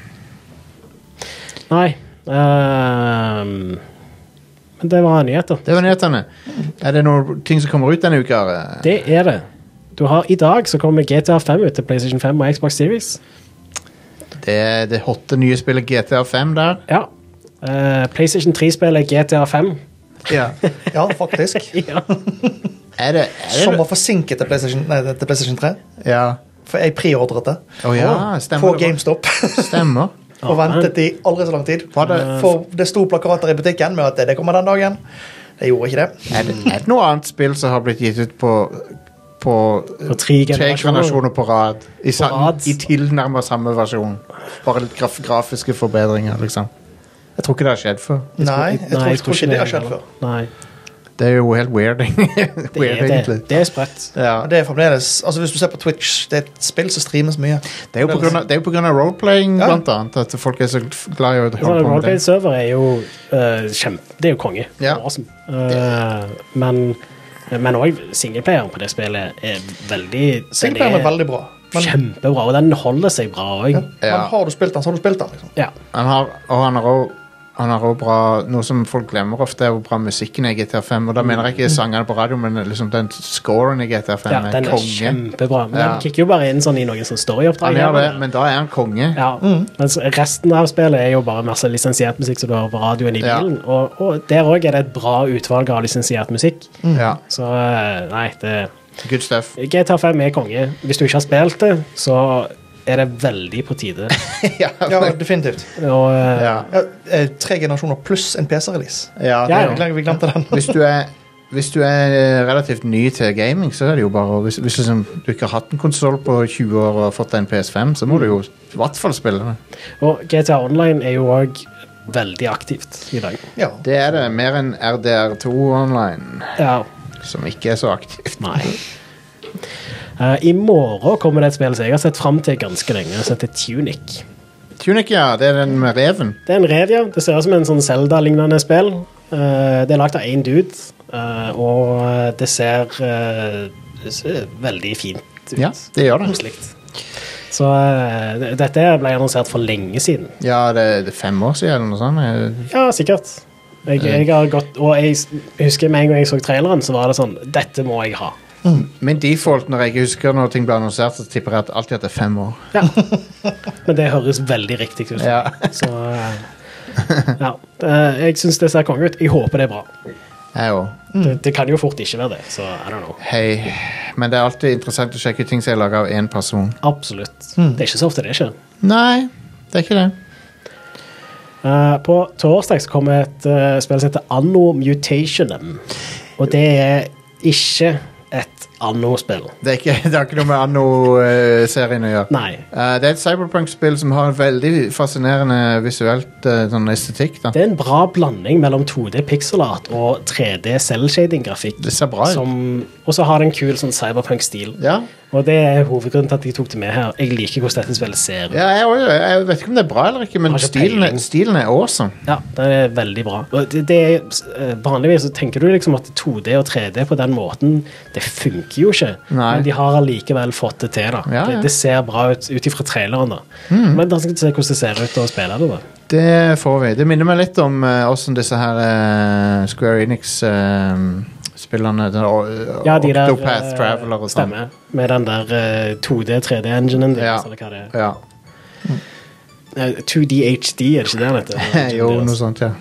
[SPEAKER 2] nei. ehm, men det var nyheter.
[SPEAKER 1] Det var nyhetene. Er det noen ting som kommer ut denne uka? Are?
[SPEAKER 2] Det er det. Du har, I dag så kommer G T A fem ut til PlayStation fem og Xbox Series.
[SPEAKER 1] Det er det hotte nye spillet G T A fem der.
[SPEAKER 2] Ja. Eh, PlayStation tre-spillet G T A fem.
[SPEAKER 1] Ja.
[SPEAKER 3] Ja, faktisk.
[SPEAKER 2] Ja.
[SPEAKER 1] Er det, er
[SPEAKER 3] Som
[SPEAKER 1] det
[SPEAKER 3] var forsinket til PlayStation, nei, til PlayStation tre.
[SPEAKER 1] Ja.
[SPEAKER 3] For jeg preordret det
[SPEAKER 1] Å ja, stemmer.
[SPEAKER 3] på
[SPEAKER 1] det.
[SPEAKER 3] GameStop.
[SPEAKER 1] Stemmer.
[SPEAKER 3] Og ventet i aldri så lang tid.
[SPEAKER 1] Var det-
[SPEAKER 3] For det sto plakater i butikken med at det kommer den dagen. Det gjorde ikke det.
[SPEAKER 1] Er det, er det noe annet spill som har blitt gitt ut på på
[SPEAKER 2] På tre
[SPEAKER 1] tre
[SPEAKER 2] generasjoner.
[SPEAKER 1] generasjoner på rad? I, sa,
[SPEAKER 2] rad.
[SPEAKER 1] i tilnærmet samme versjon. Bare litt graf, grafiske forbedringer, liksom. Jeg tror ikke det har skjedd før.
[SPEAKER 3] Nei, jeg tror,
[SPEAKER 2] Nei,
[SPEAKER 3] jeg tror ikke det har skjedd
[SPEAKER 2] heller.
[SPEAKER 3] før.
[SPEAKER 2] Nei,
[SPEAKER 1] Det er jo helt weird.
[SPEAKER 2] det
[SPEAKER 1] weird
[SPEAKER 2] er,
[SPEAKER 1] egentlig.
[SPEAKER 2] det, det er sprøtt.
[SPEAKER 1] Ja.
[SPEAKER 3] Det er fremdeles, altså Hvis du ser på Twitch, det er et spill som streames mye.
[SPEAKER 1] Det er jo på grunn av, det er jo på grunn av roleplaying,
[SPEAKER 3] Ja.
[SPEAKER 1] blant annet, at folk er så glad i å holde
[SPEAKER 2] Sånn,
[SPEAKER 1] på med det.
[SPEAKER 2] Roleplay-server er jo uh, kjempe... Det er jo konge.
[SPEAKER 1] Ja.
[SPEAKER 2] Awesome. Uh, men men òg singleplayeren på det spillet er veldig
[SPEAKER 3] Singleplayeren er veldig bra. Men,
[SPEAKER 2] kjempebra, og den holder seg bra også.
[SPEAKER 3] ja,
[SPEAKER 1] Ja.
[SPEAKER 3] men har du spilt den, så har du spilt den. Liksom.
[SPEAKER 2] Ja.
[SPEAKER 1] Han har, og han har også Han har også bra, noe som folk glemmer ofte, er hvor bra musikken i G T A fem. Og da mener jeg ikke sangene på radio, men liksom den scoren i G T A fem
[SPEAKER 2] Ja,
[SPEAKER 1] er
[SPEAKER 2] den er
[SPEAKER 1] konge.
[SPEAKER 2] kjempebra. Men
[SPEAKER 1] Ja.
[SPEAKER 2] den kikker jo bare inn sånn i noen sånn storyoppdrag.
[SPEAKER 1] Han gjør
[SPEAKER 2] her,
[SPEAKER 1] det, men da er han konge.
[SPEAKER 2] Ja, mens resten av spillet er jo bare masse lisensiert musikk som du har på radioen i
[SPEAKER 1] Ja.
[SPEAKER 2] bilen. Og, og der også er det et bra utvalg av lisensiert musikk.
[SPEAKER 1] Ja,
[SPEAKER 2] Så eh, nei, det
[SPEAKER 1] good stuff.
[SPEAKER 2] G T A fem er konge. Hvis du ikke har spilt det, så er det veldig på tide.
[SPEAKER 1] ja,
[SPEAKER 3] Ja, definitivt.
[SPEAKER 2] Og, eh,
[SPEAKER 1] ja.
[SPEAKER 3] Ja, eh, tre generasjoner pluss en P C-release.
[SPEAKER 1] ja, det
[SPEAKER 2] Ja,
[SPEAKER 1] er
[SPEAKER 2] ja.
[SPEAKER 1] jo-
[SPEAKER 3] Beklager, vi glemte den.
[SPEAKER 1] Hvis du er Hvis du er relativt ny til gaming, så er det jo bare Hvis, hvis liksom, du ikke har hatt en konsoll på tjue år og har fått deg en P S fem, så må du jo i hvert fall spille det.
[SPEAKER 2] og G T A Online er jo òg veldig aktivt i dag.
[SPEAKER 3] Ja.
[SPEAKER 1] Det er det. Mer enn R D R to online,
[SPEAKER 2] Ja,
[SPEAKER 1] som ikke er så aktivt.
[SPEAKER 2] nei. Eh, I morgen kommer det et spill som jeg har sett fram til ganske lenge, som heter Tunic.
[SPEAKER 1] Tunic, ja. Det er den med reven.
[SPEAKER 2] Det er en rev, ja. Det ser ut som en sånn Zelda-lignende spill. Eh, det er lagt av én dude, eh, og det ser, eh, det ser veldig fint ut.
[SPEAKER 1] Ja, det gjør det.
[SPEAKER 2] Koselig. Så eh, det- dette ble annonsert for lenge siden.
[SPEAKER 1] Ja, det, det er fem år siden eller noe sånt. Jeg-
[SPEAKER 2] Ja, sikkert. Jeg, jeg har gått, og jeg s- husker med en gang jeg så traileren, så var det sånn, dette må jeg ha.
[SPEAKER 1] Min default når jeg ikke husker når ting blir annonsert, så tipper jeg at alltid at det er fem år.
[SPEAKER 2] Ja. Men det høres veldig riktig ut.
[SPEAKER 1] Ja.
[SPEAKER 2] Så eh, ja. Eh, Jeg synes det ser konge ut. Jeg håper det er bra.
[SPEAKER 1] Jeg òg.
[SPEAKER 2] Det, det kan jo fort ikke være det, så I don't know.
[SPEAKER 1] Hei. Men det er alltid interessant å sjekke ut ting som er laga av én person.
[SPEAKER 2] Absolutt. Det er ikke så ofte det skjer.
[SPEAKER 1] Nei, det er ikke det.
[SPEAKER 2] Eh, på torsdag så kommer et uh, spill som heter Anno Mutationum. Og det er ikke et Anno-spill.
[SPEAKER 1] Det, er ikke, det har ikke noe med Anno-serien å gjøre.
[SPEAKER 2] Nei.
[SPEAKER 1] Eh, det er et cyberpunk-spill som har en veldig fascinerende visuelt eh, sånn estetikk. Da.
[SPEAKER 2] Det er en bra blanding mellom to D pixelart og tre D cell-shading-grafikk.
[SPEAKER 1] Det ser bra ut.
[SPEAKER 2] Som- Og så har det en kul sånn cyberpunk-stil.
[SPEAKER 1] Ja,
[SPEAKER 2] Og det er hovedgrunnen til at jeg tok det med her. Jeg liker hvordan dette spillet ser ut.
[SPEAKER 1] ja jeg, også, jeg vet ikke om det er bra eller ikke, men
[SPEAKER 2] Har ikke
[SPEAKER 1] stilen, er-
[SPEAKER 2] peiling.
[SPEAKER 1] stilen er awesome.
[SPEAKER 2] Ja, det er veldig bra. Og det, det er, eh, vanligvis så tenker du liksom at to D og tre D på den måten, det funker jo ikke.
[SPEAKER 1] Nei.
[SPEAKER 2] Men de har allikevel fått det til da.
[SPEAKER 1] Ja, ja.
[SPEAKER 2] Det, det ser bra ut ut ifra traileren da. Men da skal vi se hvordan det ser ut å spille det da.
[SPEAKER 1] Det får vi. Det minner meg litt om uh, hvordan disse her eh, Square Enix-spillerne
[SPEAKER 2] Ja, de der
[SPEAKER 1] Octopath
[SPEAKER 2] eh,
[SPEAKER 1] Traveler og sånn.
[SPEAKER 2] stemmer. Med den der eh, to D, tre D-enginen deres,
[SPEAKER 1] Ja.
[SPEAKER 2] eller hva det er.
[SPEAKER 1] Ja.
[SPEAKER 2] Eh, to D H D, er det ikke det den heter?
[SPEAKER 1] jo, noe sånt, ja.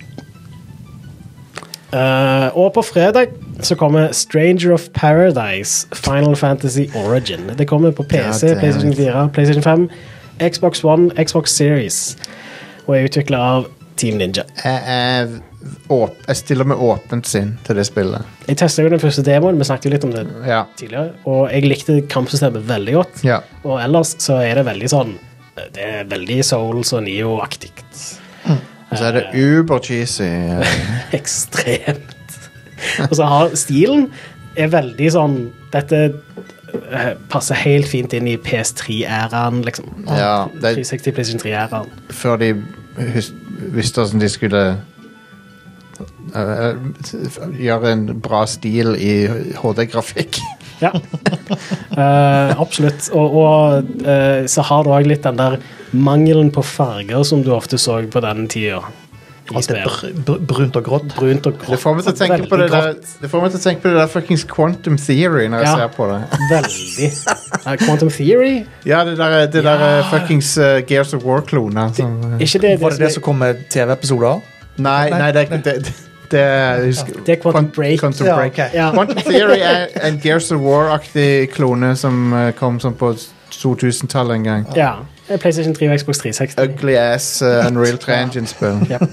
[SPEAKER 2] Eh, og på fredag så kommer Stranger of Paradise Final Fantasy Origin. Det kommer på P C,
[SPEAKER 1] Ja, det-
[SPEAKER 2] PlayStation fire, PlayStation fem, Xbox One, Xbox Series. Og er utviklet av Team Ninja.
[SPEAKER 1] Jeg, er åp jeg stiller med åpent sinn til det spillet.
[SPEAKER 2] Jeg testet jo den første demoen, vi snakket jo litt om det
[SPEAKER 1] Ja.
[SPEAKER 2] tidligere, og jeg likte kampsystemet veldig godt.
[SPEAKER 1] Ja.
[SPEAKER 2] Og ellers så er det veldig sånn, det er veldig Souls og Neo-aktig.
[SPEAKER 1] Og så er det uber-cheesy.
[SPEAKER 2] Ekstremt. Og så har stilen er veldig sånn, dette eh, passer helt fint inn i P S tre-æraen, liksom.
[SPEAKER 1] Ja, det-
[SPEAKER 2] tre seksti PlayStation tre-æraen.
[SPEAKER 1] Før de hus visste hvordan de skulle eh, gjøre en bra stil i H D-grafikk.
[SPEAKER 2] Ja. Eh, absolutt. Og, og eh, så har du også litt den der mangelen på farger som du ofte så på den tida. I
[SPEAKER 3] Alt er
[SPEAKER 2] spill.
[SPEAKER 3] br br brunt og grått.
[SPEAKER 2] Brunt og
[SPEAKER 1] Det
[SPEAKER 2] grått.
[SPEAKER 1] får meg til å tenke på det
[SPEAKER 2] Veldig
[SPEAKER 1] der,
[SPEAKER 2] grått.
[SPEAKER 1] det får meg til å tenke på det der fuckings Quantum Theory når jeg
[SPEAKER 2] Ja.
[SPEAKER 1] ser på det.
[SPEAKER 2] Veldig. Eh, Quantum Theory?
[SPEAKER 1] Ja, det der, det der uh, fuckings uh, Gears of War-kloner. som, uh,
[SPEAKER 2] Ikke det,
[SPEAKER 3] Var det det som kom med T V-episoder?
[SPEAKER 1] Nei, nei, det er ikke det. Det er, jeg husker-
[SPEAKER 2] Det er Quantum
[SPEAKER 1] Quant-
[SPEAKER 2] Break.
[SPEAKER 1] Quantum
[SPEAKER 3] Ja,
[SPEAKER 1] Break.
[SPEAKER 3] ok.
[SPEAKER 2] Ja.
[SPEAKER 1] Quantum Theory er en Gears of War-aktig klone som uh, kom sånn på to tusen-tallet en gang.
[SPEAKER 2] Ja. PlayStation tre og Xbox tre seksti.
[SPEAKER 1] Ugly ass uh, Unreal Tri-Engine-spill.
[SPEAKER 2] Ja.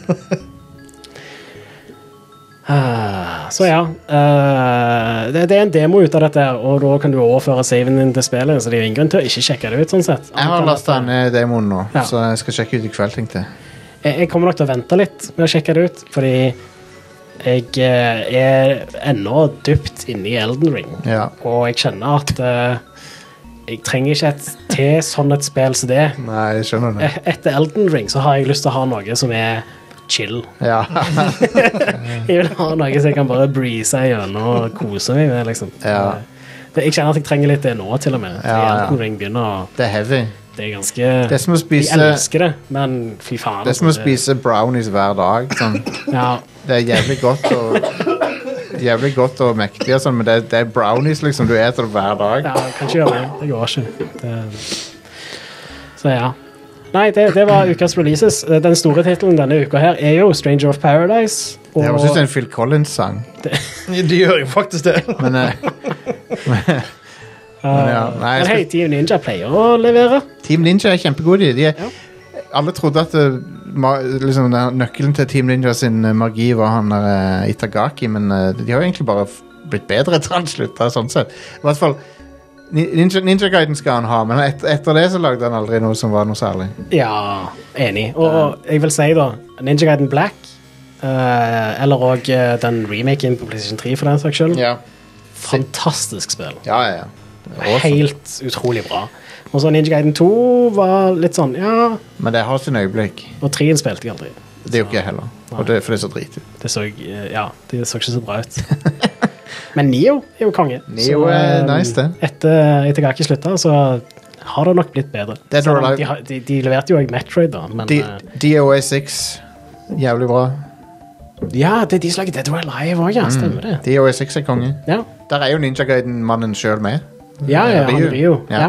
[SPEAKER 2] Ah, så ja. eh, det, det er en demo ut av dette, her, og da kan du overføre saven din til spillet, så det er jo ingen grunn til å ikke sjekke det ut. sånn sett.
[SPEAKER 1] Jeg har lasta ned demoen nå,
[SPEAKER 2] Ja.
[SPEAKER 1] så jeg skal sjekke ut i kveld, tenkte jeg.
[SPEAKER 2] Jeg, jeg kommer nok til å vente litt med å sjekke det ut, fordi jeg eh, er ennå dypt inne i Elden Ring,
[SPEAKER 1] Ja.
[SPEAKER 2] og jeg kjenner at eh, jeg trenger ikke et til sånn et spill som det.
[SPEAKER 1] Nei, jeg skjønner det.
[SPEAKER 2] E- Etter Elden Ring så har jeg lyst til å ha noe som er chill.
[SPEAKER 1] Ja.
[SPEAKER 2] Jeg vil ha noe som jeg kan bare breeze gjennom og kose meg med, liksom.
[SPEAKER 1] Ja.
[SPEAKER 2] Jeg kjenner at jeg trenger litt det nå, til og med.
[SPEAKER 1] Ja, ja.
[SPEAKER 2] Når jeg begynner å...
[SPEAKER 1] Det er heavy.
[SPEAKER 2] Det er ganske...
[SPEAKER 1] Det er som å spise...
[SPEAKER 2] Jeg elsker det, men fy faen.
[SPEAKER 1] Det er som å spise brownies hver dag. Sånn.
[SPEAKER 2] Ja.
[SPEAKER 1] Det er jævlig godt og... Jævlig godt og mektig, og sånn, men det, det er brownies liksom. Du eter det hver dag.
[SPEAKER 2] Ja, jeg kan ikke gjøre det. Det går ikke. Det... Så ja. Nei, det, det var ukas releases. Den store titelen denne uka her er jo Stranger of Paradise. Og...
[SPEAKER 1] Jeg synes det er en Phil Collins-sang.
[SPEAKER 2] Det...
[SPEAKER 3] De gjør jo faktisk det.
[SPEAKER 1] Men... Uh, men, men ja. Nei,
[SPEAKER 2] men
[SPEAKER 1] skal...
[SPEAKER 2] hei, Team Ninja pleier å levere.
[SPEAKER 1] Team Ninja er kjempegode. De er...
[SPEAKER 2] Ja.
[SPEAKER 1] Alle trodde at uh, ma, liksom, nøkkelen til Team Ninja sin uh, magi var han der uh, Itagaki, men uh, de har jo egentlig bare blitt bedre etter han slutta, sånn sett. I hvert fall Ninja, Ninja Gaiden skal han ha, men et, etter det så lagde han aldri noe som var noe særlig.
[SPEAKER 2] Ja, enig. Og jeg vil si da, Ninja Gaiden Black, uh, eller også uh, den remaken på PlayStation tre for den saks skyld.
[SPEAKER 1] Ja.
[SPEAKER 2] Fantastisk spill.
[SPEAKER 1] Ja, ja, ja. Awesome.
[SPEAKER 2] Helt utrolig bra. Og så Ninja Gaiden to var litt sånn, ja.
[SPEAKER 1] Men det har sin øyeblikk.
[SPEAKER 2] Og treen spilte jeg aldri.
[SPEAKER 1] Det er jo ikke jeg heller. Og det, for det er så drit ut.
[SPEAKER 2] Det så, ja, det så ikke så bra ut. Men Neo er jo konge.
[SPEAKER 1] Neo er nice, det.
[SPEAKER 2] Etter Itagaki slutta, så har det nok blitt bedre.
[SPEAKER 1] Dead or Alive.
[SPEAKER 2] De, har- de, de leverte jo også Metroid, da. Men,
[SPEAKER 1] D-
[SPEAKER 2] eh,
[SPEAKER 1] D O A seks. Jævlig bra.
[SPEAKER 2] ja, det er de som lager Dead or Alive også, ja. Stemmer det.
[SPEAKER 1] D O A seks er konge.
[SPEAKER 2] Ja,
[SPEAKER 1] Der er jo Ninja Gaiden-mannen selv med.
[SPEAKER 2] ja, ja han
[SPEAKER 1] Ryu.
[SPEAKER 2] Ryu.
[SPEAKER 1] Ja.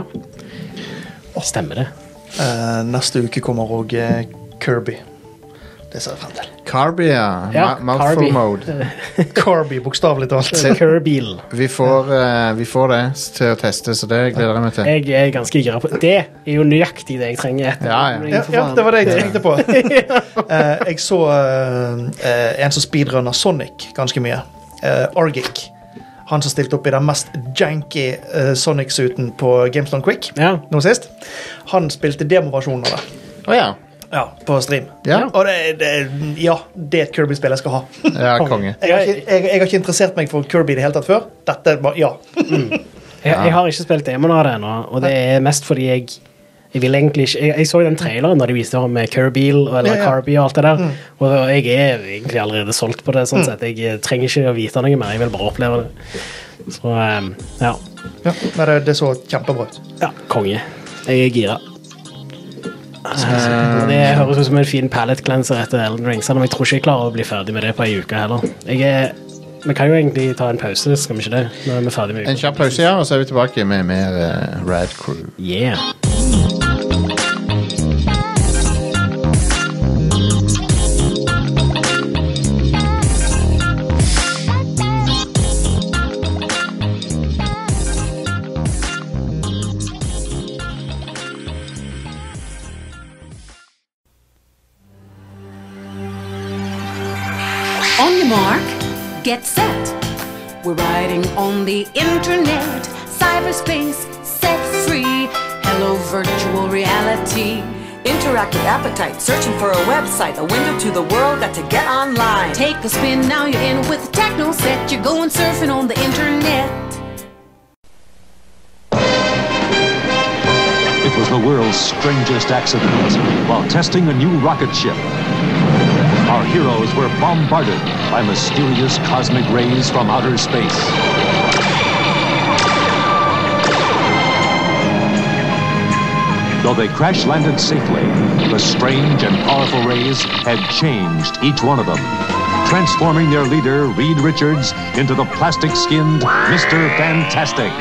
[SPEAKER 2] Ja. Stemmer det.
[SPEAKER 3] Eh, neste uke kommer også eh, Kirby. Det ser jeg frem til.
[SPEAKER 1] Carby, ja.
[SPEAKER 2] Ja,
[SPEAKER 1] Ma- Mouthful
[SPEAKER 2] Carby.
[SPEAKER 1] mode.
[SPEAKER 3] Kirby, bokstavelig talt.
[SPEAKER 2] Kirby.
[SPEAKER 1] Vi får, eh, vi får det til å teste, så det gleder jeg meg til.
[SPEAKER 2] Jeg er ganske gira på det. Er jo nøyaktig det jeg trenger. etter
[SPEAKER 1] Ja, ja.
[SPEAKER 2] Ring,
[SPEAKER 3] Ja,
[SPEAKER 2] for
[SPEAKER 3] ja,
[SPEAKER 2] faen.
[SPEAKER 3] det var det jeg tenkte på. Eh, jeg så eh, eh, en som speedrunner Sonic ganske mye. Uh, Argic. Han som stilte opp i den mest janky uh, Sonic-suiten på Games Done Quick
[SPEAKER 2] Ja.
[SPEAKER 3] nå sist. Han spilte demoversjonen av det.
[SPEAKER 1] Å ja.
[SPEAKER 3] Ja, på stream.
[SPEAKER 1] Ja.
[SPEAKER 3] Og det, det, ja, det er et Kirby-spill jeg skal ha.
[SPEAKER 1] Ja, konge.
[SPEAKER 3] Jeg har, ikke, jeg, jeg har ikke interessert meg for Kirby i det hele tatt før. Dette var, ja.
[SPEAKER 2] Jeg, jeg har ikke spilt demoen av det ennå, og det er mest fordi jeg jeg vil egentlig ikke, jeg, jeg så jo den traileren da de viste om Kirby eller
[SPEAKER 3] Ja, ja.
[SPEAKER 2] Carby og alt det der, og jeg er egentlig allerede solgt på det, sånn sett. Jeg trenger ikke å vite noe mer, jeg vil bare oppleve det. Så, um, ja.
[SPEAKER 3] ja. Men det, det så kjempebra ut.
[SPEAKER 2] Ja, konge. Jeg er gira. Uh, det høres ut som en fin palette cleanser etter Elden Ring, selv om jeg tror ikke jeg klarer å bli ferdig med det på en uke heller. Jeg er, vi kan jo egentlig ta en pause, skal vi ikke det? Nå er vi ferdig med
[SPEAKER 1] En
[SPEAKER 2] uka.
[SPEAKER 1] kjapp pause, ja, og så er vi tilbake med mer uh, Rad Crew.
[SPEAKER 2] Yeah.
[SPEAKER 6] On your mark, get set. We're riding on the internet, cyberspace, set free. Hello, virtual reality.
[SPEAKER 7] Interactive appetite, searching for a website, a window to the world, got to get online.
[SPEAKER 6] Take a spin, now you're in with the techno set. You're going surfing on the internet.
[SPEAKER 8] It was the world's strangest accident while testing a new rocket ship. Our heroes were bombarded by mysterious cosmic rays from outer space. Though they crash-landed safely, the strange and powerful rays had changed each one of them, transforming their leader, Reed Richards, into the plastic-skinned Mister Fantastic.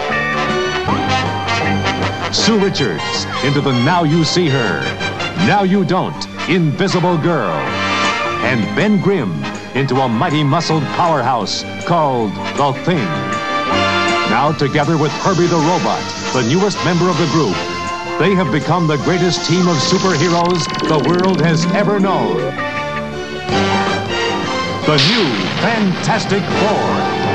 [SPEAKER 8] Sue Richards into the Now You See Her, Now You Don't, Invisible Girl. And Ben Grimm into a mighty muscled powerhouse called The Thing. Now together with Herbie the Robot, the newest member of the group, they have become the greatest team of superheroes the world has ever known. The new Fantastic Four.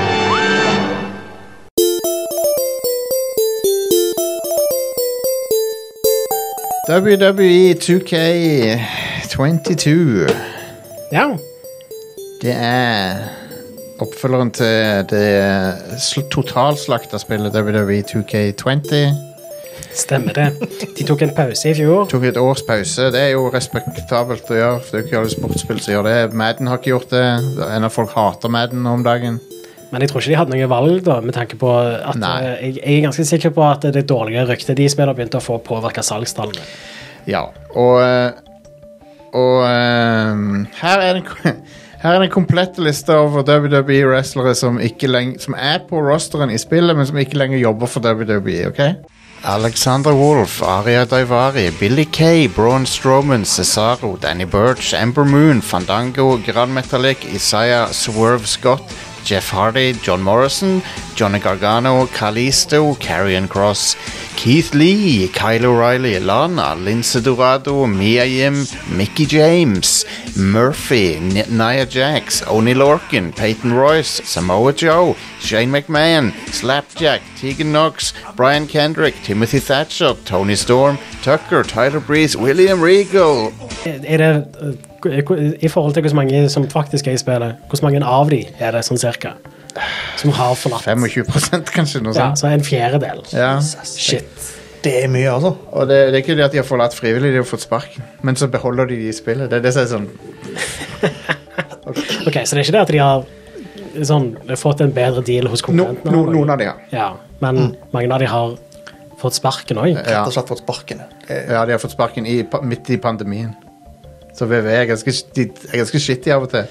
[SPEAKER 1] W W E to K tjueto.
[SPEAKER 2] Ja.
[SPEAKER 1] Det er oppfølgeren til det sl- totalslakta spillet W W E to K tjue.
[SPEAKER 2] Stemmer det. De tok en pause i fjor.
[SPEAKER 1] Tok et års pause. Det er jo respektabelt å gjøre. For det er jo ikke alle sportsspill som gjør det. Madden har ikke gjort det. En av folk hater Madden om dagen.
[SPEAKER 2] Men jeg tror ikke de hadde noe valg da, med tanke på at
[SPEAKER 1] Nei.
[SPEAKER 2] jeg, jeg er ganske sikker på at det dårlige ryktet de spiller begynte å få påvirke salgstallene.
[SPEAKER 1] Ja, og og um, her er det her er en komplett liste over W W E-wrestlere som, ikke leng- som er på rosteren i spillet, men som ikke lenger jobber for W W E, ok? Alexander Wolf, Aria Daivari, Billy Kay, Braun Strowman, Cesaro, Danny Burch, Ember Moon, Fandango, Gran Metalik, Isaiah Swerve Scott, Jeff Hardy, John Morrison, Johnny Gargano, Kalisto, Karrion Kross, Keith Lee, Kyle O'Reilly, Lana, Lindsay Dorado, Mia Yim, Mickey James, Murphy, N- Nia Jax, Oni Lorcan, Peyton Royce, Samoa Joe, Shane McMahon, Slapjack, Tegan Knox, Brian Kendrick, Timothy Thatcher, Tony Storm, Tucker, Tyler Breeze, William Regal.
[SPEAKER 2] Er det, i forhold til hvor mange som faktisk er i spillet, hvor mange av de er det sånn cirka, som har forlatt?
[SPEAKER 1] tjuefem prosent kanskje, noe
[SPEAKER 2] Ja,
[SPEAKER 1] sånt.
[SPEAKER 2] så en fjerdedel.
[SPEAKER 1] Ja.
[SPEAKER 2] Shit.
[SPEAKER 3] Det er mye, altså.
[SPEAKER 1] Og det, det er ikke det at de har forlatt frivillig, de har fått sparken. Men så beholder de de i spillet. Det er det som er sånn.
[SPEAKER 2] Ok, så det er ikke det at de har sånn, fått en bedre deal hos
[SPEAKER 1] No,
[SPEAKER 2] konkurrentene?
[SPEAKER 1] no, noen av de har.
[SPEAKER 2] Ja, men mange av de har fått sparken også.
[SPEAKER 1] Ja.
[SPEAKER 3] Rett og slett fått sparken. Det er,
[SPEAKER 1] Ja, de har fått sparken i, pa- midt i pandemien. Så W W E er ganske, de er ganske shitty av og til.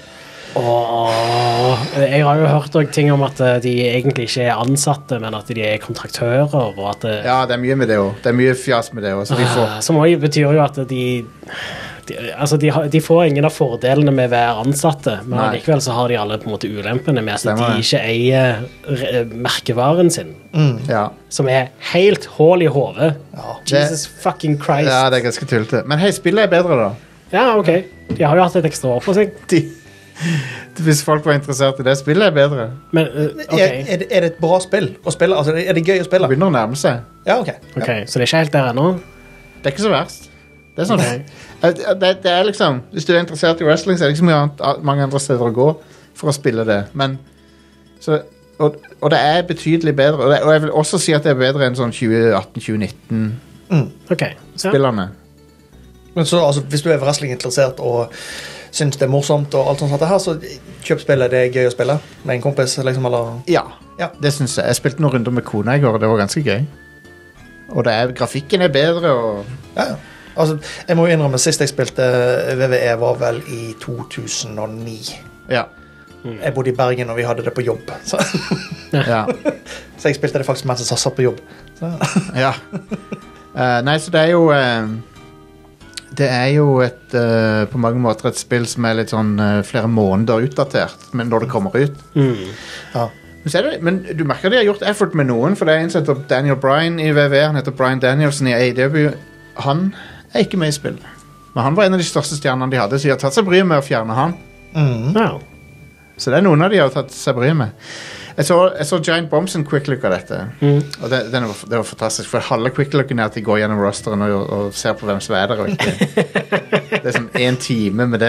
[SPEAKER 2] Og jeg har jo hørt også ting om at eh, de egentlig ikke er ansatte, men at de er kontraktører, og at eh,
[SPEAKER 1] Ja, det er mye med det også. Det er mye fjas med det også. Så de får,
[SPEAKER 2] eh, som også betyr jo at de, de altså de, har, de får ingen av fordelene med å være ansatte, men
[SPEAKER 1] Nei.
[SPEAKER 2] likevel så har de alle på en måte ulempene med at
[SPEAKER 1] Stemmer
[SPEAKER 2] de
[SPEAKER 1] det.
[SPEAKER 2] ikke eier re- merkevaren sin,
[SPEAKER 1] ja.
[SPEAKER 2] som er helt hål i hovedet.
[SPEAKER 3] ja.
[SPEAKER 2] Jesus fucking Christ.
[SPEAKER 1] ja, det er ganske tullete. Men hei, spillet er bedre da.
[SPEAKER 2] Ja, ok. De har jo hatt et ekstra år på seg.
[SPEAKER 1] De, hvis folk var interessert i det, spillet er bedre.
[SPEAKER 2] Men, eh, ok.
[SPEAKER 3] er, er, det, er det et bra spill å spille? Altså, er det gøy å
[SPEAKER 1] Det
[SPEAKER 3] spille?
[SPEAKER 1] begynner å nærme seg.
[SPEAKER 3] Ja, ok.
[SPEAKER 2] Ok, så det er ikke helt der ennå?
[SPEAKER 1] Det er ikke så verst. Det er sånn.
[SPEAKER 2] Ok.
[SPEAKER 1] det, det er liksom, hvis du er interessert i wrestling, så er det ikke så mye annet, mange andre steder å gå for å spille det. Men, så, og, og det er betydelig bedre. Og, det, og jeg vil også si at det er bedre enn sånn tjue atten tjue nitten
[SPEAKER 2] Ok, så
[SPEAKER 1] spillerne.
[SPEAKER 3] Men så, altså, hvis du er wrestling-interessert og syns det er morsomt, og alt sånt her, så kjøp spillet. Det er gøy å spille med en kompis. Liksom, eller...
[SPEAKER 1] Ja,
[SPEAKER 3] Ja.
[SPEAKER 1] det synes jeg. Jeg spilte noen runder med kona i går, og det var ganske gøy. Og det er, grafikken er bedre, og
[SPEAKER 3] Ja, ja. Altså, jeg må jo innrømme, sist jeg spilte W W E var vel i to tusen og ni.
[SPEAKER 1] ja.
[SPEAKER 3] Jeg bodde i Bergen, og vi hadde det på jobb. Så,
[SPEAKER 1] ja.
[SPEAKER 3] så jeg spilte det faktisk mens jeg satt på jobb. Så,
[SPEAKER 1] ja. Eh, nei, så det er jo eh, det er jo et eh, på mange måter et spill som er litt sånn eh, flere måneder utdatert, men når det kommer ut.
[SPEAKER 3] ja.
[SPEAKER 1] Men, så er det, men du merker de har gjort effort med noen, for det er en som heter Daniel Bryan i W W E, han heter Bryan Danielson i A E W. Han er ikke med i spillet. Men han var en av de største stjernene de hadde, så de har tatt seg bryet med å fjerne han.
[SPEAKER 2] ja.
[SPEAKER 1] Så det er noen av de har tatt seg bryet med. Jeg så, jeg så Giant Bombs en quick look av dette. Og det, den var, det var fantastisk. For halve quick looken er at de går gjennom rosteren og, og ser på hvem som er der og ikke. Det er sånn en time med det.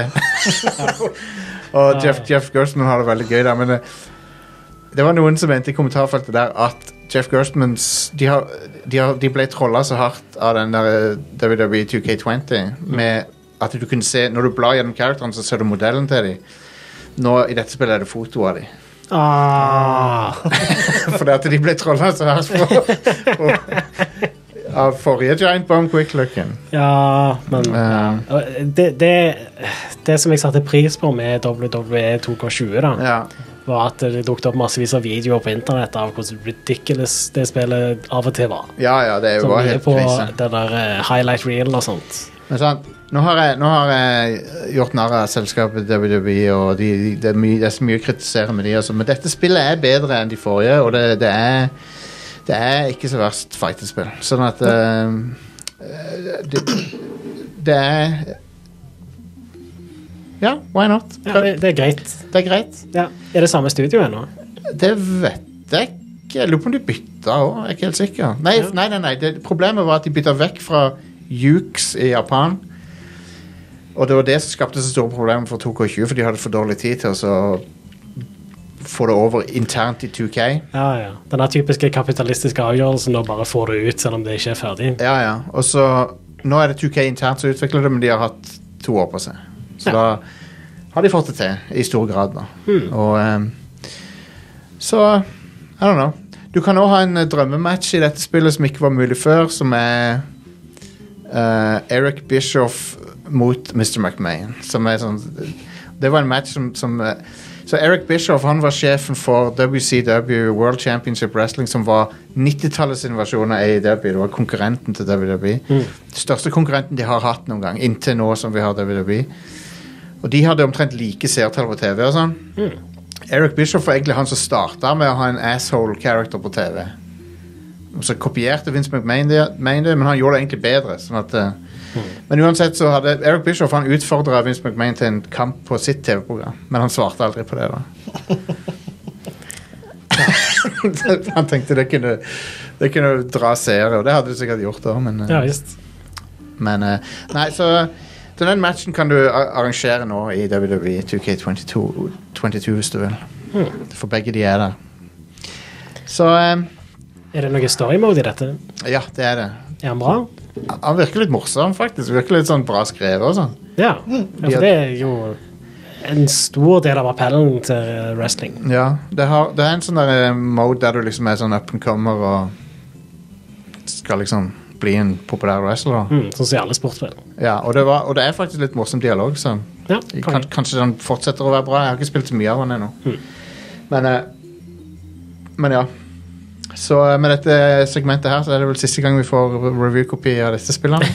[SPEAKER 1] Og Jeff, Jeff Gerstmann har det veldig gøy der. Men det, det var noen som mente i kommentarfeltet der at Jeff Gerstmanns de, har, de, har, de ble trollet så hardt av den der eh, W W E to K twenty med at du kunne se, når du blar gjennom karakteren, så ser du modellen til dem. Nå i dette spillet er det foto av dem.
[SPEAKER 2] Ah.
[SPEAKER 1] Fordi at de ble trollet så hardt på, på, av forrige Giant Bomb quick-looken.
[SPEAKER 2] Ja, men
[SPEAKER 1] Ja.
[SPEAKER 2] ja. Det, det, det som jeg satte pris på med W W E to K tjue, da,
[SPEAKER 1] Ja.
[SPEAKER 2] var at det dukket opp massevis av videoer på internett av hvordan ridiculous det spillet av og til var.
[SPEAKER 1] ja, ja, det
[SPEAKER 2] Som
[SPEAKER 1] var
[SPEAKER 2] er
[SPEAKER 1] helt
[SPEAKER 2] på
[SPEAKER 1] krise.
[SPEAKER 2] det der eh, highlight reel og sånt.
[SPEAKER 1] Men sant, nå har jeg, nå har jeg gjort narr av selskapet W W E, og de, de, det, er mye, det er så mye å kritisere med de, altså. Men dette spillet er bedre enn de forrige, og det, det, er, det er ikke så verst fighterspill. Sånn at uh, det, det er Ja, why not?
[SPEAKER 2] Ja, det, det er greit.
[SPEAKER 1] Det er greit.
[SPEAKER 2] Ja. Er det samme studio ennå?
[SPEAKER 1] Det vet jeg ikke. Jeg lurer på om de bytta òg. Jeg er ikke helt sikker. Nei,
[SPEAKER 2] Ja.
[SPEAKER 1] nei, nei, nei. Det, problemet var at de bytta vekk fra Ukes i Japan. Og det var det som skapte så store problemer for to K tjue, for de hadde for dårlig tid til å så få det over internt i to K.
[SPEAKER 2] Ja, ja. Den der typiske kapitalistiske avgjørelsen å bare få det ut selv om det ikke er ferdig.
[SPEAKER 1] Ja, ja. Og så nå er det to K internt som utvikler det, men de har hatt to år på seg. Så
[SPEAKER 2] Ja.
[SPEAKER 1] da har de fått det til i stor grad. Da. Og, um, Så, I don't know. Du kan også ha en uh, drømmematch i dette spillet som ikke var mulig før, som er uh, Eric Bischoff mot mister McMahon. Som er sånn... Det var en match som... som uh, så Eric Bischoff, han var sjefen for W C W World Championship Wrestling, som var nittitallets versjon av A E W. Det var konkurrenten til W W E. Mm. Største konkurrenten de har hatt noen gang, inntil nå som vi har W W E. Og de hadde omtrent like seertall på T V og sånn. Mm. Eric Bischoff var egentlig han som startet med å ha en asshole character på T V. Og så kopierte Vince McMahon det, men han gjorde det egentlig bedre. Sånn at, mm. Men uansett så hadde Eric Bischoff han utfordret Vince McMahon til en kamp på sitt T V-program. Men han svarte aldri på det da. Han tenkte det kunne, det kunne dra seere, og det hadde det sikkert gjort da. Men,
[SPEAKER 2] ja, just.
[SPEAKER 1] Men nei, så, så den matchen kan du arrangere nå i W W E two K twenty-two hvis du vil. Mm. For begge de er der. Så... Um,
[SPEAKER 2] Er det noe story mode i dette?
[SPEAKER 1] Ja, det er det.
[SPEAKER 2] Er han bra?
[SPEAKER 1] Han virker litt morsom, faktisk. Virker litt sånn bra skrevet og sånn.
[SPEAKER 2] Ja, ja for det er jo en stor del av appellen til wrestling.
[SPEAKER 1] Ja, det, har, det er en sånn der mode der du liksom er sånn up and comer og skal liksom bli en populær wrestler.
[SPEAKER 2] Mm, sånn som i alle sportsspill.
[SPEAKER 1] Ja, og det, var, og det er faktisk litt morsom dialog, så
[SPEAKER 2] ja,
[SPEAKER 1] kan, kanskje den fortsetter å være bra. Jeg har ikke spilt så mye av den ennå. Mm. Men, men ja. Så med dette segmentet her så er det vel siste gang vi får review-kopi av dette spillet.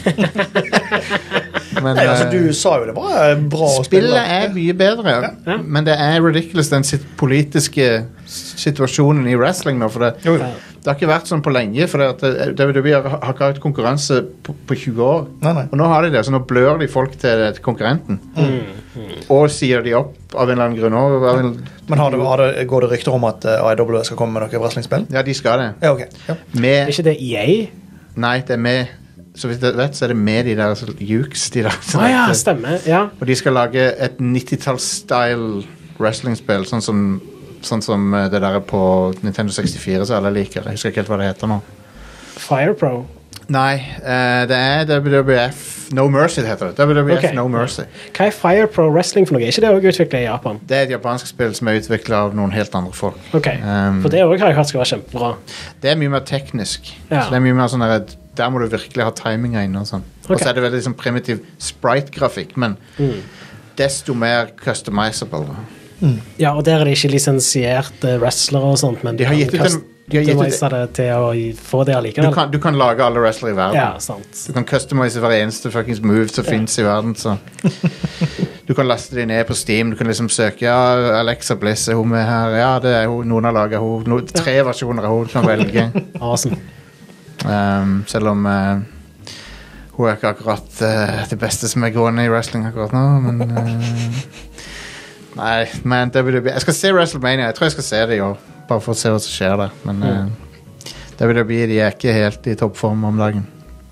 [SPEAKER 1] Men,
[SPEAKER 3] Nei, altså, du sa jo det var bra å spille.
[SPEAKER 1] Spillet er mye bedre, ja. Men det er ridiculous den sit- politiske situasjonen i wrestling nå, for det, det har ikke vært sånn på lenge, for det at W W E har, har ikke hatt konkurranse på, på tjue år. Nei, nei. Og nå har de det, så nå blør de folk til, til konkurrenten. Mm. Mm. Og sier de opp av en eller annen grunn. En,
[SPEAKER 3] Men har det, har det, går det rykter om at uh, A E W skal komme med noe wrestlingspill?
[SPEAKER 1] Ja, de skal det.
[SPEAKER 3] Ja, okay. Ja.
[SPEAKER 1] Med,
[SPEAKER 2] er ikke det E A?
[SPEAKER 1] Nei, det er med... Så vidt jeg vet, så er det med de der Jukes, de der.
[SPEAKER 2] Å ja, stemmer, ja.
[SPEAKER 1] Og de skal lage et nittitalls-style wrestling-spill, sånn som, sånn som det der på Nintendo sixty-four, så alle liker. Jeg husker ikke helt hva det heter nå.
[SPEAKER 2] Fire Pro?
[SPEAKER 1] Nei, uh, det er W W F No Mercy, det heter det. W W F okay. No Mercy.
[SPEAKER 2] Hva er Fire Pro Wrestling for noe? Er ikke det også utviklet i Japan?
[SPEAKER 1] Det er et japansk spill som er utviklet av noen helt andre folk.
[SPEAKER 2] Ok, um, for det også har jeg hørt skal være kjempebra.
[SPEAKER 1] Det er mye mer teknisk.
[SPEAKER 2] Ja.
[SPEAKER 1] Så det er mye mer sånn der, der må du virkelig ha timinga inne og sånn. Okay. Og så er det veldig sånn primitiv sprite-grafikk, men mm. desto mer customizable.
[SPEAKER 2] Mm. Ja, og der er det ikke lisensierte wrestlere og sånt, men
[SPEAKER 1] de har gitt ut en
[SPEAKER 2] de har gitt det til å få det allikevel.
[SPEAKER 1] Du kan, du kan lage alle wrestlere i verden.
[SPEAKER 2] Ja, sant.
[SPEAKER 1] Du kan customize hver eneste fuckings move som ja. finnes i verden, så du kan laste de ned på Steam. Du kan liksom søke, ja, Alexa Bliss, er hun med her? Ja, det er hun, noen har laget hun. No, tre ja. versjoner av hun kan velge.
[SPEAKER 2] Awesome.
[SPEAKER 1] Um, selv om uh, hun er ikke akkurat uh, det beste som er gående i wrestling akkurat nå, men uh, nei, men W W E, jeg skal se WrestleMania, jeg tror jeg skal se det i år, bare for å se hva som skjer der, men mm. uh, W W E, de er ikke helt i toppform om dagen.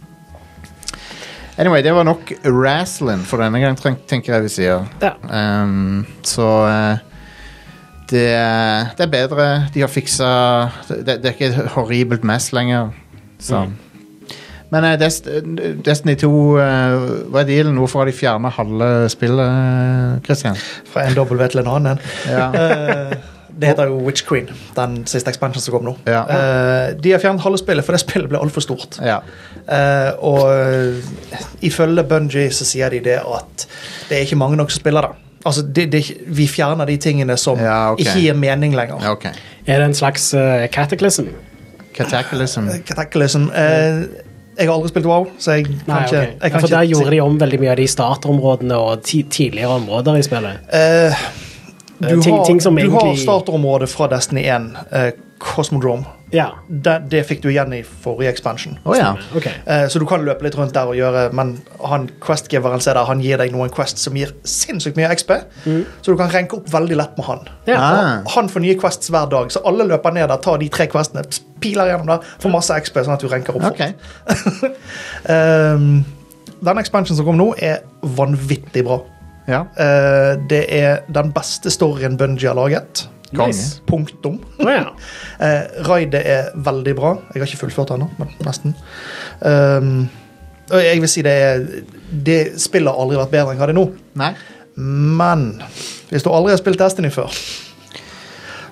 [SPEAKER 1] Anyway, det var nok wrestling for denne gang, tenker jeg vi sier.
[SPEAKER 2] Ja.
[SPEAKER 1] Um, så uh, det, det er bedre, de har fikset, det, det er ikke et horribelt mess lenger. Så. Mm. Men uh, Dest- Destiny to, uh, hva er dealen? Hvorfor har de fjernet halve spillet, Christian?
[SPEAKER 3] Fra en W til en annen.
[SPEAKER 1] Ja.
[SPEAKER 3] uh, det heter jo Witch Queen, den siste expansion som kom nå.
[SPEAKER 1] Ja.
[SPEAKER 3] Uh, de har fjernet halve spillet, for det spillet ble alt for stort.
[SPEAKER 1] Ja.
[SPEAKER 3] Uh, og uh, ifølge Bungie så sier de det at det er ikke mange nok som spiller det. Altså, det, det, vi fjerner de tingene som ja, okay. ikke gir mening lenger.
[SPEAKER 1] Ja, okay.
[SPEAKER 2] Er det en slags uh, cataclysm?
[SPEAKER 1] Cataclysm.
[SPEAKER 3] Cataclysm. Uh, jeg har aldri spilt WoW, så jeg kan
[SPEAKER 2] Nei,
[SPEAKER 3] ikke...
[SPEAKER 2] Okay.
[SPEAKER 3] Jeg kan
[SPEAKER 2] for der
[SPEAKER 3] ikke
[SPEAKER 2] gjorde de om veldig mye av de starterområdene og ti- tidligere områder i spillet.
[SPEAKER 3] Uh, du,
[SPEAKER 2] ting,
[SPEAKER 3] har,
[SPEAKER 2] ting som
[SPEAKER 3] du
[SPEAKER 2] egentlig...
[SPEAKER 3] har starterområdet fra Destiny one, uh, Cosmodrome.
[SPEAKER 2] Ja.
[SPEAKER 3] Det, det fikk du igjen i forrige expansion.
[SPEAKER 1] Oh, ja.
[SPEAKER 2] Okay.
[SPEAKER 3] Uh, så du kan løpe litt rundt der og gjøre, men han questgiveren ser der, han gir deg noen quests som gir sinnssykt mye X P, mm. så du kan renke opp veldig lett med han.
[SPEAKER 2] Ja.
[SPEAKER 1] Ah.
[SPEAKER 3] Han får nye quests hver dag, så alle løper ned der, tar de tre questene, piler gjennom der, får masse X P, sånn at du renker opp
[SPEAKER 1] okay.
[SPEAKER 3] fort. um, den expansion som kom nå er vanvittig bra.
[SPEAKER 1] Ja.
[SPEAKER 3] Uh, det er den beste storyen Bungie har laget.
[SPEAKER 1] Nice.
[SPEAKER 3] Punktum.
[SPEAKER 2] Oh, ja.
[SPEAKER 3] uh, Raidet er veldig bra. Jeg har ikke fullført ennå, men nesten. Um, og jeg vil si det er det spillet har aldri vært bedre enn hva det er nå.
[SPEAKER 1] Nei.
[SPEAKER 3] Men hvis du aldri har spilt Destiny før,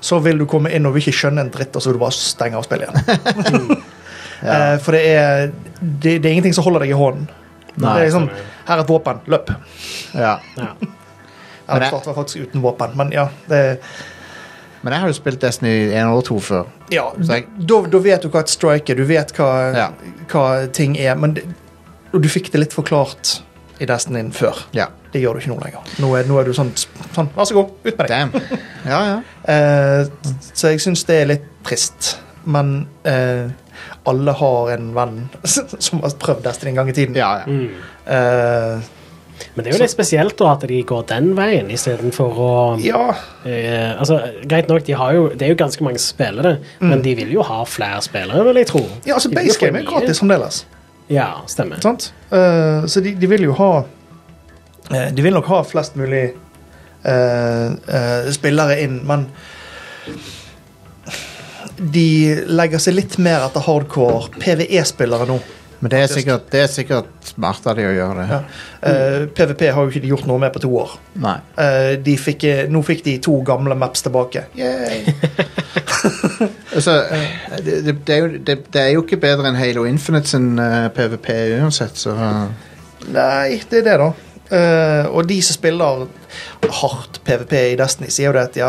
[SPEAKER 3] så vil du komme inn og vil ikke skjønne en dritt, og så vil du bare stenge av spillet igjen. ja. uh, for det er, det, det er ingenting som holder deg i hånden. Nei, det er sånn, her er et våpen, løp.
[SPEAKER 1] Ja.
[SPEAKER 2] ja.
[SPEAKER 3] Jeg startet faktisk uten våpen, men ja, det...
[SPEAKER 1] Men jeg har jo spilt Destiny en og to før.
[SPEAKER 3] Ja,
[SPEAKER 1] jeg...
[SPEAKER 3] da, da vet du hva et strike er, du vet hva,
[SPEAKER 1] ja.
[SPEAKER 3] hva ting er, men det, og du fikk det litt forklart i Destiny før.
[SPEAKER 1] Ja.
[SPEAKER 3] Det gjør du ikke nå lenger. Nå er, nå er du sånn, sånn, vær så god, ut med deg.
[SPEAKER 1] Damn. Ja, ja.
[SPEAKER 3] Uh, så jeg synes det er litt trist, men uh, alle har en venn som har prøvd Destiny en gang i tiden.
[SPEAKER 1] Ja, ja.
[SPEAKER 2] Mm.
[SPEAKER 3] Uh,
[SPEAKER 2] Men det er jo litt spesielt da, at de går den veien i stedet for å
[SPEAKER 3] ja.
[SPEAKER 2] eh, altså, greit nok, de har jo, det er jo ganske mange spillere, mm. men de vil jo ha flere spillere, vil jeg tro.
[SPEAKER 3] Ja, altså
[SPEAKER 2] de
[SPEAKER 3] base game er gratis fremdeles.
[SPEAKER 2] Ja, stemmer.
[SPEAKER 3] Sant? Uh, så de, de vil jo ha uh, de vil nok ha flest mulig uh, uh, spillere inn, men de legger seg litt mer etter hardcore P V E-spillere nå.
[SPEAKER 1] Men det er, sikkert, det er sikkert smart av de å gjøre det.
[SPEAKER 3] Ja. Uh, P V P har jo ikke de gjort noe med på to år.
[SPEAKER 1] Nei.
[SPEAKER 3] Uh, de fikk, nå fikk de to gamle maps tilbake. Yay!
[SPEAKER 1] altså, det, det, det, er jo, det, det er jo ikke bedre enn Halo Infinite sin uh, P V P uansett, så...
[SPEAKER 3] Nei, det er det da. Uh, og de som spiller hardt P V P i Destiny sier jo det at ja,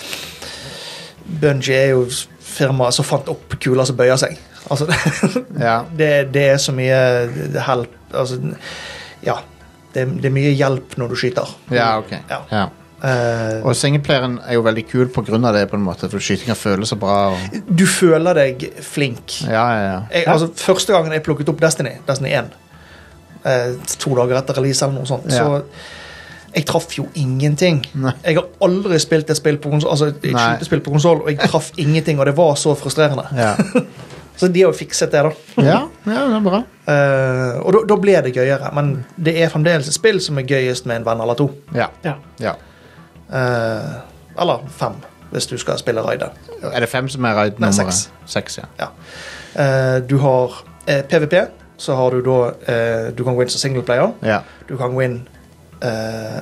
[SPEAKER 3] Bungie er jo firmaet som fant opp kula som bøyer seg. Altså,
[SPEAKER 1] ja.
[SPEAKER 3] det, det er så mye help, altså, ja, det, det er mye hjelp når du skyter.
[SPEAKER 1] Ja, ok.
[SPEAKER 3] Ja.
[SPEAKER 1] Ja. Uh, og singleplayeren er jo veldig kul på grunn av det på en måte, for skytinga føles så bra. Og...
[SPEAKER 3] Du føler deg flink.
[SPEAKER 1] Ja, ja, ja.
[SPEAKER 3] Jeg, altså, første gangen jeg plukket opp Destiny, Destiny én, uh, to dager etter release eller noe sånt, ja. så jeg traff jo ingenting. Nei. Jeg har aldri spilt et spill på konsol, altså et skytespill på konsol, og jeg traff ingenting, og det var så frustrerende.
[SPEAKER 1] Ja.
[SPEAKER 3] Så de har jo fikset det da.
[SPEAKER 1] Ja, ja, det er bra.
[SPEAKER 3] Uh, og da, da ble det gøyere, men det er fremdeles et spill som er gøyest med en venn eller to.
[SPEAKER 1] Ja, ja. ja.
[SPEAKER 3] Uh, eller fem, hvis du skal spille raid.
[SPEAKER 1] Er det fem som er raid-nummeret? Seks. Seks, ja.
[SPEAKER 3] ja. Uh, du har uh, P V P, så har du da, uh, du kan gå inn som singleplayer.
[SPEAKER 1] Ja.
[SPEAKER 3] Du kan gå inn, uh,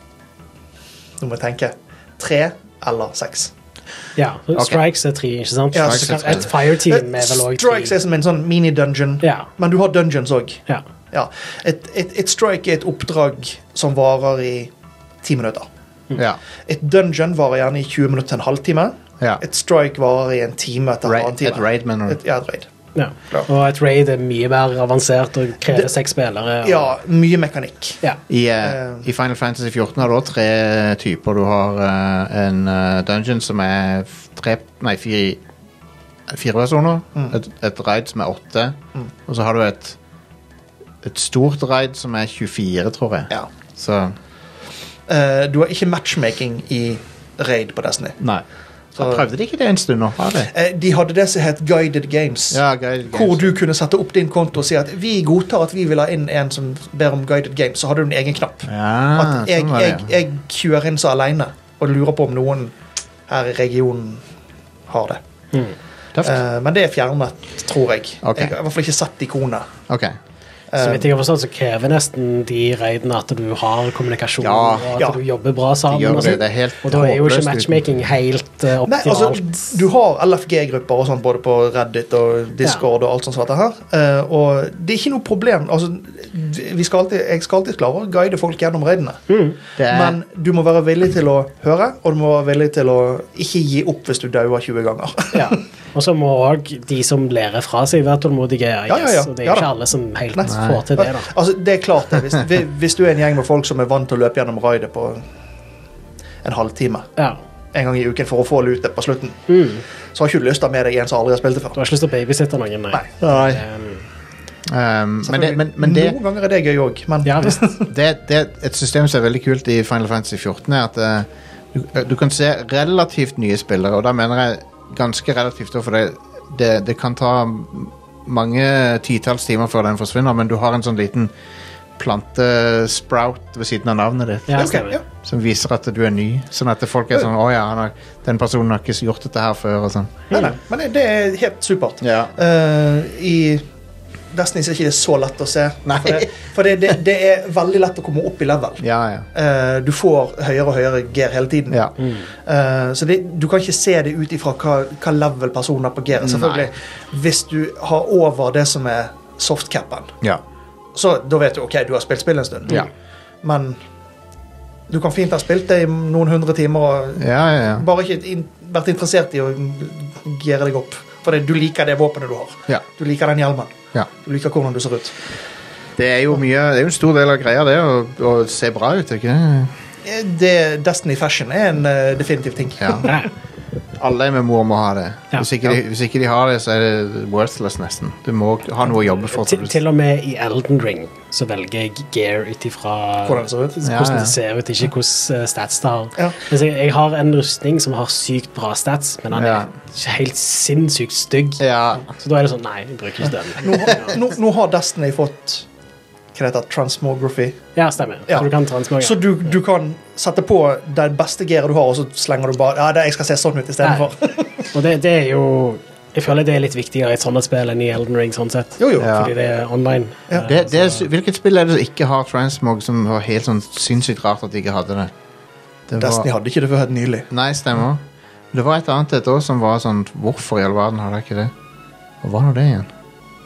[SPEAKER 3] nå må jeg tenke, tre eller seks.
[SPEAKER 2] Ja, okay. Strikes er tre, ikke sant?
[SPEAKER 3] Ja,
[SPEAKER 2] så kan et fireteam er vel også tre.
[SPEAKER 3] Strikes er som en sånn mini-dungeon,
[SPEAKER 2] ja.
[SPEAKER 3] men du har dungeons også.
[SPEAKER 2] Ja.
[SPEAKER 3] Ja. Et, et, et strike er et oppdrag som varer i ti minutter.
[SPEAKER 1] Mm. Ja.
[SPEAKER 3] Et dungeon varer gjerne i tjue minutter til en halvtime.
[SPEAKER 1] Ja.
[SPEAKER 3] Et strike varer i en time til en halv time.
[SPEAKER 1] Et raid, mener du?
[SPEAKER 3] Et, ja, et raid.
[SPEAKER 2] Ja. Og et raid er mye mer avansert og krever seks spillere. Og...
[SPEAKER 3] Ja, mye mekanikk.
[SPEAKER 2] Ja.
[SPEAKER 1] I, uh, I Final Fantasy fjorten har du også tre typer. Du har uh, en uh, dungeon som er tre, nei, fire, fire personer. Mm. Et, et raid som er åtte. Mm. Og så har du et, et stort raid som er tjuefire, tror jeg.
[SPEAKER 3] Ja.
[SPEAKER 1] Så...
[SPEAKER 3] Uh, du har ikke matchmaking i raid på Destiny.
[SPEAKER 1] Nei. Så prøvde de ikke det en stund nå? Har de?
[SPEAKER 3] de hadde det som het Guided Games.
[SPEAKER 1] Ja, Guided Games.
[SPEAKER 3] Hvor du kunne sette opp din konto og si at vi godtar at vi vil ha inn en som ber om Guided Games. Så hadde du en egen knapp.
[SPEAKER 1] Ja,
[SPEAKER 3] at jeg,
[SPEAKER 1] sånn var det,
[SPEAKER 3] jeg, jeg kjører inn så alene og lurer på om noen her i regionen har det.
[SPEAKER 1] Mm.
[SPEAKER 3] Uh, men det er fjernet, tror jeg.
[SPEAKER 1] Okay.
[SPEAKER 3] Jeg har i hvert fall ikke sett ikonet.
[SPEAKER 1] Ok.
[SPEAKER 2] Så vidt jeg har forstått, så krever nesten de raidene at du har kommunikasjon,
[SPEAKER 1] ja,
[SPEAKER 2] og at
[SPEAKER 3] ja.
[SPEAKER 2] du jobber bra sammen.
[SPEAKER 1] De
[SPEAKER 2] og,
[SPEAKER 1] det, det er helt
[SPEAKER 2] og da er jo ikke matchmaking helt uh, optimalt.
[SPEAKER 3] Nei, altså, du har L F G-grupper og sånt, både på Reddit og Discord ja. og alt sånt som dette her. Uh, og det er ikke noe problem. Altså, vi skal alltid, jeg skal alltid klare å guide folk gjennom raidene.
[SPEAKER 2] Mm.
[SPEAKER 1] Er...
[SPEAKER 3] Men du må være villig til å høre, og du må være villig til å ikke gi opp hvis du dauer tjue ganger.
[SPEAKER 2] Ja. Og så må også de som lærer fra seg være tålmodige, I
[SPEAKER 3] ja, ja, ja.
[SPEAKER 2] og det er
[SPEAKER 3] ja,
[SPEAKER 2] ikke alle som helt
[SPEAKER 3] Nei.
[SPEAKER 2] får til det da.
[SPEAKER 3] Altså, det er klart det. Hvis, hvis du er en gjeng med folk som er vant til å løpe gjennom raidet på en halvtime,
[SPEAKER 2] ja.
[SPEAKER 3] en gang i uken for å få lute på slutten,
[SPEAKER 2] mm.
[SPEAKER 3] så har ikke du lyst til å ha med deg en som aldri har spilt det før.
[SPEAKER 2] Du har ikke lyst til å babysitte noen, nei.
[SPEAKER 3] Nei. nei.
[SPEAKER 2] Um,
[SPEAKER 1] um, men det, men, men det,
[SPEAKER 3] noen ganger er det gøy også, men...
[SPEAKER 2] Ja, visst.
[SPEAKER 1] det, det er et system som er veldig kult i Final Fantasy fjorten, er at uh, du, du kan se relativt nye spillere, og da mener jeg ganske relativt, for det Det, det kan ta mange titalls timer før den forsvinner, men du har en sånn liten plantesprout ved siden av navnet ditt,
[SPEAKER 2] ja,
[SPEAKER 3] okay, ja.
[SPEAKER 1] som viser at du er ny, sånn at folk er sånn, åja, oh, ja, den personen har ikke gjort dette her før og sånn.
[SPEAKER 3] Nei, nei, men det, det er helt supert.
[SPEAKER 1] Ja.
[SPEAKER 3] Uh, I Destiny er ikke det så lett å se.
[SPEAKER 1] Nei.
[SPEAKER 3] For, det, for det, det, det er veldig lett å komme opp i level.
[SPEAKER 1] Ja, ja.
[SPEAKER 3] Uh, du får høyere og høyere gear hele tiden.
[SPEAKER 1] Ja.
[SPEAKER 2] Mm.
[SPEAKER 3] Uh, så det, du kan ikke se det ut ifra hva, hva level personen er på gear. Selvfølgelig, hvis du har over det som er softcapen,
[SPEAKER 1] Ja.
[SPEAKER 3] så da vet du, ok, du har spilt spill en stund.
[SPEAKER 1] Ja.
[SPEAKER 3] Men du kan fint ha spilt det i noen hundre timer og
[SPEAKER 1] Ja, ja, ja.
[SPEAKER 3] bare ikke in vært interessert i å geare deg opp. For det, du liker det våpenet du har.
[SPEAKER 1] Ja.
[SPEAKER 3] Du liker den hjelmen.
[SPEAKER 1] Ja.
[SPEAKER 3] Du liker hvordan du ser ut.
[SPEAKER 1] Det er jo mye, det er jo en stor del av greia det, å, å se bra ut, ikke det?
[SPEAKER 3] Det, Destiny Fashion er en uh, definitiv ting.
[SPEAKER 1] Ja.
[SPEAKER 2] Ja.
[SPEAKER 1] Alle med mor må ha det.
[SPEAKER 2] Ja.
[SPEAKER 1] Hvis, ikke de, hvis ikke de har det, så er det worthless nesten. Du må ha noe å jobbe for.
[SPEAKER 2] Til, til og med i Elden Ring så velger jeg gear ut ifra
[SPEAKER 3] Hvordan det ser ut.
[SPEAKER 1] Ja,
[SPEAKER 2] hvordan
[SPEAKER 1] ja.
[SPEAKER 2] det ser ut, ikke hvordan stats det har.
[SPEAKER 3] Ja.
[SPEAKER 2] Mens jeg, jeg har en rustning som har sykt bra stats, men han
[SPEAKER 1] Ja.
[SPEAKER 2] er ikke helt sinnssykt stygg.
[SPEAKER 1] Ja.
[SPEAKER 2] Så da er det sånn, nei, jeg bruker ikke den.
[SPEAKER 3] Nå, har- nå, nå har Destiny fått hva det heter, transmography.
[SPEAKER 2] Ja, stemmer.
[SPEAKER 3] Ja.
[SPEAKER 2] Så du kan transmogre.
[SPEAKER 3] Så du, du kan sette på det beste gearet du har, og så slenger du bare, ja, det, jeg skal se sånn ut i stedet for.
[SPEAKER 2] Og det, det er jo, jeg føler det er litt viktigere i et sånt spill enn i Elden Ring, sånn sett.
[SPEAKER 3] Jo, jo.
[SPEAKER 1] Ja.
[SPEAKER 2] Fordi det er online.
[SPEAKER 3] Ja.
[SPEAKER 2] Eh,
[SPEAKER 1] Det, det er,
[SPEAKER 2] så-
[SPEAKER 1] sy- hvilket spill er det som ikke har transmog, som var helt sånn sinnssykt rart at de ikke hadde det? Det
[SPEAKER 3] Destiny
[SPEAKER 1] var,
[SPEAKER 3] hadde ikke det før helt nylig.
[SPEAKER 1] nei, stemmer. Det var et annet et år som var sånn, hvorfor i all verden har det ikke det? Hva var nå det igjen?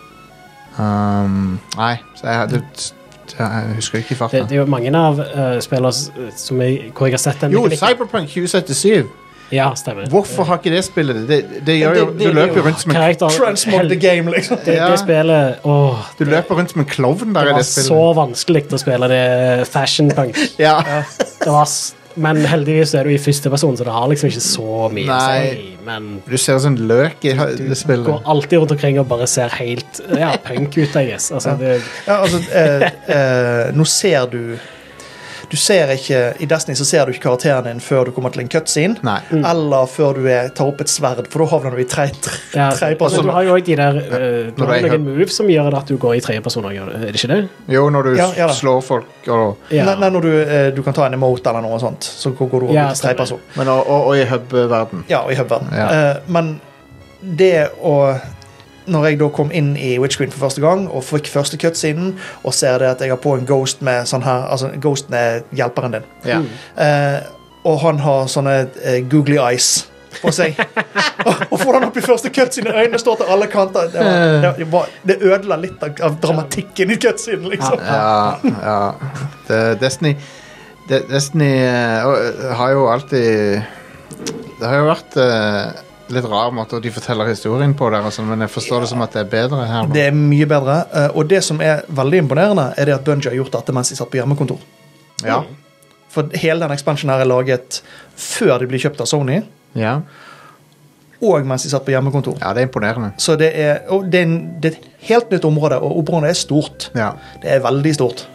[SPEAKER 1] Um, nei, så jeg, det, jeg husker ikke i
[SPEAKER 2] det,
[SPEAKER 1] farten.
[SPEAKER 2] det er jo mange av uh, spillere s- som jeg, hvor jeg har sett den.
[SPEAKER 1] Jo,
[SPEAKER 2] mekanikken.
[SPEAKER 1] Cyberpunk tjue syttisju.
[SPEAKER 2] Ja, stemmer.
[SPEAKER 1] Hvorfor har ikke det spillet det? Det, det gjør jo,
[SPEAKER 3] Det- det-
[SPEAKER 1] du løper jo rundt som en,
[SPEAKER 2] Karakter,
[SPEAKER 3] Transmog the game, liksom.
[SPEAKER 2] det,
[SPEAKER 1] Ja.
[SPEAKER 2] det spillet, åh,
[SPEAKER 1] du løper rundt som en klovn der
[SPEAKER 2] det
[SPEAKER 1] i
[SPEAKER 2] var
[SPEAKER 1] det
[SPEAKER 2] så
[SPEAKER 1] spillet.
[SPEAKER 2] vanskelig å spille det fashion punk.
[SPEAKER 1] Ja.
[SPEAKER 2] Det var, s- men heldigvis er du i første person, så det har liksom ikke så mye å
[SPEAKER 1] Nei.
[SPEAKER 2] si. Men
[SPEAKER 1] Du ser ut som en løk i hø- det
[SPEAKER 2] går
[SPEAKER 1] spillet.
[SPEAKER 2] alltid rundt omkring og bare ser helt ja, punk ut, I guess. Altså, det,
[SPEAKER 3] Ja, altså, eh, eh, nå ser du Du ser ikke, I Destiny så ser du ikke karakteren din før du kommer til en cutscene,
[SPEAKER 1] Nei.
[SPEAKER 3] eller før du er, tar opp et sverd, for da havner du i tre, tre,
[SPEAKER 2] ja,
[SPEAKER 3] tre
[SPEAKER 2] altså,
[SPEAKER 3] personer.
[SPEAKER 2] du har jo også de der uh, Du
[SPEAKER 1] Når
[SPEAKER 2] har
[SPEAKER 1] jeg
[SPEAKER 2] noen moves som gjør at du går i tredjepersoner. Er det ikke det?
[SPEAKER 1] Jo, når du
[SPEAKER 3] Ja, ja da.
[SPEAKER 1] slår folk og,
[SPEAKER 2] Ja.
[SPEAKER 3] Nei, nei, når du, eh, du kan ta en emote eller noe sånt, så går går du over
[SPEAKER 2] Ja,
[SPEAKER 3] til tre
[SPEAKER 2] stemmer.
[SPEAKER 3] person.
[SPEAKER 1] men, og, og, og i hub-verden.
[SPEAKER 3] Ja, og i hubverden.
[SPEAKER 1] Ja.
[SPEAKER 3] Eh, men det å Når jeg da kom inn i Witchqueen for første gang og fikk første cutscenen og ser det at jeg har på en ghost med sånn her Altså, ghosten er hjelperen din.
[SPEAKER 1] Ja.
[SPEAKER 3] Eh, og han har sånne eh, googly eyes på seg. og, og får han opp i første cutscene, øynene står til alle kanter. Det, var, det, var, det ødela litt av, av dramatikken i cutscenen, liksom.
[SPEAKER 1] Ja, ja. Det, Destiny det, Destiny eh, og, har jo alltid Det har jo vært eh, litt rar måte de forteller historien på der, altså, men jeg forstår det som at det er bedre her. nå.
[SPEAKER 3] Det er mye bedre. eh, og det som er veldig imponerende, er det at Bungie har gjort dette mens de satt på hjemmekontor.
[SPEAKER 1] Ja.
[SPEAKER 3] For hele den expansionen her er laget før de blir kjøpt av Sony,
[SPEAKER 1] Ja.
[SPEAKER 3] og mens de satt på hjemmekontor.
[SPEAKER 1] ja, det er imponerende.
[SPEAKER 3] Så det er, og det er, en, det er et helt nytt område, og området er stort.
[SPEAKER 1] Ja.
[SPEAKER 3] Det er veldig stort.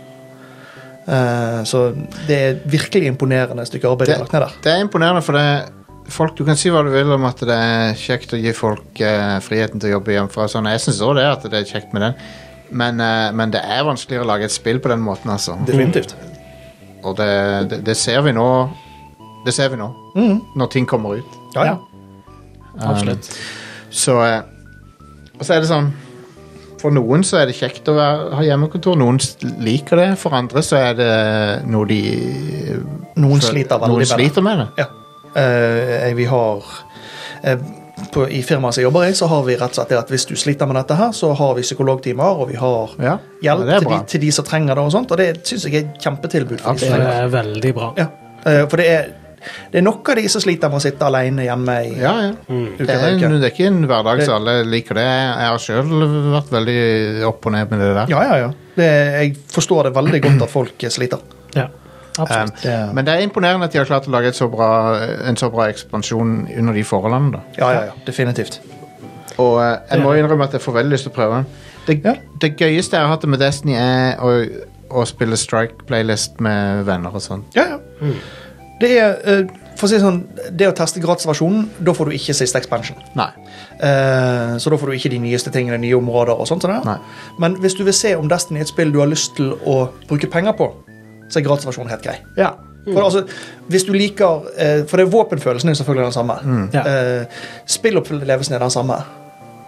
[SPEAKER 3] Eh, så det er virkelig imponerende stykke arbeid de har lagt ned der.
[SPEAKER 1] Det er imponerende, for det folk, du kan si hva du vil om at det er kjekt å gi folk eh, friheten til å jobbe hjemmefra. Sånn. Jeg synes også det, at det er kjekt med den. Men, eh, men det er vanskeligere å lage et spill på den måten, altså.
[SPEAKER 3] Definitivt.
[SPEAKER 1] Og det, det, det ser vi nå. Det ser vi nå,
[SPEAKER 3] Mhm.
[SPEAKER 1] når ting kommer ut.
[SPEAKER 3] Ja, ja.
[SPEAKER 2] Absolutt.
[SPEAKER 1] Så eh, Og så er det sånn for noen så er det kjekt å være, ha hjemmekontor. Noen s- liker det. For andre så er det noe de
[SPEAKER 3] Noen
[SPEAKER 1] føl-
[SPEAKER 3] sliter veldig
[SPEAKER 1] Noen
[SPEAKER 3] med det.
[SPEAKER 1] sliter med det.
[SPEAKER 3] Ja. Eh, vi har eh, på, I firmaet som jeg jobber i, så har vi rett og slett det at hvis du sliter med dette her, så har vi psykologtimer, og vi har
[SPEAKER 1] Ja,
[SPEAKER 3] hjelp
[SPEAKER 1] ja, det er
[SPEAKER 3] til, de,
[SPEAKER 1] bra.
[SPEAKER 3] til de som trenger det, og sånt, og det synes jeg er et kjempetilbud. For de
[SPEAKER 2] Det
[SPEAKER 3] som trenger det.
[SPEAKER 2] er veldig bra.
[SPEAKER 3] Ja. Eh, for det er, det er nok av de som sliter med å sitte alene hjemme i
[SPEAKER 1] Ja, ja.
[SPEAKER 2] Mm.
[SPEAKER 3] uke
[SPEAKER 1] Det er,
[SPEAKER 3] etter
[SPEAKER 1] en,
[SPEAKER 3] uke.
[SPEAKER 1] det er ikke en hverdag
[SPEAKER 3] Det-
[SPEAKER 1] så alle liker det. Jeg har selv vært veldig opp og ned med det der.
[SPEAKER 3] Ja, ja, ja. Det, jeg forstår det veldig godt at folk sliter.
[SPEAKER 2] Ja, absolutt.
[SPEAKER 1] Um,
[SPEAKER 3] Det-
[SPEAKER 1] men det er imponerende at de har klart å lage et så bra, en så bra ekspansjon under de forholdene. Da.
[SPEAKER 3] Ja, ja, ja. Definitivt.
[SPEAKER 1] Og eh, jeg må innrømme at jeg får veldig lyst til å prøve den. Det,
[SPEAKER 3] Ja.
[SPEAKER 1] det gøyeste jeg har hatt med Destiny, er å, å spille Strike-playlist med venner og sånn.
[SPEAKER 3] Ja, ja. Det er, eh, for å si det sånn, det å teste gratisversjonen, da får du ikke siste expansion.
[SPEAKER 1] Nei.
[SPEAKER 3] Eh, så da får du ikke de nyeste tingene, nye områder og sånt. Sånn der.
[SPEAKER 1] Nei.
[SPEAKER 3] Men hvis du vil se om Destiny er et spill du har lyst til å bruke penger på, så er gratisversjonen helt grei.
[SPEAKER 1] Ja.
[SPEAKER 3] For, altså, hvis du liker eh, For det er våpenfølelsen er selvfølgelig den samme.
[SPEAKER 2] Ja.
[SPEAKER 3] Eh, spillopplevelsen er den samme.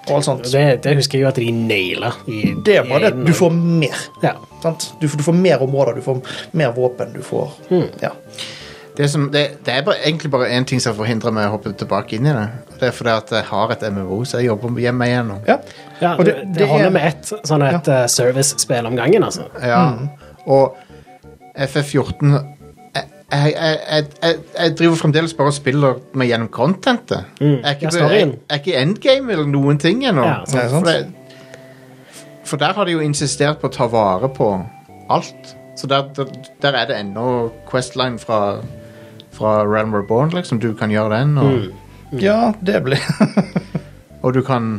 [SPEAKER 3] og alt sånt.
[SPEAKER 2] Det, det husker jeg jo at de nailer. I,
[SPEAKER 3] det er bare det, du får mer.
[SPEAKER 2] Ja.
[SPEAKER 3] Sant? Du, du får mer områder, du får mer våpen, du får...
[SPEAKER 2] Mm.
[SPEAKER 3] Ja.
[SPEAKER 1] Det, som, det, det er bare, egentlig bare en ting som forhindrer meg å hoppe tilbake inn i det. Det er fordi at jeg har et M M O, så jeg jobber hjemme igjennom.
[SPEAKER 3] Ja.
[SPEAKER 2] Ja,
[SPEAKER 3] og
[SPEAKER 2] det,
[SPEAKER 3] det,
[SPEAKER 2] det holder
[SPEAKER 3] er,
[SPEAKER 2] med ett sånn et ja. uh, service-spill om gangen, altså.
[SPEAKER 1] Ja, mm. og F F fjorten jeg, jeg, jeg, jeg, jeg driver fremdeles bare og spiller meg gjennom contentet.
[SPEAKER 2] Mm.
[SPEAKER 1] Jeg, er ikke, jeg, jeg er ikke endgame eller noen ting ennå.
[SPEAKER 2] Ja,
[SPEAKER 1] for, det, for der har de jo insistert på å ta vare på alt. Så der, der, der er det ennå questline fra, fra Realm Reborn, liksom. Du kan gjøre den. Og,
[SPEAKER 2] mm. Mm.
[SPEAKER 3] Ja, det blir
[SPEAKER 1] og du kan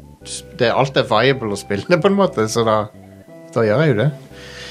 [SPEAKER 1] det, alt er viable å spille på en måte, så da, da gjør jeg jo det.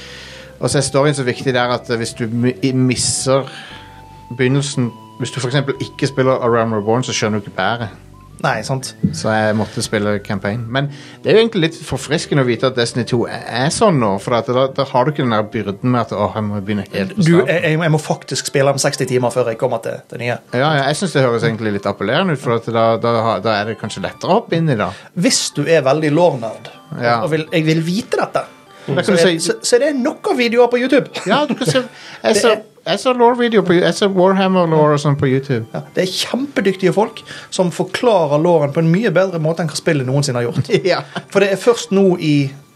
[SPEAKER 1] Og så er storyen så viktig der at hvis du misser begynnelsen, hvis du for eksempel ikke spiller Realm Reborn, så skjønner du ikke bæret.
[SPEAKER 3] Nei, sant.
[SPEAKER 1] Så jeg måtte spille campaign. Men det er jo egentlig litt forfriskende å vite at Destiny to er sånn nå, for at da, da har du ikke den der byrden med at åh, jeg må begynne helt på
[SPEAKER 3] start.
[SPEAKER 1] start.
[SPEAKER 3] Jeg, jeg må faktisk spille om seksti timer før jeg kommer til det nye.
[SPEAKER 1] Ja, ja jeg synes det høres egentlig litt appellerende ut, for at da, da, da er det kanskje lettere å hoppe inn i det.
[SPEAKER 3] Hvis du er veldig lore-nerd,
[SPEAKER 1] ja.
[SPEAKER 3] og vil, jeg vil vite dette,
[SPEAKER 1] Mm.
[SPEAKER 3] Så, er, så, så er det nok av videoer på YouTube.
[SPEAKER 1] Ja, du kan se Jeg så, jeg så lore-video på Jeg så Warhammer-lore og sånn på YouTube.
[SPEAKER 3] Ja, det er kjempedyktige folk som forklarer loren på en mye bedre måte enn hva spillet noensinne har gjort.
[SPEAKER 1] Ja.
[SPEAKER 3] For det er først nå i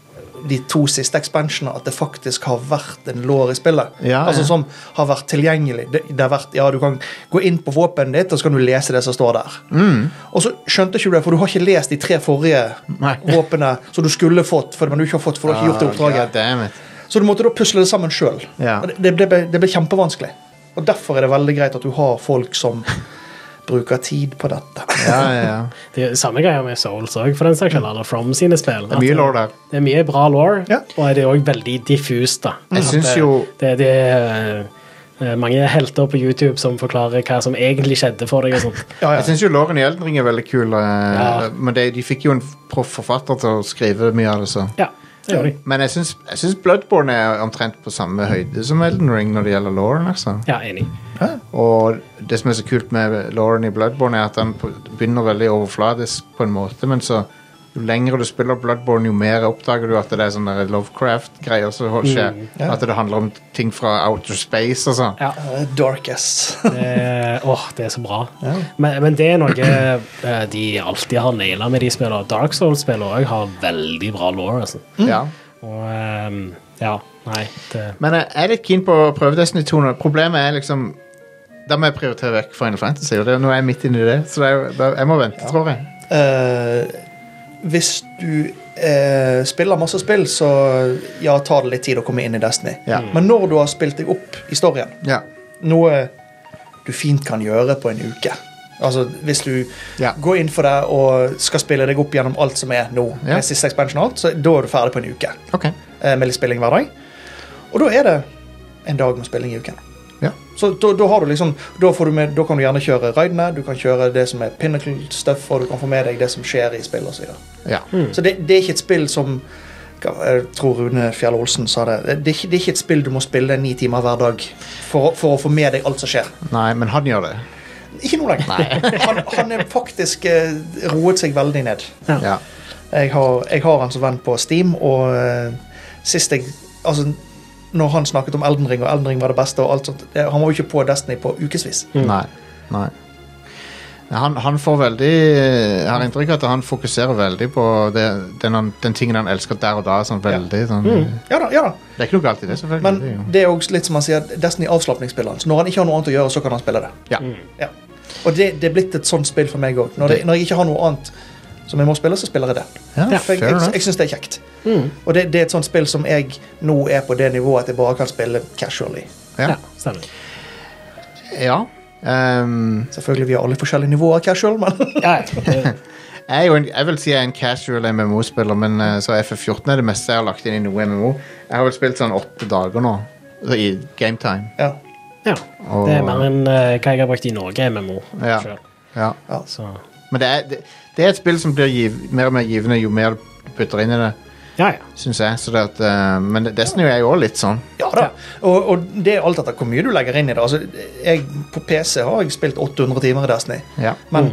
[SPEAKER 3] de to siste expansionene at det faktisk har vært en lore i spillet.
[SPEAKER 1] Ja,
[SPEAKER 3] altså
[SPEAKER 1] ja.
[SPEAKER 3] Som har vært tilgjengelig. Det, det har vært, ja, du kan gå inn på våpenet ditt, og så kan du lese det som står der.
[SPEAKER 1] Mm.
[SPEAKER 3] Og så skjønte ikke du det, for du har ikke lest de tre forrige våpene som du skulle fått, for du ikke har fått, for du har ikke gjort det oppdraget.
[SPEAKER 1] Ah,
[SPEAKER 3] så du måtte da pusle det sammen selv.
[SPEAKER 1] Ja.
[SPEAKER 3] Det, det, ble, det ble kjempevanskelig. Og derfor er det veldig greit at du har folk som bruker tid på dette.
[SPEAKER 1] Ja, ja, ja.
[SPEAKER 2] Det er samme greier med Souls også, for den saks skyld, eller From sine spill.
[SPEAKER 1] Det er mye lore der.
[SPEAKER 2] Det er mye bra lore,
[SPEAKER 3] ja.
[SPEAKER 2] og det er også veldig diffust da.
[SPEAKER 1] Jeg synes jo...
[SPEAKER 2] Det, det, det er uh, mange helter på YouTube som forklarer hva som egentlig skjedde for deg og sånt.
[SPEAKER 3] Ja, ja.
[SPEAKER 1] Jeg synes jo loren i Elden Ring er veldig kul, uh,
[SPEAKER 2] ja.
[SPEAKER 1] men det, de fikk jo en proff forfatter til å skrive mye av det, så.
[SPEAKER 2] Ja. Det gjør de.
[SPEAKER 1] Men jeg synes, jeg synes Bloodborne er omtrent på samme høyde som Elden Ring når det gjelder loren, altså.
[SPEAKER 2] Ja, enig.
[SPEAKER 3] Hæ?
[SPEAKER 1] Og det som er så kult med loren i Bloodborne er at den begynner veldig overfladisk på en måte, men så jo lengre du spiller Bloodborne, jo mer oppdager du at det er sånne Lovecraft-greier som skjer. Mm, ja. At det handler om ting fra outer space og sånn.
[SPEAKER 2] Ja.
[SPEAKER 3] Uh, darkest.
[SPEAKER 2] det, åh, det er så bra. Ja. Men, men det er noe uh, de alltid har nailet med de spillene. Dark Souls-spillene også har veldig bra lore, altså.
[SPEAKER 1] Mm. Ja.
[SPEAKER 2] Og um, ja, nei. Det...
[SPEAKER 1] Men jeg er litt keen på å prøve Destiny to nå. Problemet er liksom da må jeg prioritere vekk Final Fantasy, og det, nå er jeg midt inne i det, så det er, da, jeg må vente, ja. tror jeg.
[SPEAKER 3] Uh, hvis du uh, spiller masse spill, så ja, tar det litt tid å komme inn i Destiny.
[SPEAKER 1] Ja.
[SPEAKER 3] Men når du har spilt deg opp i storyen,
[SPEAKER 1] ja.
[SPEAKER 3] noe du fint kan gjøre på en uke. Altså, hvis du
[SPEAKER 1] ja.
[SPEAKER 3] går inn for det og skal spille deg opp gjennom alt som er nå,
[SPEAKER 1] ja.
[SPEAKER 3] med siste expansion og alt, så da er du ferdig på en uke.
[SPEAKER 1] Okay.
[SPEAKER 3] Uh, med litt spilling hver dag. Og da er det en dag med spilling i uken.
[SPEAKER 1] Ja.
[SPEAKER 3] Så da, da har du liksom da, får du med, da kan du gjerne kjøre raidene, du kan kjøre det som er pinnacle stuff, og du kan få med deg det som skjer i spill og så videre.
[SPEAKER 1] Ja.
[SPEAKER 3] Mm. Så det, det er ikke et spill som jeg tror Rune Fjell Olsen sa det, det er, ikke, det er ikke et spill du må spille ni timer hver dag for, for å få med deg alt som skjer.
[SPEAKER 1] Nei, men han gjør det.
[SPEAKER 3] Ikke noe lenger. han, han er faktisk uh, roet seg veldig ned.
[SPEAKER 1] Ja. Ja.
[SPEAKER 3] Jeg, har, jeg har han som venn på Steam, og uh, sist jeg altså når han snakket om Elden Ring, og Elden Ring var det beste og alt sånt, det, han var jo ikke på Destiny på ukesvis.
[SPEAKER 1] Mm. Nei, nei. Han, han får veldig, jeg har inntrykk av at han fokuserer veldig på det, den, den tingen han elsker der og da, sånn veldig,
[SPEAKER 3] ja.
[SPEAKER 1] sånn.
[SPEAKER 3] Mm. Ja da, ja da.
[SPEAKER 1] Det er ikke noe galt i det, selvfølgelig.
[SPEAKER 3] Men det er, det er også litt som han sier, Destiny avslapningsspiller, så når han ikke har noe annet å gjøre, så kan han spille det.
[SPEAKER 1] Ja.
[SPEAKER 3] Mm. Ja. Og det, det er blitt et sånt spill for meg også. Når, det, når jeg ikke har noe annet som jeg må spille, så spiller jeg det.
[SPEAKER 1] Ja,
[SPEAKER 3] for jeg, jeg, jeg synes det er kjekt. Mm. Og det, det er et sånt spill som jeg nå er på det nivået at jeg bare kan spille casually.
[SPEAKER 1] Ja,
[SPEAKER 2] stemmer.
[SPEAKER 1] Ja. Um,
[SPEAKER 3] Selvfølgelig vi har alle forskjellige nivåer casual, men
[SPEAKER 2] ja,
[SPEAKER 1] jeg, er jo en, jeg vil si jeg er en casual M M O-spiller, men uh, så F F fjorten er det meste jeg har lagt inn i noe M M O. Jeg har vel spilt sånn åtte dager nå i gametime.
[SPEAKER 3] Ja.
[SPEAKER 2] Ja, og, det er mer enn uh, hva jeg har brukt i Norge M M O.
[SPEAKER 1] Ja, ja.
[SPEAKER 3] Ja.
[SPEAKER 2] Så.
[SPEAKER 1] Men det er, det, det er et spill som blir giv, mer og mer givende jo mer du putter inn i det.
[SPEAKER 2] Ja, ja.
[SPEAKER 1] Synes jeg. Så det at, uh, men Destiny er jo også litt sånn.
[SPEAKER 3] Ja da. Og, og det er alt etter hvor mye du legger inn i det. Altså, jeg, på P C har jeg spilt åtte hundre timer i Destiny.
[SPEAKER 1] Ja.
[SPEAKER 3] Men
[SPEAKER 2] mm.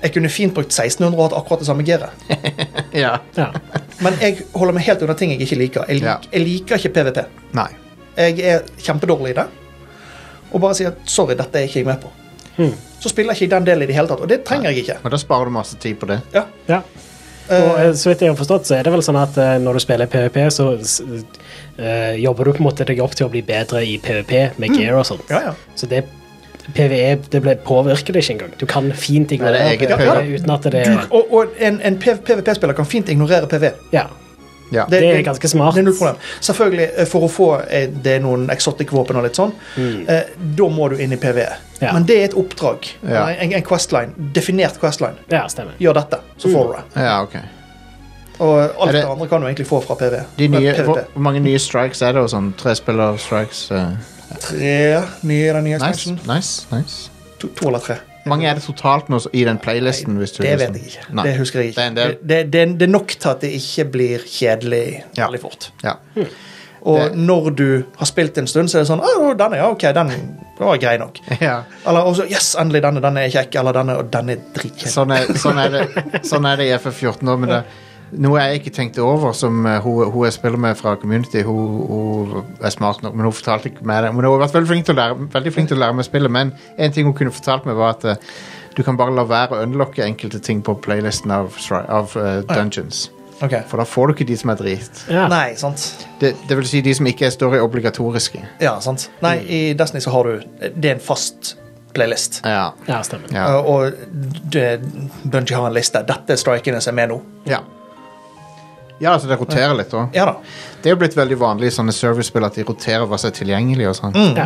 [SPEAKER 3] Jeg kunne fint brukt seksten hundre og hatt akkurat det samme gearet.
[SPEAKER 1] Ja.
[SPEAKER 2] Ja.
[SPEAKER 3] Men jeg holder meg helt under ting jeg ikke liker. Jeg, lik,
[SPEAKER 1] Ja.
[SPEAKER 3] jeg liker ikke PvP.
[SPEAKER 1] Nei.
[SPEAKER 3] Jeg er kjempedårlig i det. Og bare sier at sorry, dette er ikke jeg med på.
[SPEAKER 2] Hmm.
[SPEAKER 3] Så spiller jeg ikke den delen i det hele tatt, og det trenger jeg ikke.
[SPEAKER 1] Og da sparer du masse tid på det.
[SPEAKER 3] Ja.
[SPEAKER 2] Ja. Og eh, så vidt jeg har forstått, så er det vel sånn at eh, når du spiller PvP, så eh, jobber du på en måte deg opp til å bli bedre i PvP med gear og sånt.
[SPEAKER 3] Ja, ja.
[SPEAKER 2] Så det PvE det ble, påvirker det ikke engang. Du kan fint ignorere
[SPEAKER 1] Er det eget
[SPEAKER 2] PvP
[SPEAKER 1] PvE?
[SPEAKER 2] uten at det
[SPEAKER 3] Du, og og en, en PvP-spiller kan fint ignorere PV.
[SPEAKER 2] Ja,
[SPEAKER 1] Ja.
[SPEAKER 2] det er ganske smart.
[SPEAKER 3] Det er null problem. Selvfølgelig, eh, for å få eh, det er noen exotic-våpen og litt sånn, eh, da må du inn i PvE.
[SPEAKER 2] Ja.
[SPEAKER 3] Men det er et oppdrag.
[SPEAKER 1] Ja.
[SPEAKER 3] En, en questline. Definert questline.
[SPEAKER 2] Ja, stemmer.
[SPEAKER 3] Gjør dette, så får du det.
[SPEAKER 1] Ja, ok.
[SPEAKER 3] Og alt
[SPEAKER 1] Er
[SPEAKER 3] det,
[SPEAKER 1] det-
[SPEAKER 3] andre kan du egentlig få fra PV.
[SPEAKER 1] De nye,
[SPEAKER 3] PvP.
[SPEAKER 1] hvor, hvor mange nye strikes er det, og sånn? Tre spiller strikes? eh,
[SPEAKER 3] Tre nye i den nye
[SPEAKER 1] nice,
[SPEAKER 3] expansion.
[SPEAKER 1] nice, nice.
[SPEAKER 3] To, to eller tre.
[SPEAKER 1] Hvor mange er det totalt nå i den playlisten? Hvis du
[SPEAKER 3] Det
[SPEAKER 1] liksom-
[SPEAKER 3] vet jeg ikke.
[SPEAKER 1] Nei.
[SPEAKER 3] Det husker jeg
[SPEAKER 1] Det er
[SPEAKER 3] ikke.
[SPEAKER 1] en del.
[SPEAKER 3] Det, det, det, det er nok til at det ikke blir kjedelig
[SPEAKER 1] Ja.
[SPEAKER 3] veldig fort.
[SPEAKER 1] Ja.
[SPEAKER 3] Og
[SPEAKER 1] Det-
[SPEAKER 3] når du har spilt en stund, så er det sånn Å, denne, ja, ok, den var grei nok.
[SPEAKER 1] ja.
[SPEAKER 3] Eller også, yes, endelig, denne, denne er kjekk. Eller denne, og denne er dritkjekk.
[SPEAKER 1] Sånn, er, sånn, er det, sånn er det i F F fjorten nå, men det, noe jeg ikke tenkte over, som eh, hun, hun jeg spiller med fra Community, hun, hun er smart nok, men hun fortalte ikke meg det. Men hun har vært veldig flink til å lære, veldig flink til å lære meg å spille, men en ting hun kunne fortalt meg var at eh, du kan bare la være å unlocke enkelte ting på playlisten av, stri- av eh, dungeons.
[SPEAKER 3] Ok.
[SPEAKER 1] For da får du ikke de som er drit.
[SPEAKER 2] Ja.
[SPEAKER 3] Nei, sant.
[SPEAKER 1] Det, det vil si de som ikke er story-obligatoriske.
[SPEAKER 3] Ja, sant. Nei, i Destiny så har du Det er en fast playlist.
[SPEAKER 1] Ja.
[SPEAKER 2] Ja, stemmer.
[SPEAKER 1] Ja.
[SPEAKER 3] Uh, og det, Bungie har en liste. Dette er strikene som er med nå.
[SPEAKER 1] Ja. Ja, altså det roterer litt også.
[SPEAKER 3] Ja da.
[SPEAKER 1] Det er jo blitt veldig vanlig i sånne servicespill at de roterer hva som er tilgjengelig og sånn.
[SPEAKER 3] Mm.
[SPEAKER 2] Ja.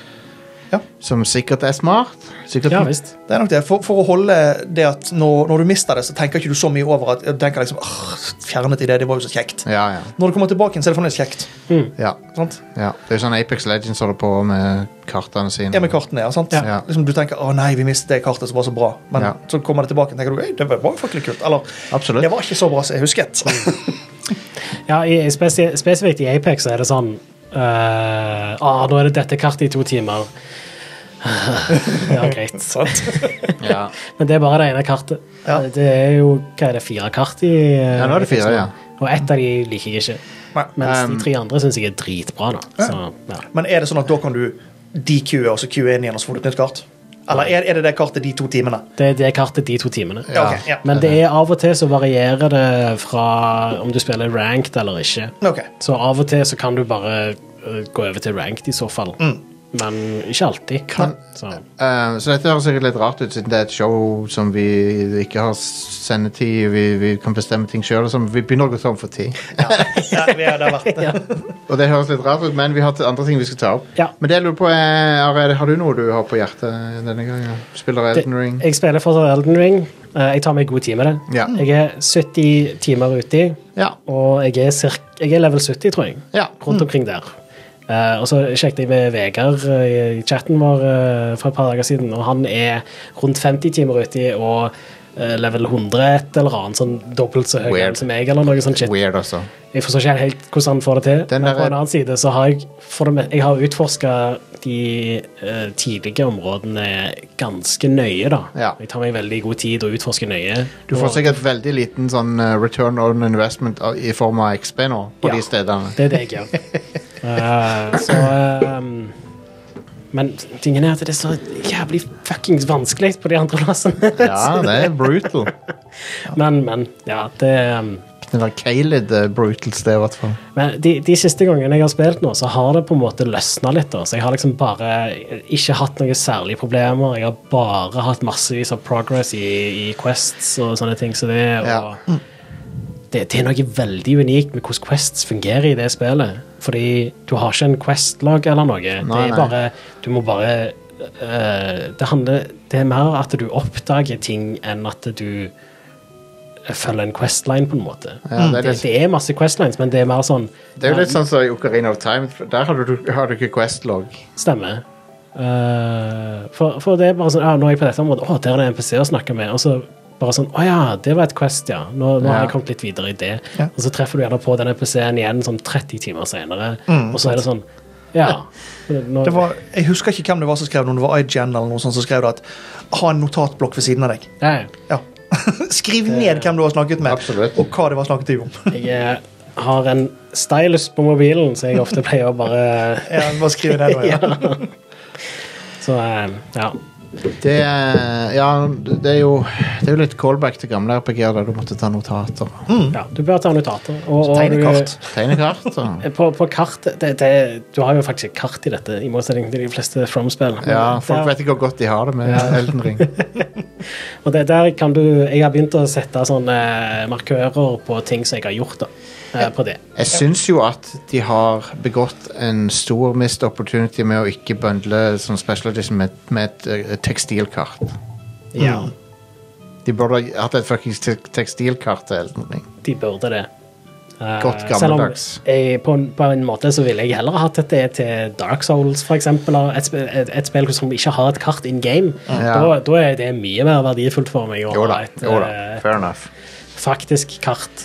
[SPEAKER 1] Som sikkert er smart. Sikkert
[SPEAKER 2] Ja, visst.
[SPEAKER 3] Det er nok det. For, for å holde det at når, når du mister det, så tenker ikke du så mye over at du tenker liksom åh, fjernet i det, det var jo så kjekt.
[SPEAKER 1] Ja, ja.
[SPEAKER 3] Når du kommer tilbake igjen, så er det fremdeles kjekt.
[SPEAKER 1] ja.
[SPEAKER 3] Sant?
[SPEAKER 1] ja. Det er jo sånn Apex Legends holder på med kartene sine.
[SPEAKER 3] Ja, med kartene, ja. Sant?
[SPEAKER 1] Ja.
[SPEAKER 3] Liksom, du tenker å nei, vi mistet det kartet som var så bra. Men
[SPEAKER 1] Ja.
[SPEAKER 3] så kommer det tilbake og tenker du, «Ei, det var jo faktisk kult. Eller
[SPEAKER 1] Absolutt.
[SPEAKER 3] det var ikke så bra som jeg husket.
[SPEAKER 2] Ja, i, i spesi spesifikt i Apex så er det sånn uh, ah, nå er det dette kartet i to timer. Ja, greit.
[SPEAKER 3] Sant?
[SPEAKER 1] Ja.
[SPEAKER 2] Men det er bare det ene kartet.
[SPEAKER 3] Ja.
[SPEAKER 2] Det er jo hva er det, fire kart i uh,
[SPEAKER 1] Ja, nå er det fire,
[SPEAKER 2] Apex nå.
[SPEAKER 1] ja.
[SPEAKER 2] Og ett av de liker jeg ikke.
[SPEAKER 3] Nei.
[SPEAKER 2] Mens
[SPEAKER 1] Um,
[SPEAKER 2] de tre andre syns jeg er dritbra nå. Så, ja.
[SPEAKER 3] Men er det sånn at da kan du D Q-e og så Q-e inn igjen og så får du et nytt kart? Eller er, er det det kartet de to timene?
[SPEAKER 2] Det, det er kartet de to timene.
[SPEAKER 3] Ja, ok, ja.
[SPEAKER 2] Men det er av og til så varierer det fra om du spiller ranked eller ikke.
[SPEAKER 3] Ok.
[SPEAKER 2] Så av og til så kan du bare uh, gå over til ranked i så fall. Men ikke alltid.
[SPEAKER 1] Kan-
[SPEAKER 2] så.
[SPEAKER 1] Eh, så dette høres sikkert litt rart ut, siden det er et show som vi ikke har sendetid, vi, vi kan bestemme ting selv, og vi begynner å gå tom for tid.
[SPEAKER 3] Ja, vi har det vært
[SPEAKER 2] Ja.
[SPEAKER 1] Og det høres litt rart ut, men vi har til andre ting vi skal ta opp.
[SPEAKER 2] Ja.
[SPEAKER 1] Men det jeg lurer på er, Are, har du noe du har på hjertet denne gangen? Spiller Elden Ring?
[SPEAKER 2] Jeg spiller fortsatt Elden Ring. Uh, jeg tar meg god tid med det.
[SPEAKER 1] Ja.
[SPEAKER 2] Jeg er sytti timer uti,
[SPEAKER 1] Ja.
[SPEAKER 2] og jeg er, cirka, jeg er level sytti, tror jeg.
[SPEAKER 1] Ja.
[SPEAKER 2] Rundt omkring der. Uh, og så sjekket jeg med Vegard uh, i chatten vår uh, for et par dager siden, og han er rundt femti timer uti og uh, level hundre et eller annet, sånn dobbelt så høy
[SPEAKER 1] Weird.
[SPEAKER 2] som jeg, eller noe sånt shit.
[SPEAKER 1] Weird, altså.
[SPEAKER 2] Jeg forstår ikke helt hvordan han får det til,
[SPEAKER 1] Den
[SPEAKER 2] men
[SPEAKER 1] der-
[SPEAKER 2] på en annen side så har jeg, for det, med- jeg har utforsket de uh, tidlige områdene ganske nøye da.
[SPEAKER 1] Ja.
[SPEAKER 2] Jeg tar meg veldig god tid å utforske nøye.
[SPEAKER 1] Du får
[SPEAKER 2] Og
[SPEAKER 1] sikkert veldig liten sånn eh, return on investment av- i form av X P nå, på
[SPEAKER 2] Ja.
[SPEAKER 1] de stedene.
[SPEAKER 2] Det er det jeg gjør. Uh, så um, Men tingen er at det er så jævlig fuckings vanskelig på de andre plassene.
[SPEAKER 1] Ja, det er brutal.
[SPEAKER 2] men, men, ja, det um,
[SPEAKER 1] Det var Caled uh, brutal sted, i hvert fall.
[SPEAKER 2] Men de, de siste gangene jeg har spilt nå, så har det på en måte løsnet litt. Da. Så jeg har liksom bare ikke hatt noen særlige problemer. Jeg har bare hatt massevis av progress i, i quests og sånne ting. Så det, og
[SPEAKER 1] Ja.
[SPEAKER 2] det, det er noe veldig unikt med hvordan quests fungerer i det spillet. Fordi du har ikke en quest-log eller noe.
[SPEAKER 1] Nei,
[SPEAKER 2] det er
[SPEAKER 1] nei.
[SPEAKER 2] bare, du må bare øh, det handler, det er mer at du oppdager ting enn at du følger en questline på en måte.
[SPEAKER 1] Ja, det er
[SPEAKER 2] det,
[SPEAKER 1] litt-
[SPEAKER 2] det er masse questlines, men det er mer sånn
[SPEAKER 1] Det er jo litt sånn som i Ocarina of Time. Der har du, har du ikke Quest-log.
[SPEAKER 2] Stemmer. Uh, for, for det er bare sånn, ja, nå er jeg på dette området, å, der er det en N P C å snakke med, og så bare sånn, å ja, det var et quest, ja. Nå, nå har
[SPEAKER 1] Ja.
[SPEAKER 2] jeg kommet litt videre i det.
[SPEAKER 3] Ja.
[SPEAKER 2] Og så treffer du gjerne på den N P C-en igjen sånn tretti timer senere,
[SPEAKER 3] Mm,
[SPEAKER 2] og så er det sånn, Ja. Nå,
[SPEAKER 3] Det var, jeg husker ikke hvem det var som skrev det, om det var I G N eller noe sånt som skrev det at ha en notatblokk ved siden av deg.
[SPEAKER 2] ja, ja.
[SPEAKER 3] Ja. Skriv ned hvem du har snakket med,
[SPEAKER 1] Absolutt.
[SPEAKER 3] og hva det var snakket om.
[SPEAKER 2] Jeg eh, har en stylus på mobilen, så jeg ofte pleier å bare
[SPEAKER 3] Ja, bare skriv det nå, ja.
[SPEAKER 2] Så, eh, ja.
[SPEAKER 1] Det er, ja, det er jo Det er jo litt callback til gamle R P G-er der du måtte ta notater.
[SPEAKER 2] ja. Du bør ta notater. Og, og
[SPEAKER 3] Tegnekart.
[SPEAKER 1] Tegnekart. Og.
[SPEAKER 2] Du, på, på kartet det, det, Du har jo faktisk et kart i dette, i motsetning til de fleste From-spill.
[SPEAKER 1] Ja, folk
[SPEAKER 2] Der-
[SPEAKER 1] vet ikke hvor godt de har det med Elden Ring.
[SPEAKER 2] Og det, der kan du Jeg har begynt å sette sånne markører på ting som jeg har gjort, da. eh, På det.
[SPEAKER 1] Jeg syns jo at de har begått en stor missed opportunity med å ikke bundle sånn special edition med, med et, et tekstilkart.
[SPEAKER 2] Ja,
[SPEAKER 1] De burde ha hatt et fuckings te tekstilkart til Elden Ring.
[SPEAKER 2] de burde det. Eh,
[SPEAKER 1] Godt
[SPEAKER 2] selv om
[SPEAKER 1] gammeldags.
[SPEAKER 2] jeg, på, en, på en måte så ville jeg heller ha hatt det til Dark Souls, for eksempel. eller Et, sp- et, et spill som ikke har et kart in game.
[SPEAKER 1] Ja.
[SPEAKER 2] Da, da er det mye mer verdifullt for meg å
[SPEAKER 1] Jo da,
[SPEAKER 2] ha et
[SPEAKER 1] jo da.
[SPEAKER 2] eh,
[SPEAKER 1] Fair enough.
[SPEAKER 2] faktisk kart.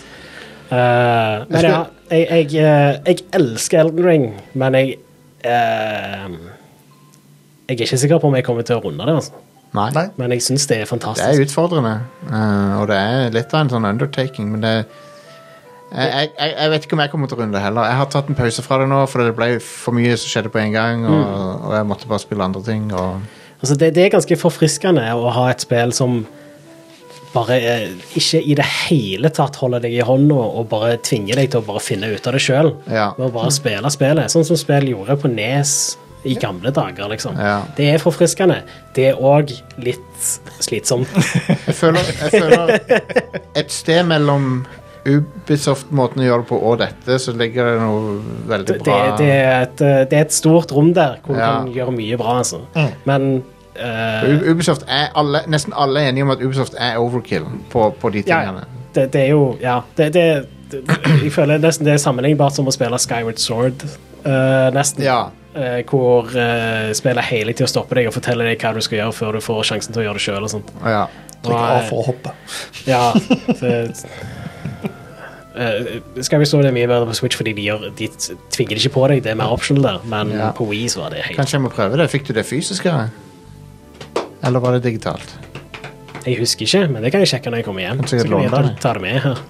[SPEAKER 2] Eh, men
[SPEAKER 1] skal-
[SPEAKER 2] ja, jeg, jeg, eh, jeg elsker Elden Ring, men jeg eh, Jeg er ikke sikker på om jeg kommer til å runde det, altså.
[SPEAKER 1] Nei.
[SPEAKER 3] Nei.
[SPEAKER 2] Men jeg syns det er
[SPEAKER 1] Det
[SPEAKER 2] fantastisk.
[SPEAKER 1] er utfordrende, eh, og det er litt av en sånn undertaking, men det jeg, jeg, jeg vet ikke om jeg kommer til å runde det heller. Jeg har tatt en pause fra det nå, for det ble for mye som skjedde på en gang, og,
[SPEAKER 2] Mm.
[SPEAKER 1] og jeg måtte bare spille andre ting. Og,
[SPEAKER 2] Altså, det, det er ganske forfriskende å ha et spill som bare eh, ikke i det hele tatt holder deg i hånda og bare tvinger deg til å bare finne ut av det sjøl.
[SPEAKER 1] Ja.
[SPEAKER 2] Med å bare spille spillet. Sånn som spill gjorde på Nes i gamle dager, liksom.
[SPEAKER 1] Ja.
[SPEAKER 2] Det er forfriskende. Det er òg litt slitsomt.
[SPEAKER 1] jeg, føler, jeg føler et sted mellom Ubisoft-måten å gjøre det på og dette, så ligger det noe veldig
[SPEAKER 2] Det,
[SPEAKER 1] bra.
[SPEAKER 2] det, er et, eh, det er et stort rom der hvor
[SPEAKER 1] Ja.
[SPEAKER 2] du kan gjøre mye bra, altså. Men eh,
[SPEAKER 1] U- Ubisoft er alle, nesten alle er enige om at Ubisoft er overkill på, på de
[SPEAKER 2] ja,
[SPEAKER 1] tingene.
[SPEAKER 2] det, det er jo Ja. Det, det, det, jeg føler nesten det er sammenlignbart som å spille Skyward Sword. eh, nesten.
[SPEAKER 1] Ja.
[SPEAKER 2] Eh, hvor uh, spillet hele tida stopper deg og forteller deg hva du skal gjøre før du får sjansen til å gjøre det sjøl.
[SPEAKER 1] Ja.
[SPEAKER 3] Trykk A for å hoppe.
[SPEAKER 2] Ja, det, uh, skal vi stå det mye bedre på Switch fordi de, gjør, de tvinger det ikke på deg. Det er mer optional der, men
[SPEAKER 1] Ja.
[SPEAKER 2] på Wii så var det helt
[SPEAKER 1] Kanskje jeg må prøve det. Fikk du det fysiske? Eller var det digitalt?
[SPEAKER 2] Jeg husker ikke, men det kan jeg sjekke når jeg kommer hjem.
[SPEAKER 1] Kan sikkert
[SPEAKER 2] Så kan jeg
[SPEAKER 1] låne det.
[SPEAKER 2] ta det med her.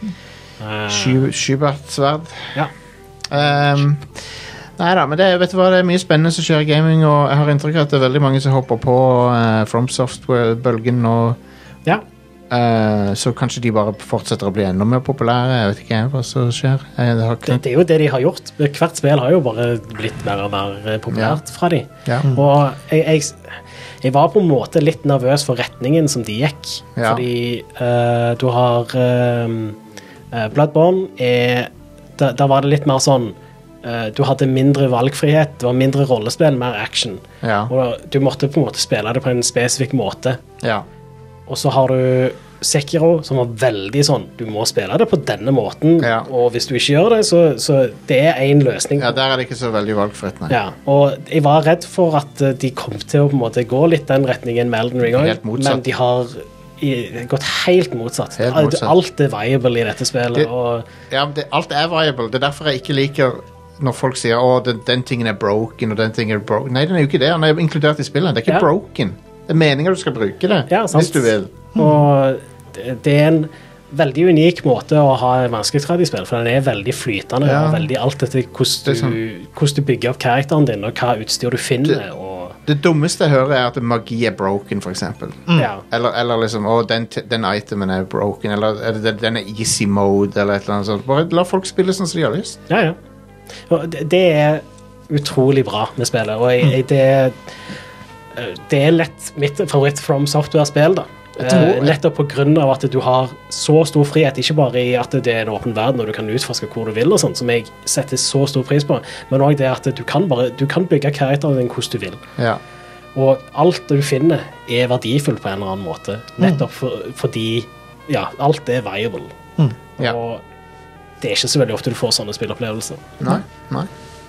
[SPEAKER 2] Uh,
[SPEAKER 1] Sky- Skybert-sverd?
[SPEAKER 2] ja.
[SPEAKER 1] Um, nei da, men det, vet du hva, det er mye spennende som skjer i gaming, og jeg har inntrykk av at det er veldig mange som hopper på uh, From Software-bølgen nå.
[SPEAKER 2] ja.
[SPEAKER 1] Uh, så kanskje de bare fortsetter å bli enda mer populære. Jeg vet ikke hva som skjer. Jeg, det har
[SPEAKER 2] Det,
[SPEAKER 1] ikke...
[SPEAKER 2] det er jo det de har gjort. Hvert spill har jo bare blitt mer og mer eh, populært fra de.
[SPEAKER 1] Ja.
[SPEAKER 2] Og jeg, jeg, jeg var på en måte litt nervøs for retningen som de gikk.
[SPEAKER 1] Ja.
[SPEAKER 2] Fordi eh, du har eh, eh, Bloodborne er da, da var det litt mer sånn eh, du hadde mindre valgfrihet, det var mindre rollespill, mer action.
[SPEAKER 1] Ja.
[SPEAKER 2] Og du måtte på en måte spille det på en spesifikk måte.
[SPEAKER 1] Ja.
[SPEAKER 2] Og så har du Sekiro, som var veldig sånn du må spille det på denne måten,
[SPEAKER 1] Ja.
[SPEAKER 2] og hvis du ikke gjør det, så, så det er en løsning.
[SPEAKER 1] ja, der er det ikke så veldig valgfritt, nei.
[SPEAKER 2] Ja, og jeg var redd for at eh, de kom til å på en måte gå litt den retningen med Elden Ring også,
[SPEAKER 1] Helt motsatt.
[SPEAKER 2] men de har i, gått helt motsatt.
[SPEAKER 1] Helt
[SPEAKER 2] Alt-
[SPEAKER 1] motsatt.
[SPEAKER 2] Alt er viable i dette spillet,
[SPEAKER 1] Det-
[SPEAKER 2] og
[SPEAKER 1] Ja, men det, alt er viable. Det er derfor jeg ikke liker når folk sier å, den, den tingen er broken, og den tingen er broken. Nei, den er jo ikke det. Den er inkludert i spillet. Det er ikke
[SPEAKER 2] Ja.
[SPEAKER 1] broken. Det er meningen du skal bruke det,
[SPEAKER 2] Ja, sant.
[SPEAKER 1] hvis du vil.
[SPEAKER 2] Og det, det er en veldig unik måte å ha vanskelighetsgrad i spill, for den er veldig flytende,
[SPEAKER 1] Ja.
[SPEAKER 2] og veldig alt etter
[SPEAKER 1] Det er
[SPEAKER 2] hvordan du, hvordan du bygger opp karakteren din, og hva utstyr du finner, og
[SPEAKER 1] Det dummeste jeg hører, er at magi er broken, for eksempel.
[SPEAKER 2] ja.
[SPEAKER 1] Eller, eller liksom Å, den, t- den itemen er broken, eller er det, den er easy mode, eller et eller annet sånt. Bare la folk spille sånn som de har lyst.
[SPEAKER 2] Ja, ja. Og det, det er utrolig bra med spillet, og jeg, jeg, det, det er lett mitt favoritt From Software-spill, da.
[SPEAKER 1] tror-
[SPEAKER 2] Eh, nettopp på grunn av at du har så stor frihet, ikke bare i at det er en åpen verden og du kan utforske hvor du vil, og sånt, som jeg setter så stor pris på, men også det at du kan, bare, du kan bygge karakteren din hvordan du vil.
[SPEAKER 1] Ja.
[SPEAKER 2] Og alt du finner er verdifullt på en eller annen måte, nettopp for, fordi ja, alt er viable.
[SPEAKER 1] Ja.
[SPEAKER 2] Og det er ikke så veldig ofte du får sånne spilleopplevelser.
[SPEAKER 1] Nei, nei.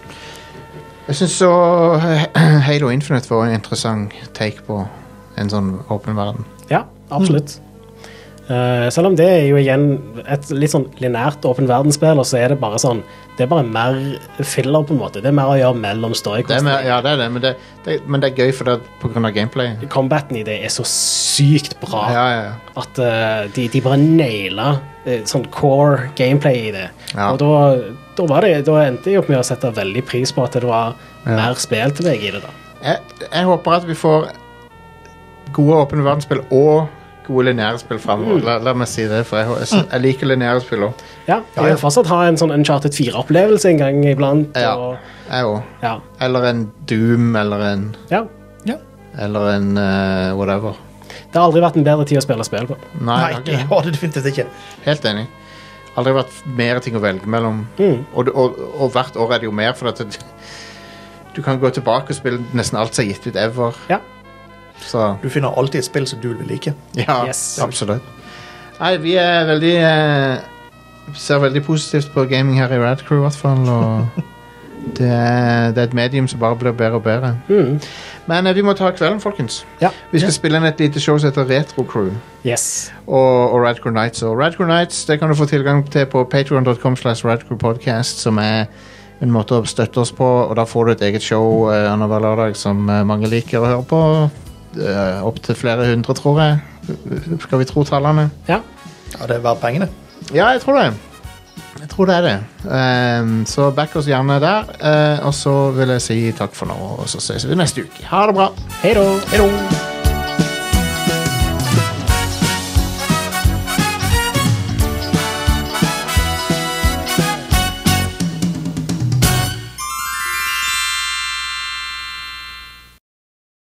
[SPEAKER 1] Jeg synes så Halo Infinite var en interessant take på en sånn åpen verden.
[SPEAKER 2] Ja, absolutt. Uh, selv om det er jo igjen et litt sånn lineært åpen verdensspill, og så er det bare sånn det er bare mer filler på en måte. Det er mer å gjøre mellom storyquestene.
[SPEAKER 1] Ja, det er det, men det, det, men det er gøy for det på grunn av gameplay.
[SPEAKER 2] Combaten i det er så sykt bra
[SPEAKER 1] ja, ja, ja.
[SPEAKER 2] at uh, de, de bare nailer uh, sånn core gameplay i det.
[SPEAKER 1] Ja.
[SPEAKER 2] Og da, da, var det, da endte jeg opp med å sette veldig pris på at det var
[SPEAKER 1] ja.
[SPEAKER 2] mer spill til meg i det da.
[SPEAKER 1] Jeg, jeg håper at vi får gode åpne verdensspill og gode lineære spill fremover. Mm. La, la meg si det, for jeg, jeg, jeg liker lineære spill også.
[SPEAKER 2] Ja, jeg vil fortsatt ha en sånn Uncharted fire-opplevelse en gang iblant.
[SPEAKER 1] Ja,
[SPEAKER 2] og,
[SPEAKER 1] jeg også.
[SPEAKER 2] Ja.
[SPEAKER 1] Eller en Doom, eller en...
[SPEAKER 2] Ja.
[SPEAKER 3] Ja.
[SPEAKER 1] Eller en uh, whatever.
[SPEAKER 2] Det har aldri vært en bedre tid å spille spill på.
[SPEAKER 1] Nei,
[SPEAKER 3] Nei det har det definitivt ikke.
[SPEAKER 1] Helt enig. Aldri vært mer ting å velge mellom.
[SPEAKER 2] Mm.
[SPEAKER 1] Og, og, og hvert år er det jo mer, for at det, du kan gå tilbake og spille nesten alt som er gitt ut ever.
[SPEAKER 2] Ja.
[SPEAKER 3] Så. Du finner alltid et spill som du vil like.
[SPEAKER 1] Ja,
[SPEAKER 2] yes.
[SPEAKER 1] Absolutt. Nei, vi er veldig eh, ser veldig positivt på gaming her i Rad Crew i hvert fall, og det er, det er et medium som bare blir bedre og bedre.
[SPEAKER 2] Mm.
[SPEAKER 1] Men eh, vi må ta kvelden, folkens.
[SPEAKER 2] Ja.
[SPEAKER 1] Vi skal
[SPEAKER 2] ja.
[SPEAKER 1] spille inn et lite show som heter Retro Crew.
[SPEAKER 2] Yes.
[SPEAKER 1] Og, og Rad Crew Nights. Og Rad Crew Nights det kan du få tilgang til på patreon dot com slash Rad Crew Podcast, som er en måte å støtte oss på, og da får du et eget show eh, annenhver lørdag som eh, mange liker å høre på. Uh, opp til flere hundre, tror jeg. Skal vi tro tallene?
[SPEAKER 2] Ja.
[SPEAKER 3] Ja, det er verdt pengene.
[SPEAKER 1] Ja, jeg tror det. Jeg tror det er det. Um, så back oss gjerne der. Uh, og så vil jeg si takk for nå, og så ses vi neste uke. Ha det bra.
[SPEAKER 2] Hei då.
[SPEAKER 3] Hei då.